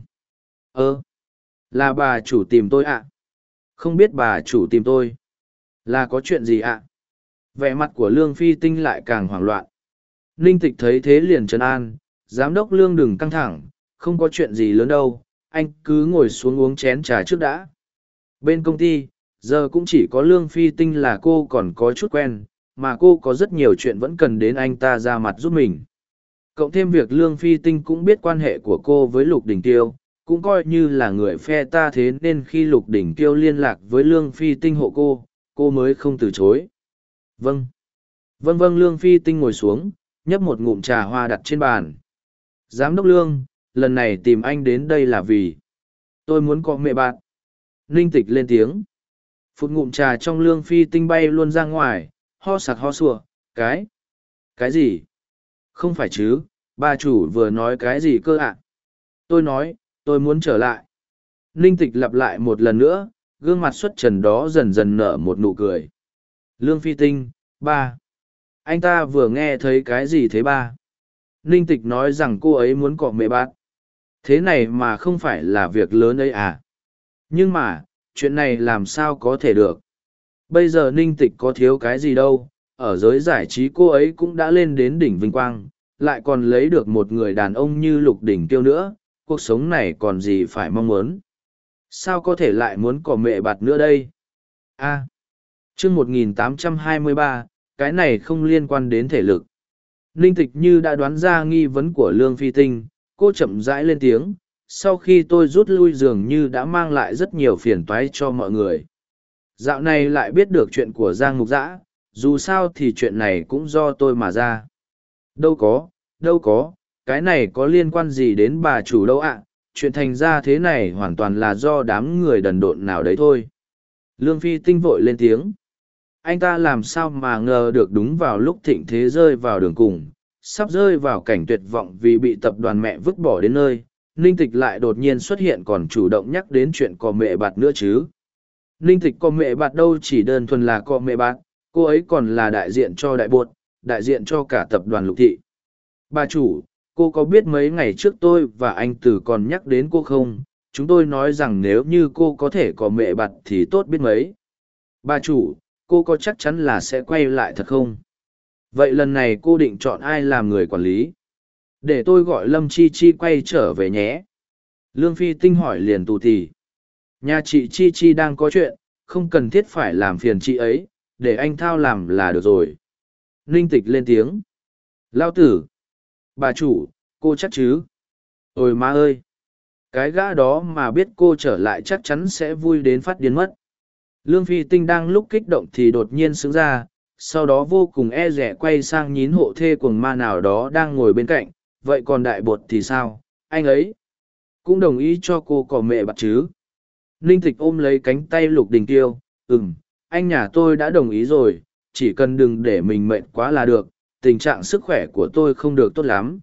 Ơ, là bà chủ tìm tôi ạ? Không biết bà chủ tìm tôi. Là có chuyện gì ạ? Vẻ mặt của Lương Phi Tinh lại càng hoảng loạn. Ninh Tịch thấy thế liền trấn an, giám đốc Lương đừng căng thẳng, không có chuyện gì lớn đâu, anh cứ ngồi xuống uống chén trà trước đã. Bên công ty, giờ cũng chỉ có Lương Phi Tinh là cô còn có chút quen, mà cô có rất nhiều chuyện vẫn cần đến anh ta ra mặt giúp mình. Cộng thêm việc Lương Phi Tinh cũng biết quan hệ của cô với Lục Đình Tiêu, cũng coi như là người phe ta thế nên khi Lục Đình Tiêu liên lạc với Lương Phi Tinh hộ cô, cô mới không từ chối. Vâng. Vâng vâng Lương Phi Tinh ngồi xuống, nhấp một ngụm trà hoa đặt trên bàn. Giám đốc Lương, lần này tìm anh đến đây là vì tôi muốn có mẹ bạn. Ninh Tịch lên tiếng. Phút ngụm trà trong Lương Phi Tinh bay luôn ra ngoài, ho sặc ho sủa, cái. Cái gì? Không phải chứ, bà chủ vừa nói cái gì cơ ạ? Tôi nói, tôi muốn trở lại. Ninh Tịch lặp lại một lần nữa, gương mặt xuất trần đó dần dần nở một nụ cười. Lương Phi Tinh, ba. Anh ta vừa nghe thấy cái gì thế ba? Ninh Tịch nói rằng cô ấy muốn cọ mẹ bạn. Thế này mà không phải là việc lớn ấy à? Nhưng mà, chuyện này làm sao có thể được? Bây giờ Ninh Tịch có thiếu cái gì đâu, ở giới giải trí cô ấy cũng đã lên đến đỉnh vinh quang, lại còn lấy được một người đàn ông như Lục Đỉnh Kiêu nữa, cuộc sống này còn gì phải mong muốn. Sao có thể lại muốn cỏ mẹ bạt nữa đây? A. À, chương một nghìn tám trăm hai mươi ba, cái này không liên quan đến thể lực. Ninh Tịch như đã đoán ra nghi vấn của Lương Phi Tinh, cô chậm rãi lên tiếng, sau khi tôi rút lui dường như đã mang lại rất nhiều phiền toái cho mọi người. Dạo này lại biết được chuyện của Giang Mục Dã, dù sao thì chuyện này cũng do tôi mà ra. Đâu có, đâu có, cái này có liên quan gì đến bà chủ đâu ạ, chuyện thành ra thế này hoàn toàn là do đám người đần độn nào đấy thôi. Lương Phi Tinh vội lên tiếng. Anh ta làm sao mà ngờ được đúng vào lúc thịnh thế rơi vào đường cùng, sắp rơi vào cảnh tuyệt vọng vì bị tập đoàn mẹ vứt bỏ đến nơi, Ninh Tịch lại đột nhiên xuất hiện còn chủ động nhắc đến chuyện cò mẹ bạt nữa chứ. Ninh Tịch cò mẹ bạt đâu chỉ đơn thuần là cò mẹ bạt, cô ấy còn là đại diện cho đại bột, đại diện cho cả tập đoàn Lục Thị. Bà chủ, cô có biết mấy ngày trước tôi và anh Tử còn nhắc đến cô không? Chúng tôi nói rằng nếu như cô có thể có mẹ bặt thì tốt biết mấy. Bà chủ, cô có chắc chắn là sẽ quay lại thật không? Vậy lần này cô định chọn ai làm người quản lý? Để tôi gọi Lâm Chi Chi quay trở về nhé. Lương Phi Tinh hỏi liền tù tì. Nhà chị Chi Chi đang có chuyện, không cần thiết phải làm phiền chị ấy, để anh Thao làm là được rồi. Ninh Tịch lên tiếng. Lao tử. Bà chủ, cô chắc chứ? Ôi má ơi! Cái gã đó mà biết cô trở lại chắc chắn sẽ vui đến phát điên mất. Lương Phi Tinh đang lúc kích động thì đột nhiên sững ra, sau đó vô cùng e dè quay sang nhín hộ thê cuồng ma nào đó đang ngồi bên cạnh. Vậy còn đại bột thì sao? Anh ấy cũng đồng ý cho cô có mẹ bặt chứ? Ninh Tịch ôm lấy cánh tay Lục Đình Tiêu. Ừm, anh nhà tôi đã đồng ý rồi, chỉ cần đừng để mình mệt quá là được, tình trạng sức khỏe của tôi không được tốt lắm.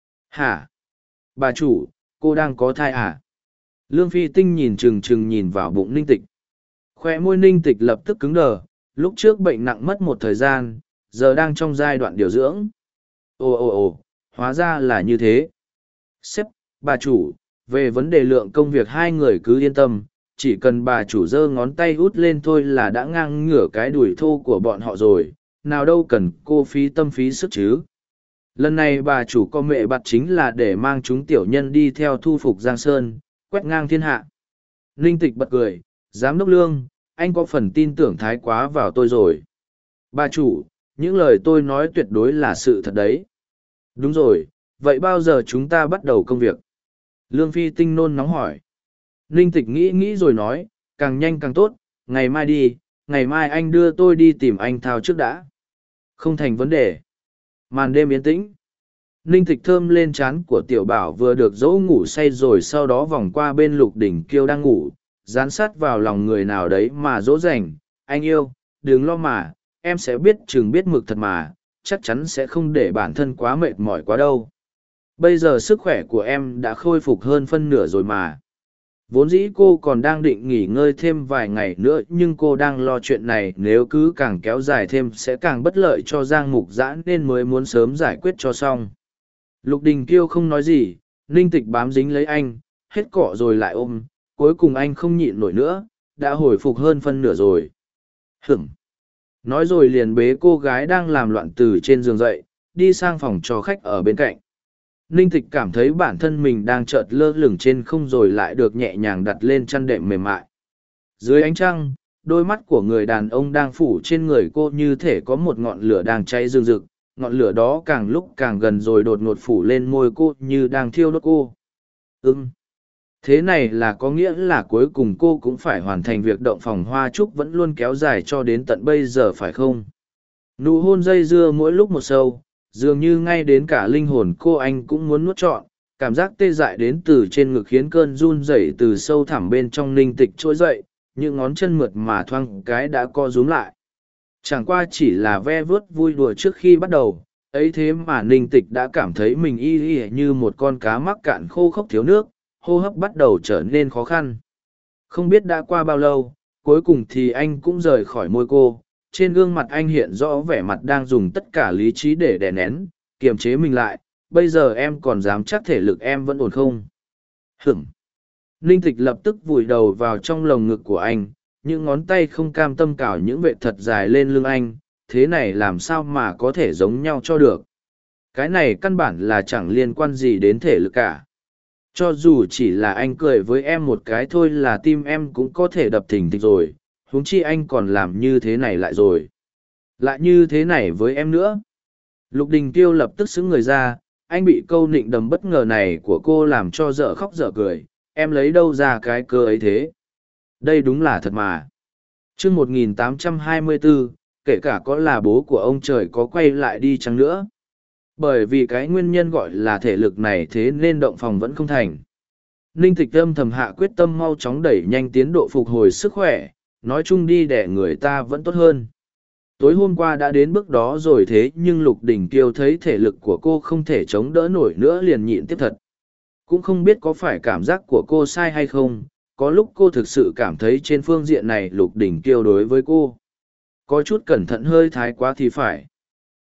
Hả? Bà chủ, cô đang có thai à? Lương Phi Tinh nhìn chừng chừng nhìn vào bụng Ninh Tịch. Khoe môi Ninh Tịch lập tức cứng đờ, lúc trước bệnh nặng mất một thời gian, giờ đang trong giai đoạn điều dưỡng. Ồ ồ ồ, hóa ra là như thế. Sếp, bà chủ, về vấn đề lượng công việc hai người cứ yên tâm, chỉ cần bà chủ giơ ngón tay út lên thôi là đã ngang ngửa cái đùi thô của bọn họ rồi, nào đâu cần cô phí tâm phí sức chứ. Lần này bà chủ có mẹ bặt chính là để mang chúng tiểu nhân đi theo thu phục Giang Sơn, quét ngang thiên hạ. Ninh Tịch bật cười, giám đốc Lương, anh có phần tin tưởng thái quá vào tôi rồi. Bà chủ, những lời tôi nói tuyệt đối là sự thật đấy. Đúng rồi, vậy bao giờ chúng ta bắt đầu công việc? Lương Phi Tinh nôn nóng hỏi. Ninh Tịch nghĩ nghĩ rồi nói, càng nhanh càng tốt, ngày mai đi, ngày mai anh đưa tôi đi tìm anh Thao trước đã. Không thành vấn đề. Màn đêm yên tĩnh. Ninh Tịch thơm lên trán của tiểu bảo vừa được dỗ ngủ say rồi sau đó vòng qua bên Lục Đỉnh Kiêu đang ngủ, dán sát vào lòng người nào đấy mà dỗ dành. Anh yêu, đừng lo mà, em sẽ biết chừng biết mực thật mà, chắc chắn sẽ không để bản thân quá mệt mỏi quá đâu. Bây giờ sức khỏe của em đã khôi phục hơn phân nửa rồi mà. Vốn dĩ cô còn đang định nghỉ ngơi thêm vài ngày nữa nhưng cô đang lo chuyện này nếu cứ càng kéo dài thêm sẽ càng bất lợi cho Giang Mục Giã nên mới muốn sớm giải quyết cho xong. Lục Đình Kiêu không nói gì, Ninh Tịch bám dính lấy anh, hết cọ rồi lại ôm, cuối cùng anh không nhịn nổi nữa, đã hồi phục hơn phân nửa rồi. Hửm! Nói rồi liền bế cô gái đang làm loạn từ trên giường dậy, đi sang phòng cho khách ở bên cạnh. Ninh Tịch cảm thấy bản thân mình đang chợt lơ lửng trên không rồi lại được nhẹ nhàng đặt lên chăn đệm mềm mại. Dưới ánh trăng, đôi mắt của người đàn ông đang phủ trên người cô như thể có một ngọn lửa đang cháy rừng rực, ngọn lửa đó càng lúc càng gần rồi đột ngột phủ lên môi cô như đang thiêu đốt cô. Ừm. Thế này là có nghĩa là cuối cùng cô cũng phải hoàn thành việc động phòng hoa trúc vẫn luôn kéo dài cho đến tận bây giờ phải không? Nụ hôn dây dưa mỗi lúc một sâu, dường như ngay đến cả linh hồn cô anh cũng muốn nuốt trọn, cảm giác tê dại đến từ trên ngực khiến cơn run rẩy từ sâu thẳm bên trong Ninh Tịch trỗi dậy, những ngón chân mượt mà thoang cái đã co rúm lại. Chẳng qua chỉ là ve vuốt vui đùa trước khi bắt đầu, ấy thế mà Ninh Tịch đã cảm thấy mình y y như một con cá mắc cạn khô khốc thiếu nước, hô hấp bắt đầu trở nên khó khăn. Không biết đã qua bao lâu, cuối cùng thì anh cũng rời khỏi môi cô, trên gương mặt anh hiện rõ vẻ mặt đang dùng tất cả lý trí để đè nén, kiềm chế mình lại. Bây giờ em còn dám chắc thể lực em vẫn ổn không? Hửm! Ninh Tịch lập tức vùi đầu vào trong lồng ngực của anh, những ngón tay không cam tâm cào những vệt thật dài lên lưng anh, thế này làm sao mà có thể giống nhau cho được. Cái này căn bản là chẳng liên quan gì đến thể lực cả. Cho dù chỉ là anh cười với em một cái thôi là tim em cũng có thể đập thình thịch rồi, huống chi anh còn làm như thế này lại rồi. Lại như thế này với em nữa. Lục Đình Kiêu lập tức xứng người ra, anh bị câu nịnh đầm bất ngờ này của cô làm cho dở khóc dở cười, em lấy đâu ra cái cơ ấy thế. Đây đúng là thật mà. chương một nghìn tám trăm hai mươi bốn, kể cả có là bố của ông trời có quay lại đi chăng nữa. Bởi vì cái nguyên nhân gọi là thể lực này thế nên động phòng vẫn không thành. Ninh Tịch âm thầm hạ quyết tâm mau chóng đẩy nhanh tiến độ phục hồi sức khỏe, nói chung đi để người ta vẫn tốt hơn. Tối hôm qua đã đến bước đó rồi thế nhưng Lục Đình Kiêu thấy thể lực của cô không thể chống đỡ nổi nữa liền nhịn tiếp thật. Cũng không biết có phải cảm giác của cô sai hay không, có lúc cô thực sự cảm thấy trên phương diện này Lục Đình Kiêu đối với cô có chút cẩn thận hơi thái quá thì phải.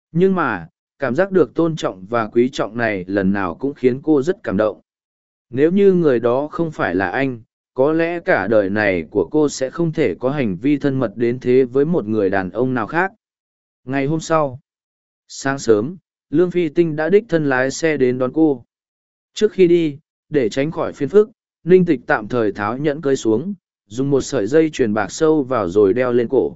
Nhưng mà, cảm giác được tôn trọng và quý trọng này lần nào cũng khiến cô rất cảm động. Nếu như người đó không phải là anh, có lẽ cả đời này của cô sẽ không thể có hành vi thân mật đến thế với một người đàn ông nào khác. Ngày hôm sau, sáng sớm, Lương Phi Tinh đã đích thân lái xe đến đón cô. Trước khi đi, để tránh khỏi phiền phức, Ninh Tịch tạm thời tháo nhẫn cưới xuống, dùng một sợi dây chuyền bạc sâu vào rồi đeo lên cổ.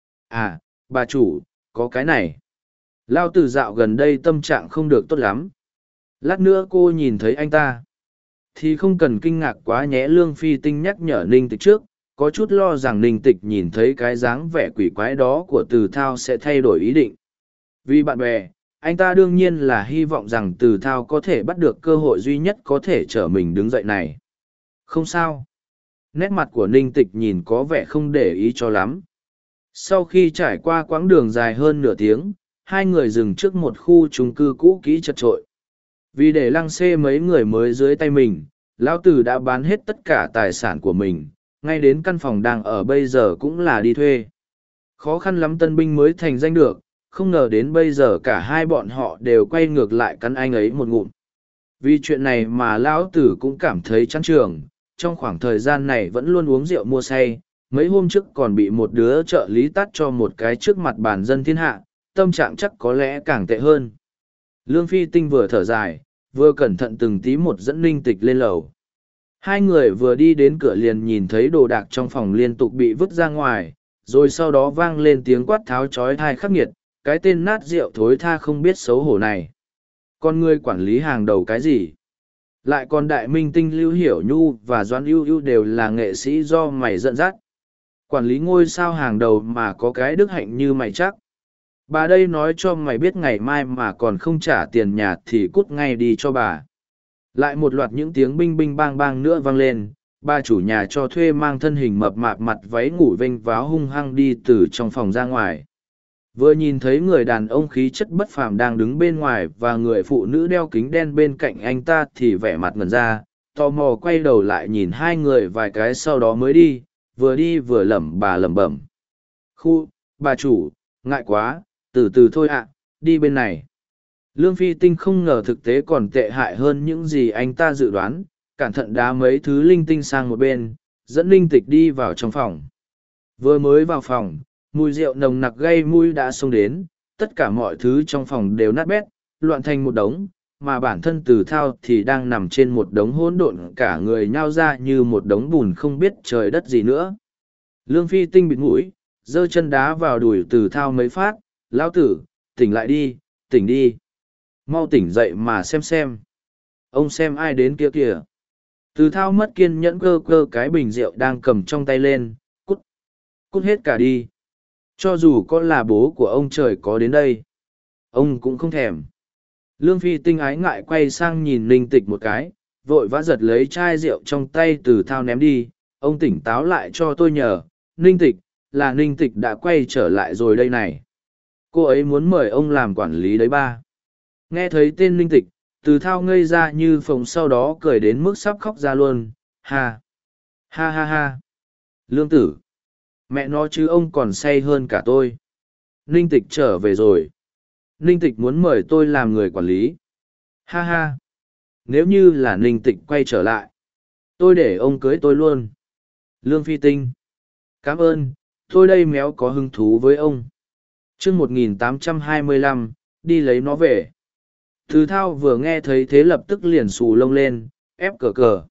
À, bà chủ, có cái này. Lao Tử dạo gần đây tâm trạng không được tốt lắm. Lát nữa cô nhìn thấy anh ta thì không cần kinh ngạc quá nhé. Lương Phi Tinh nhắc nhở Ninh Tịch trước, có chút lo rằng Ninh Tịch nhìn thấy cái dáng vẻ quỷ quái đó của Từ Thao sẽ thay đổi ý định. Vì bạn bè, anh ta đương nhiên là hy vọng rằng Từ Thao có thể bắt được cơ hội duy nhất có thể trở mình đứng dậy này. Không sao. Nét mặt của Ninh Tịch nhìn có vẻ không để ý cho lắm. Sau khi trải qua quãng đường dài hơn nửa tiếng, hai người dừng trước một khu chung cư cũ kỹ chật chội. Vì để lăng xê mấy người mới dưới tay mình, lão tử đã bán hết tất cả tài sản của mình, ngay đến căn phòng đang ở bây giờ cũng là đi thuê. Khó khăn lắm tân binh mới thành danh được, không ngờ đến bây giờ cả hai bọn họ đều quay ngược lại cắn anh ấy một ngụm. Vì chuyện này mà lão tử cũng cảm thấy chán trường, trong khoảng thời gian này vẫn luôn uống rượu mua say, mấy hôm trước còn bị một đứa trợ lý tắt cho một cái trước mặt bản dân thiên hạ, tâm trạng chắc có lẽ càng tệ hơn. Lương Phi Tinh vừa thở dài, vừa cẩn thận từng tí một dẫn Ninh Tịch lên lầu. Hai người vừa đi đến cửa liền nhìn thấy đồ đạc trong phòng liên tục bị vứt ra ngoài, rồi sau đó vang lên tiếng quát tháo chói tai khắc nghiệt, cái tên nát rượu thối tha không biết xấu hổ này. Con người quản lý hàng đầu cái gì? Lại còn đại minh tinh Lưu Hiểu Nhu và Doãn Ưu Ưu đều là nghệ sĩ do mày dẫn dắt. Quản lý ngôi sao hàng đầu mà có cái đức hạnh như mày chắc. Bà đây nói cho mày biết ngày mai mà còn không trả tiền nhà thì cút ngay đi cho bà. Lại một loạt những tiếng binh binh bang bang nữa vang lên, bà chủ nhà cho thuê mang thân hình mập mạp mặt váy ngủ vênh váo hung hăng đi từ trong phòng ra ngoài. Vừa nhìn thấy người đàn ông khí chất bất phàm đang đứng bên ngoài và người phụ nữ đeo kính đen bên cạnh anh ta thì vẻ mặt ngẩn ra, tò mò quay đầu lại nhìn hai người vài cái sau đó mới đi, vừa đi vừa lẩm bà lẩm bẩm. Khu, bà chủ, ngại quá, từ từ thôi ạ, đi bên này. Lương Phi Tinh không ngờ thực tế còn tệ hại hơn những gì anh ta dự đoán, cẩn thận đá mấy thứ linh tinh sang một bên, dẫn Linh Tịch đi vào trong phòng. Vừa mới vào phòng, mùi rượu nồng nặc gây mùi đã xông đến, tất cả mọi thứ trong phòng đều nát bét, loạn thành một đống, mà bản thân Từ Thao thì đang nằm trên một đống hỗn độn, cả người nhao ra như một đống bùn không biết trời đất gì nữa. Lương Phi Tinh bịt mũi, giơ chân đá vào đùi Từ Thao mấy phát, lão tử, tỉnh lại đi, tỉnh đi. Mau tỉnh dậy mà xem xem. Ông xem ai đến kia kìa. Từ Thao mất kiên nhẫn cơ cơ cái bình rượu đang cầm trong tay lên, cút. Cút hết cả đi. Cho dù có là bố của ông trời có đến đây, ông cũng không thèm. Lương Phi Tinh ái ngại quay sang nhìn Ninh Tịch một cái, vội vã giật lấy chai rượu trong tay Từ Thao ném đi. Ông tỉnh táo lại cho tôi nhờ, Ninh Tịch, là Ninh Tịch đã quay trở lại rồi đây này. Cô ấy muốn mời ông làm quản lý đấy ba. Nghe thấy tên Ninh Tịch, Từ Thao ngây ra như phồng, sau đó cười đến mức sắp khóc ra luôn. Ha! Ha ha ha! Lương tử! Mẹ nó chứ ông còn say hơn cả tôi. Ninh Tịch trở về rồi. Ninh Tịch muốn mời tôi làm người quản lý. Ha ha! Nếu như là Ninh Tịch quay trở lại, tôi để ông cưới tôi luôn. Lương Phi Tinh! Cảm ơn, tôi đây méo có hứng thú với ông. Chương một nghìn tám trăm hai mươi lăm, đi lấy nó về. Từ Thao vừa nghe thấy thế lập tức liền xù lông lên, ép cờ cờ.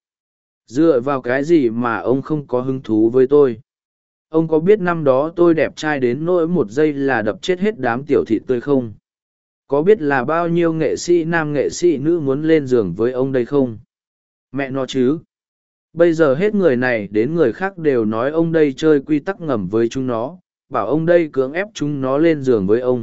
Dựa vào cái gì mà ông không có hứng thú với tôi? Ông có biết năm đó tôi đẹp trai đến nỗi một giây là đập chết hết đám tiểu thị tươi không? Có biết là bao nhiêu nghệ sĩ nam nghệ sĩ nữ muốn lên giường với ông đây không? Mẹ nó chứ! Bây giờ hết người này đến người khác đều nói ông đây chơi quy tắc ngầm với chúng nó, bảo ông đây cưỡng ép chúng nó lên giường với ông.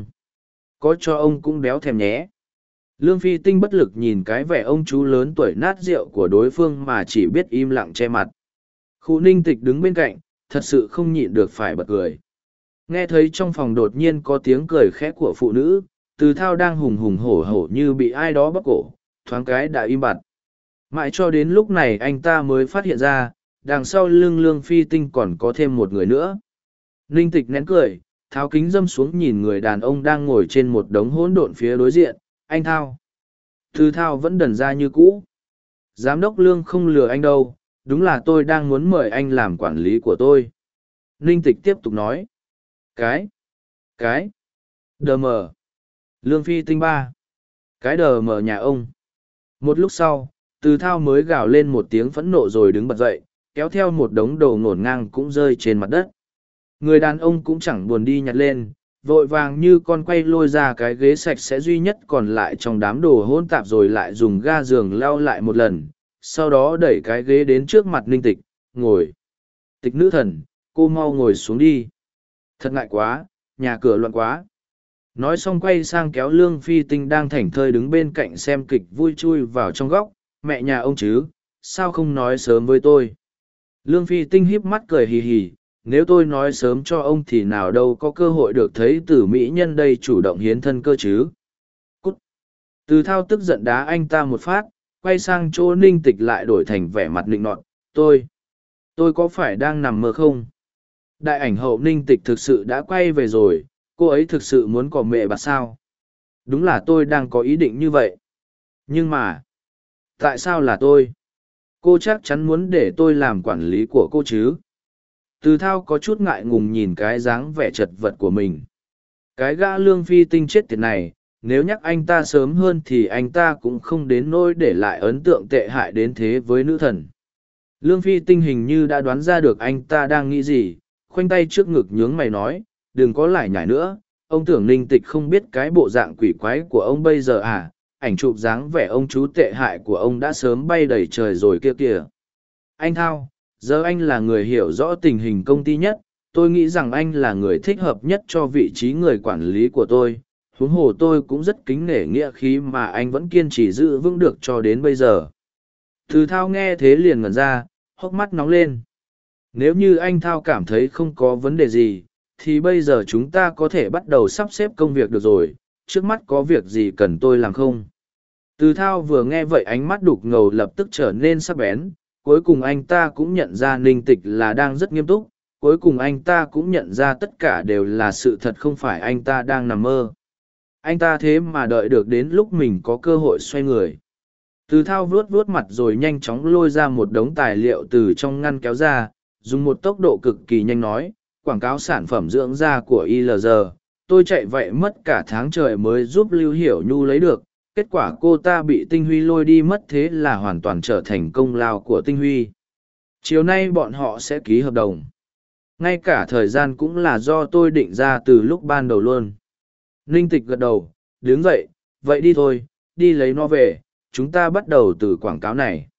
Có cho ông cũng béo thèm nhé. Lương Phi Tinh bất lực nhìn cái vẻ ông chú lớn tuổi nát rượu của đối phương mà chỉ biết im lặng che mặt. Khu Ninh Tịch đứng bên cạnh, thật sự không nhịn được phải bật cười. Nghe thấy trong phòng đột nhiên có tiếng cười khẽ của phụ nữ, Từ Thao đang hùng hùng hổ hổ như bị ai đó bóp cổ, thoáng cái đã im bặt. Mãi cho đến lúc này anh ta mới phát hiện ra, đằng sau lưng Lương Phi Tinh còn có thêm một người nữa. Ninh Tịch nén cười, tháo kính dâm xuống nhìn người đàn ông đang ngồi trên một đống hỗn độn phía đối diện. Anh Thao. Từ Thao vẫn đần ra như cũ. Giám đốc Lương không lừa anh đâu, đúng là tôi đang muốn mời anh làm quản lý của tôi. Ninh Tịch tiếp tục nói. Cái. Cái. Đờ mờ. Lương Phi Tinh ba. Cái đờ mờ nhà ông. Một lúc sau, Từ Thao mới gào lên một tiếng phẫn nộ rồi đứng bật dậy, kéo theo một đống đồ ngổn ngang cũng rơi trên mặt đất. Người đàn ông cũng chẳng buồn đi nhặt lên, vội vàng như con quay lôi ra cái ghế sạch sẽ duy nhất còn lại trong đám đồ hỗn tạp rồi lại dùng ga giường lau lại một lần, sau đó đẩy cái ghế đến trước mặt Ninh Tịch, ngồi. Tịch nữ thần, cô mau ngồi xuống đi. Thật ngại quá, nhà cửa loạn quá. Nói xong quay sang kéo Lương Phi Tinh đang thảnh thơi đứng bên cạnh xem kịch vui chui vào trong góc. Mẹ nhà ông chứ, sao không nói sớm với tôi? Lương Phi Tinh híp mắt cười hì hì, nếu tôi nói sớm cho ông thì nào đâu có cơ hội được thấy Tử mỹ nhân đây chủ động hiến thân cơ chứ. Cút! Từ Thao tức giận đá anh ta một phát, quay sang chỗ Ninh Tịch lại đổi thành vẻ mặt nịnh nọt. Tôi, tôi có phải đang nằm mơ không? Đại ảnh hậu Ninh Tịch thực sự đã quay về rồi, cô ấy thực sự muốn cỏ mẹ bà sao? Đúng là tôi đang có ý định như vậy. Nhưng mà, tại sao là tôi? Cô chắc chắn muốn để tôi làm quản lý của cô chứ? Từ Thao có chút ngại ngùng nhìn cái dáng vẻ chật vật của mình. Cái gã Lương Phi Tinh chết tiệt này, nếu nhắc anh ta sớm hơn thì anh ta cũng không đến nỗi để lại ấn tượng tệ hại đến thế với nữ thần. Lương Phi Tinh hình như đã đoán ra được anh ta đang nghĩ gì, khoanh tay trước ngực nhướng mày nói, đừng có lải nhải nữa, ông tưởng Ninh Tịch không biết cái bộ dạng quỷ quái của ông bây giờ à, ảnh chụp dáng vẻ ông chú tệ hại của ông đã sớm bay đầy trời rồi kia kìa. Anh Thao, giờ anh là người hiểu rõ tình hình công ty nhất, tôi nghĩ rằng anh là người thích hợp nhất cho vị trí người quản lý của tôi. Huống hồ tôi cũng rất kính nể nghĩa khí mà anh vẫn kiên trì giữ vững được cho đến bây giờ. Từ Thao nghe thế liền ngẩn ra, hốc mắt nóng lên. Nếu như anh Thao cảm thấy không có vấn đề gì, thì bây giờ chúng ta có thể bắt đầu sắp xếp công việc được rồi, trước mắt có việc gì cần tôi làm không? Từ Thao vừa nghe vậy ánh mắt đục ngầu lập tức trở nên sắc bén, cuối cùng anh ta cũng nhận ra Ninh Tịch là đang rất nghiêm túc, cuối cùng anh ta cũng nhận ra tất cả đều là sự thật không phải anh ta đang nằm mơ. Anh ta thế mà đợi được đến lúc mình có cơ hội xoay người. Từ Thao vuốt vuốt mặt rồi nhanh chóng lôi ra một đống tài liệu từ trong ngăn kéo ra, dùng một tốc độ cực kỳ nhanh nói, quảng cáo sản phẩm dưỡng da của i lờ giê, tôi chạy vậy mất cả tháng trời mới giúp Lưu Hiểu Nhu lấy được, kết quả cô ta bị Tinh Huy lôi đi mất, thế là hoàn toàn trở thành công lao của Tinh Huy. Chiều nay bọn họ sẽ ký hợp đồng. Ngay cả thời gian cũng là do tôi định ra từ lúc ban đầu luôn. Ninh Tịch gật đầu, đứng dậy, vậy đi thôi, đi lấy nó về, chúng ta bắt đầu từ quảng cáo này.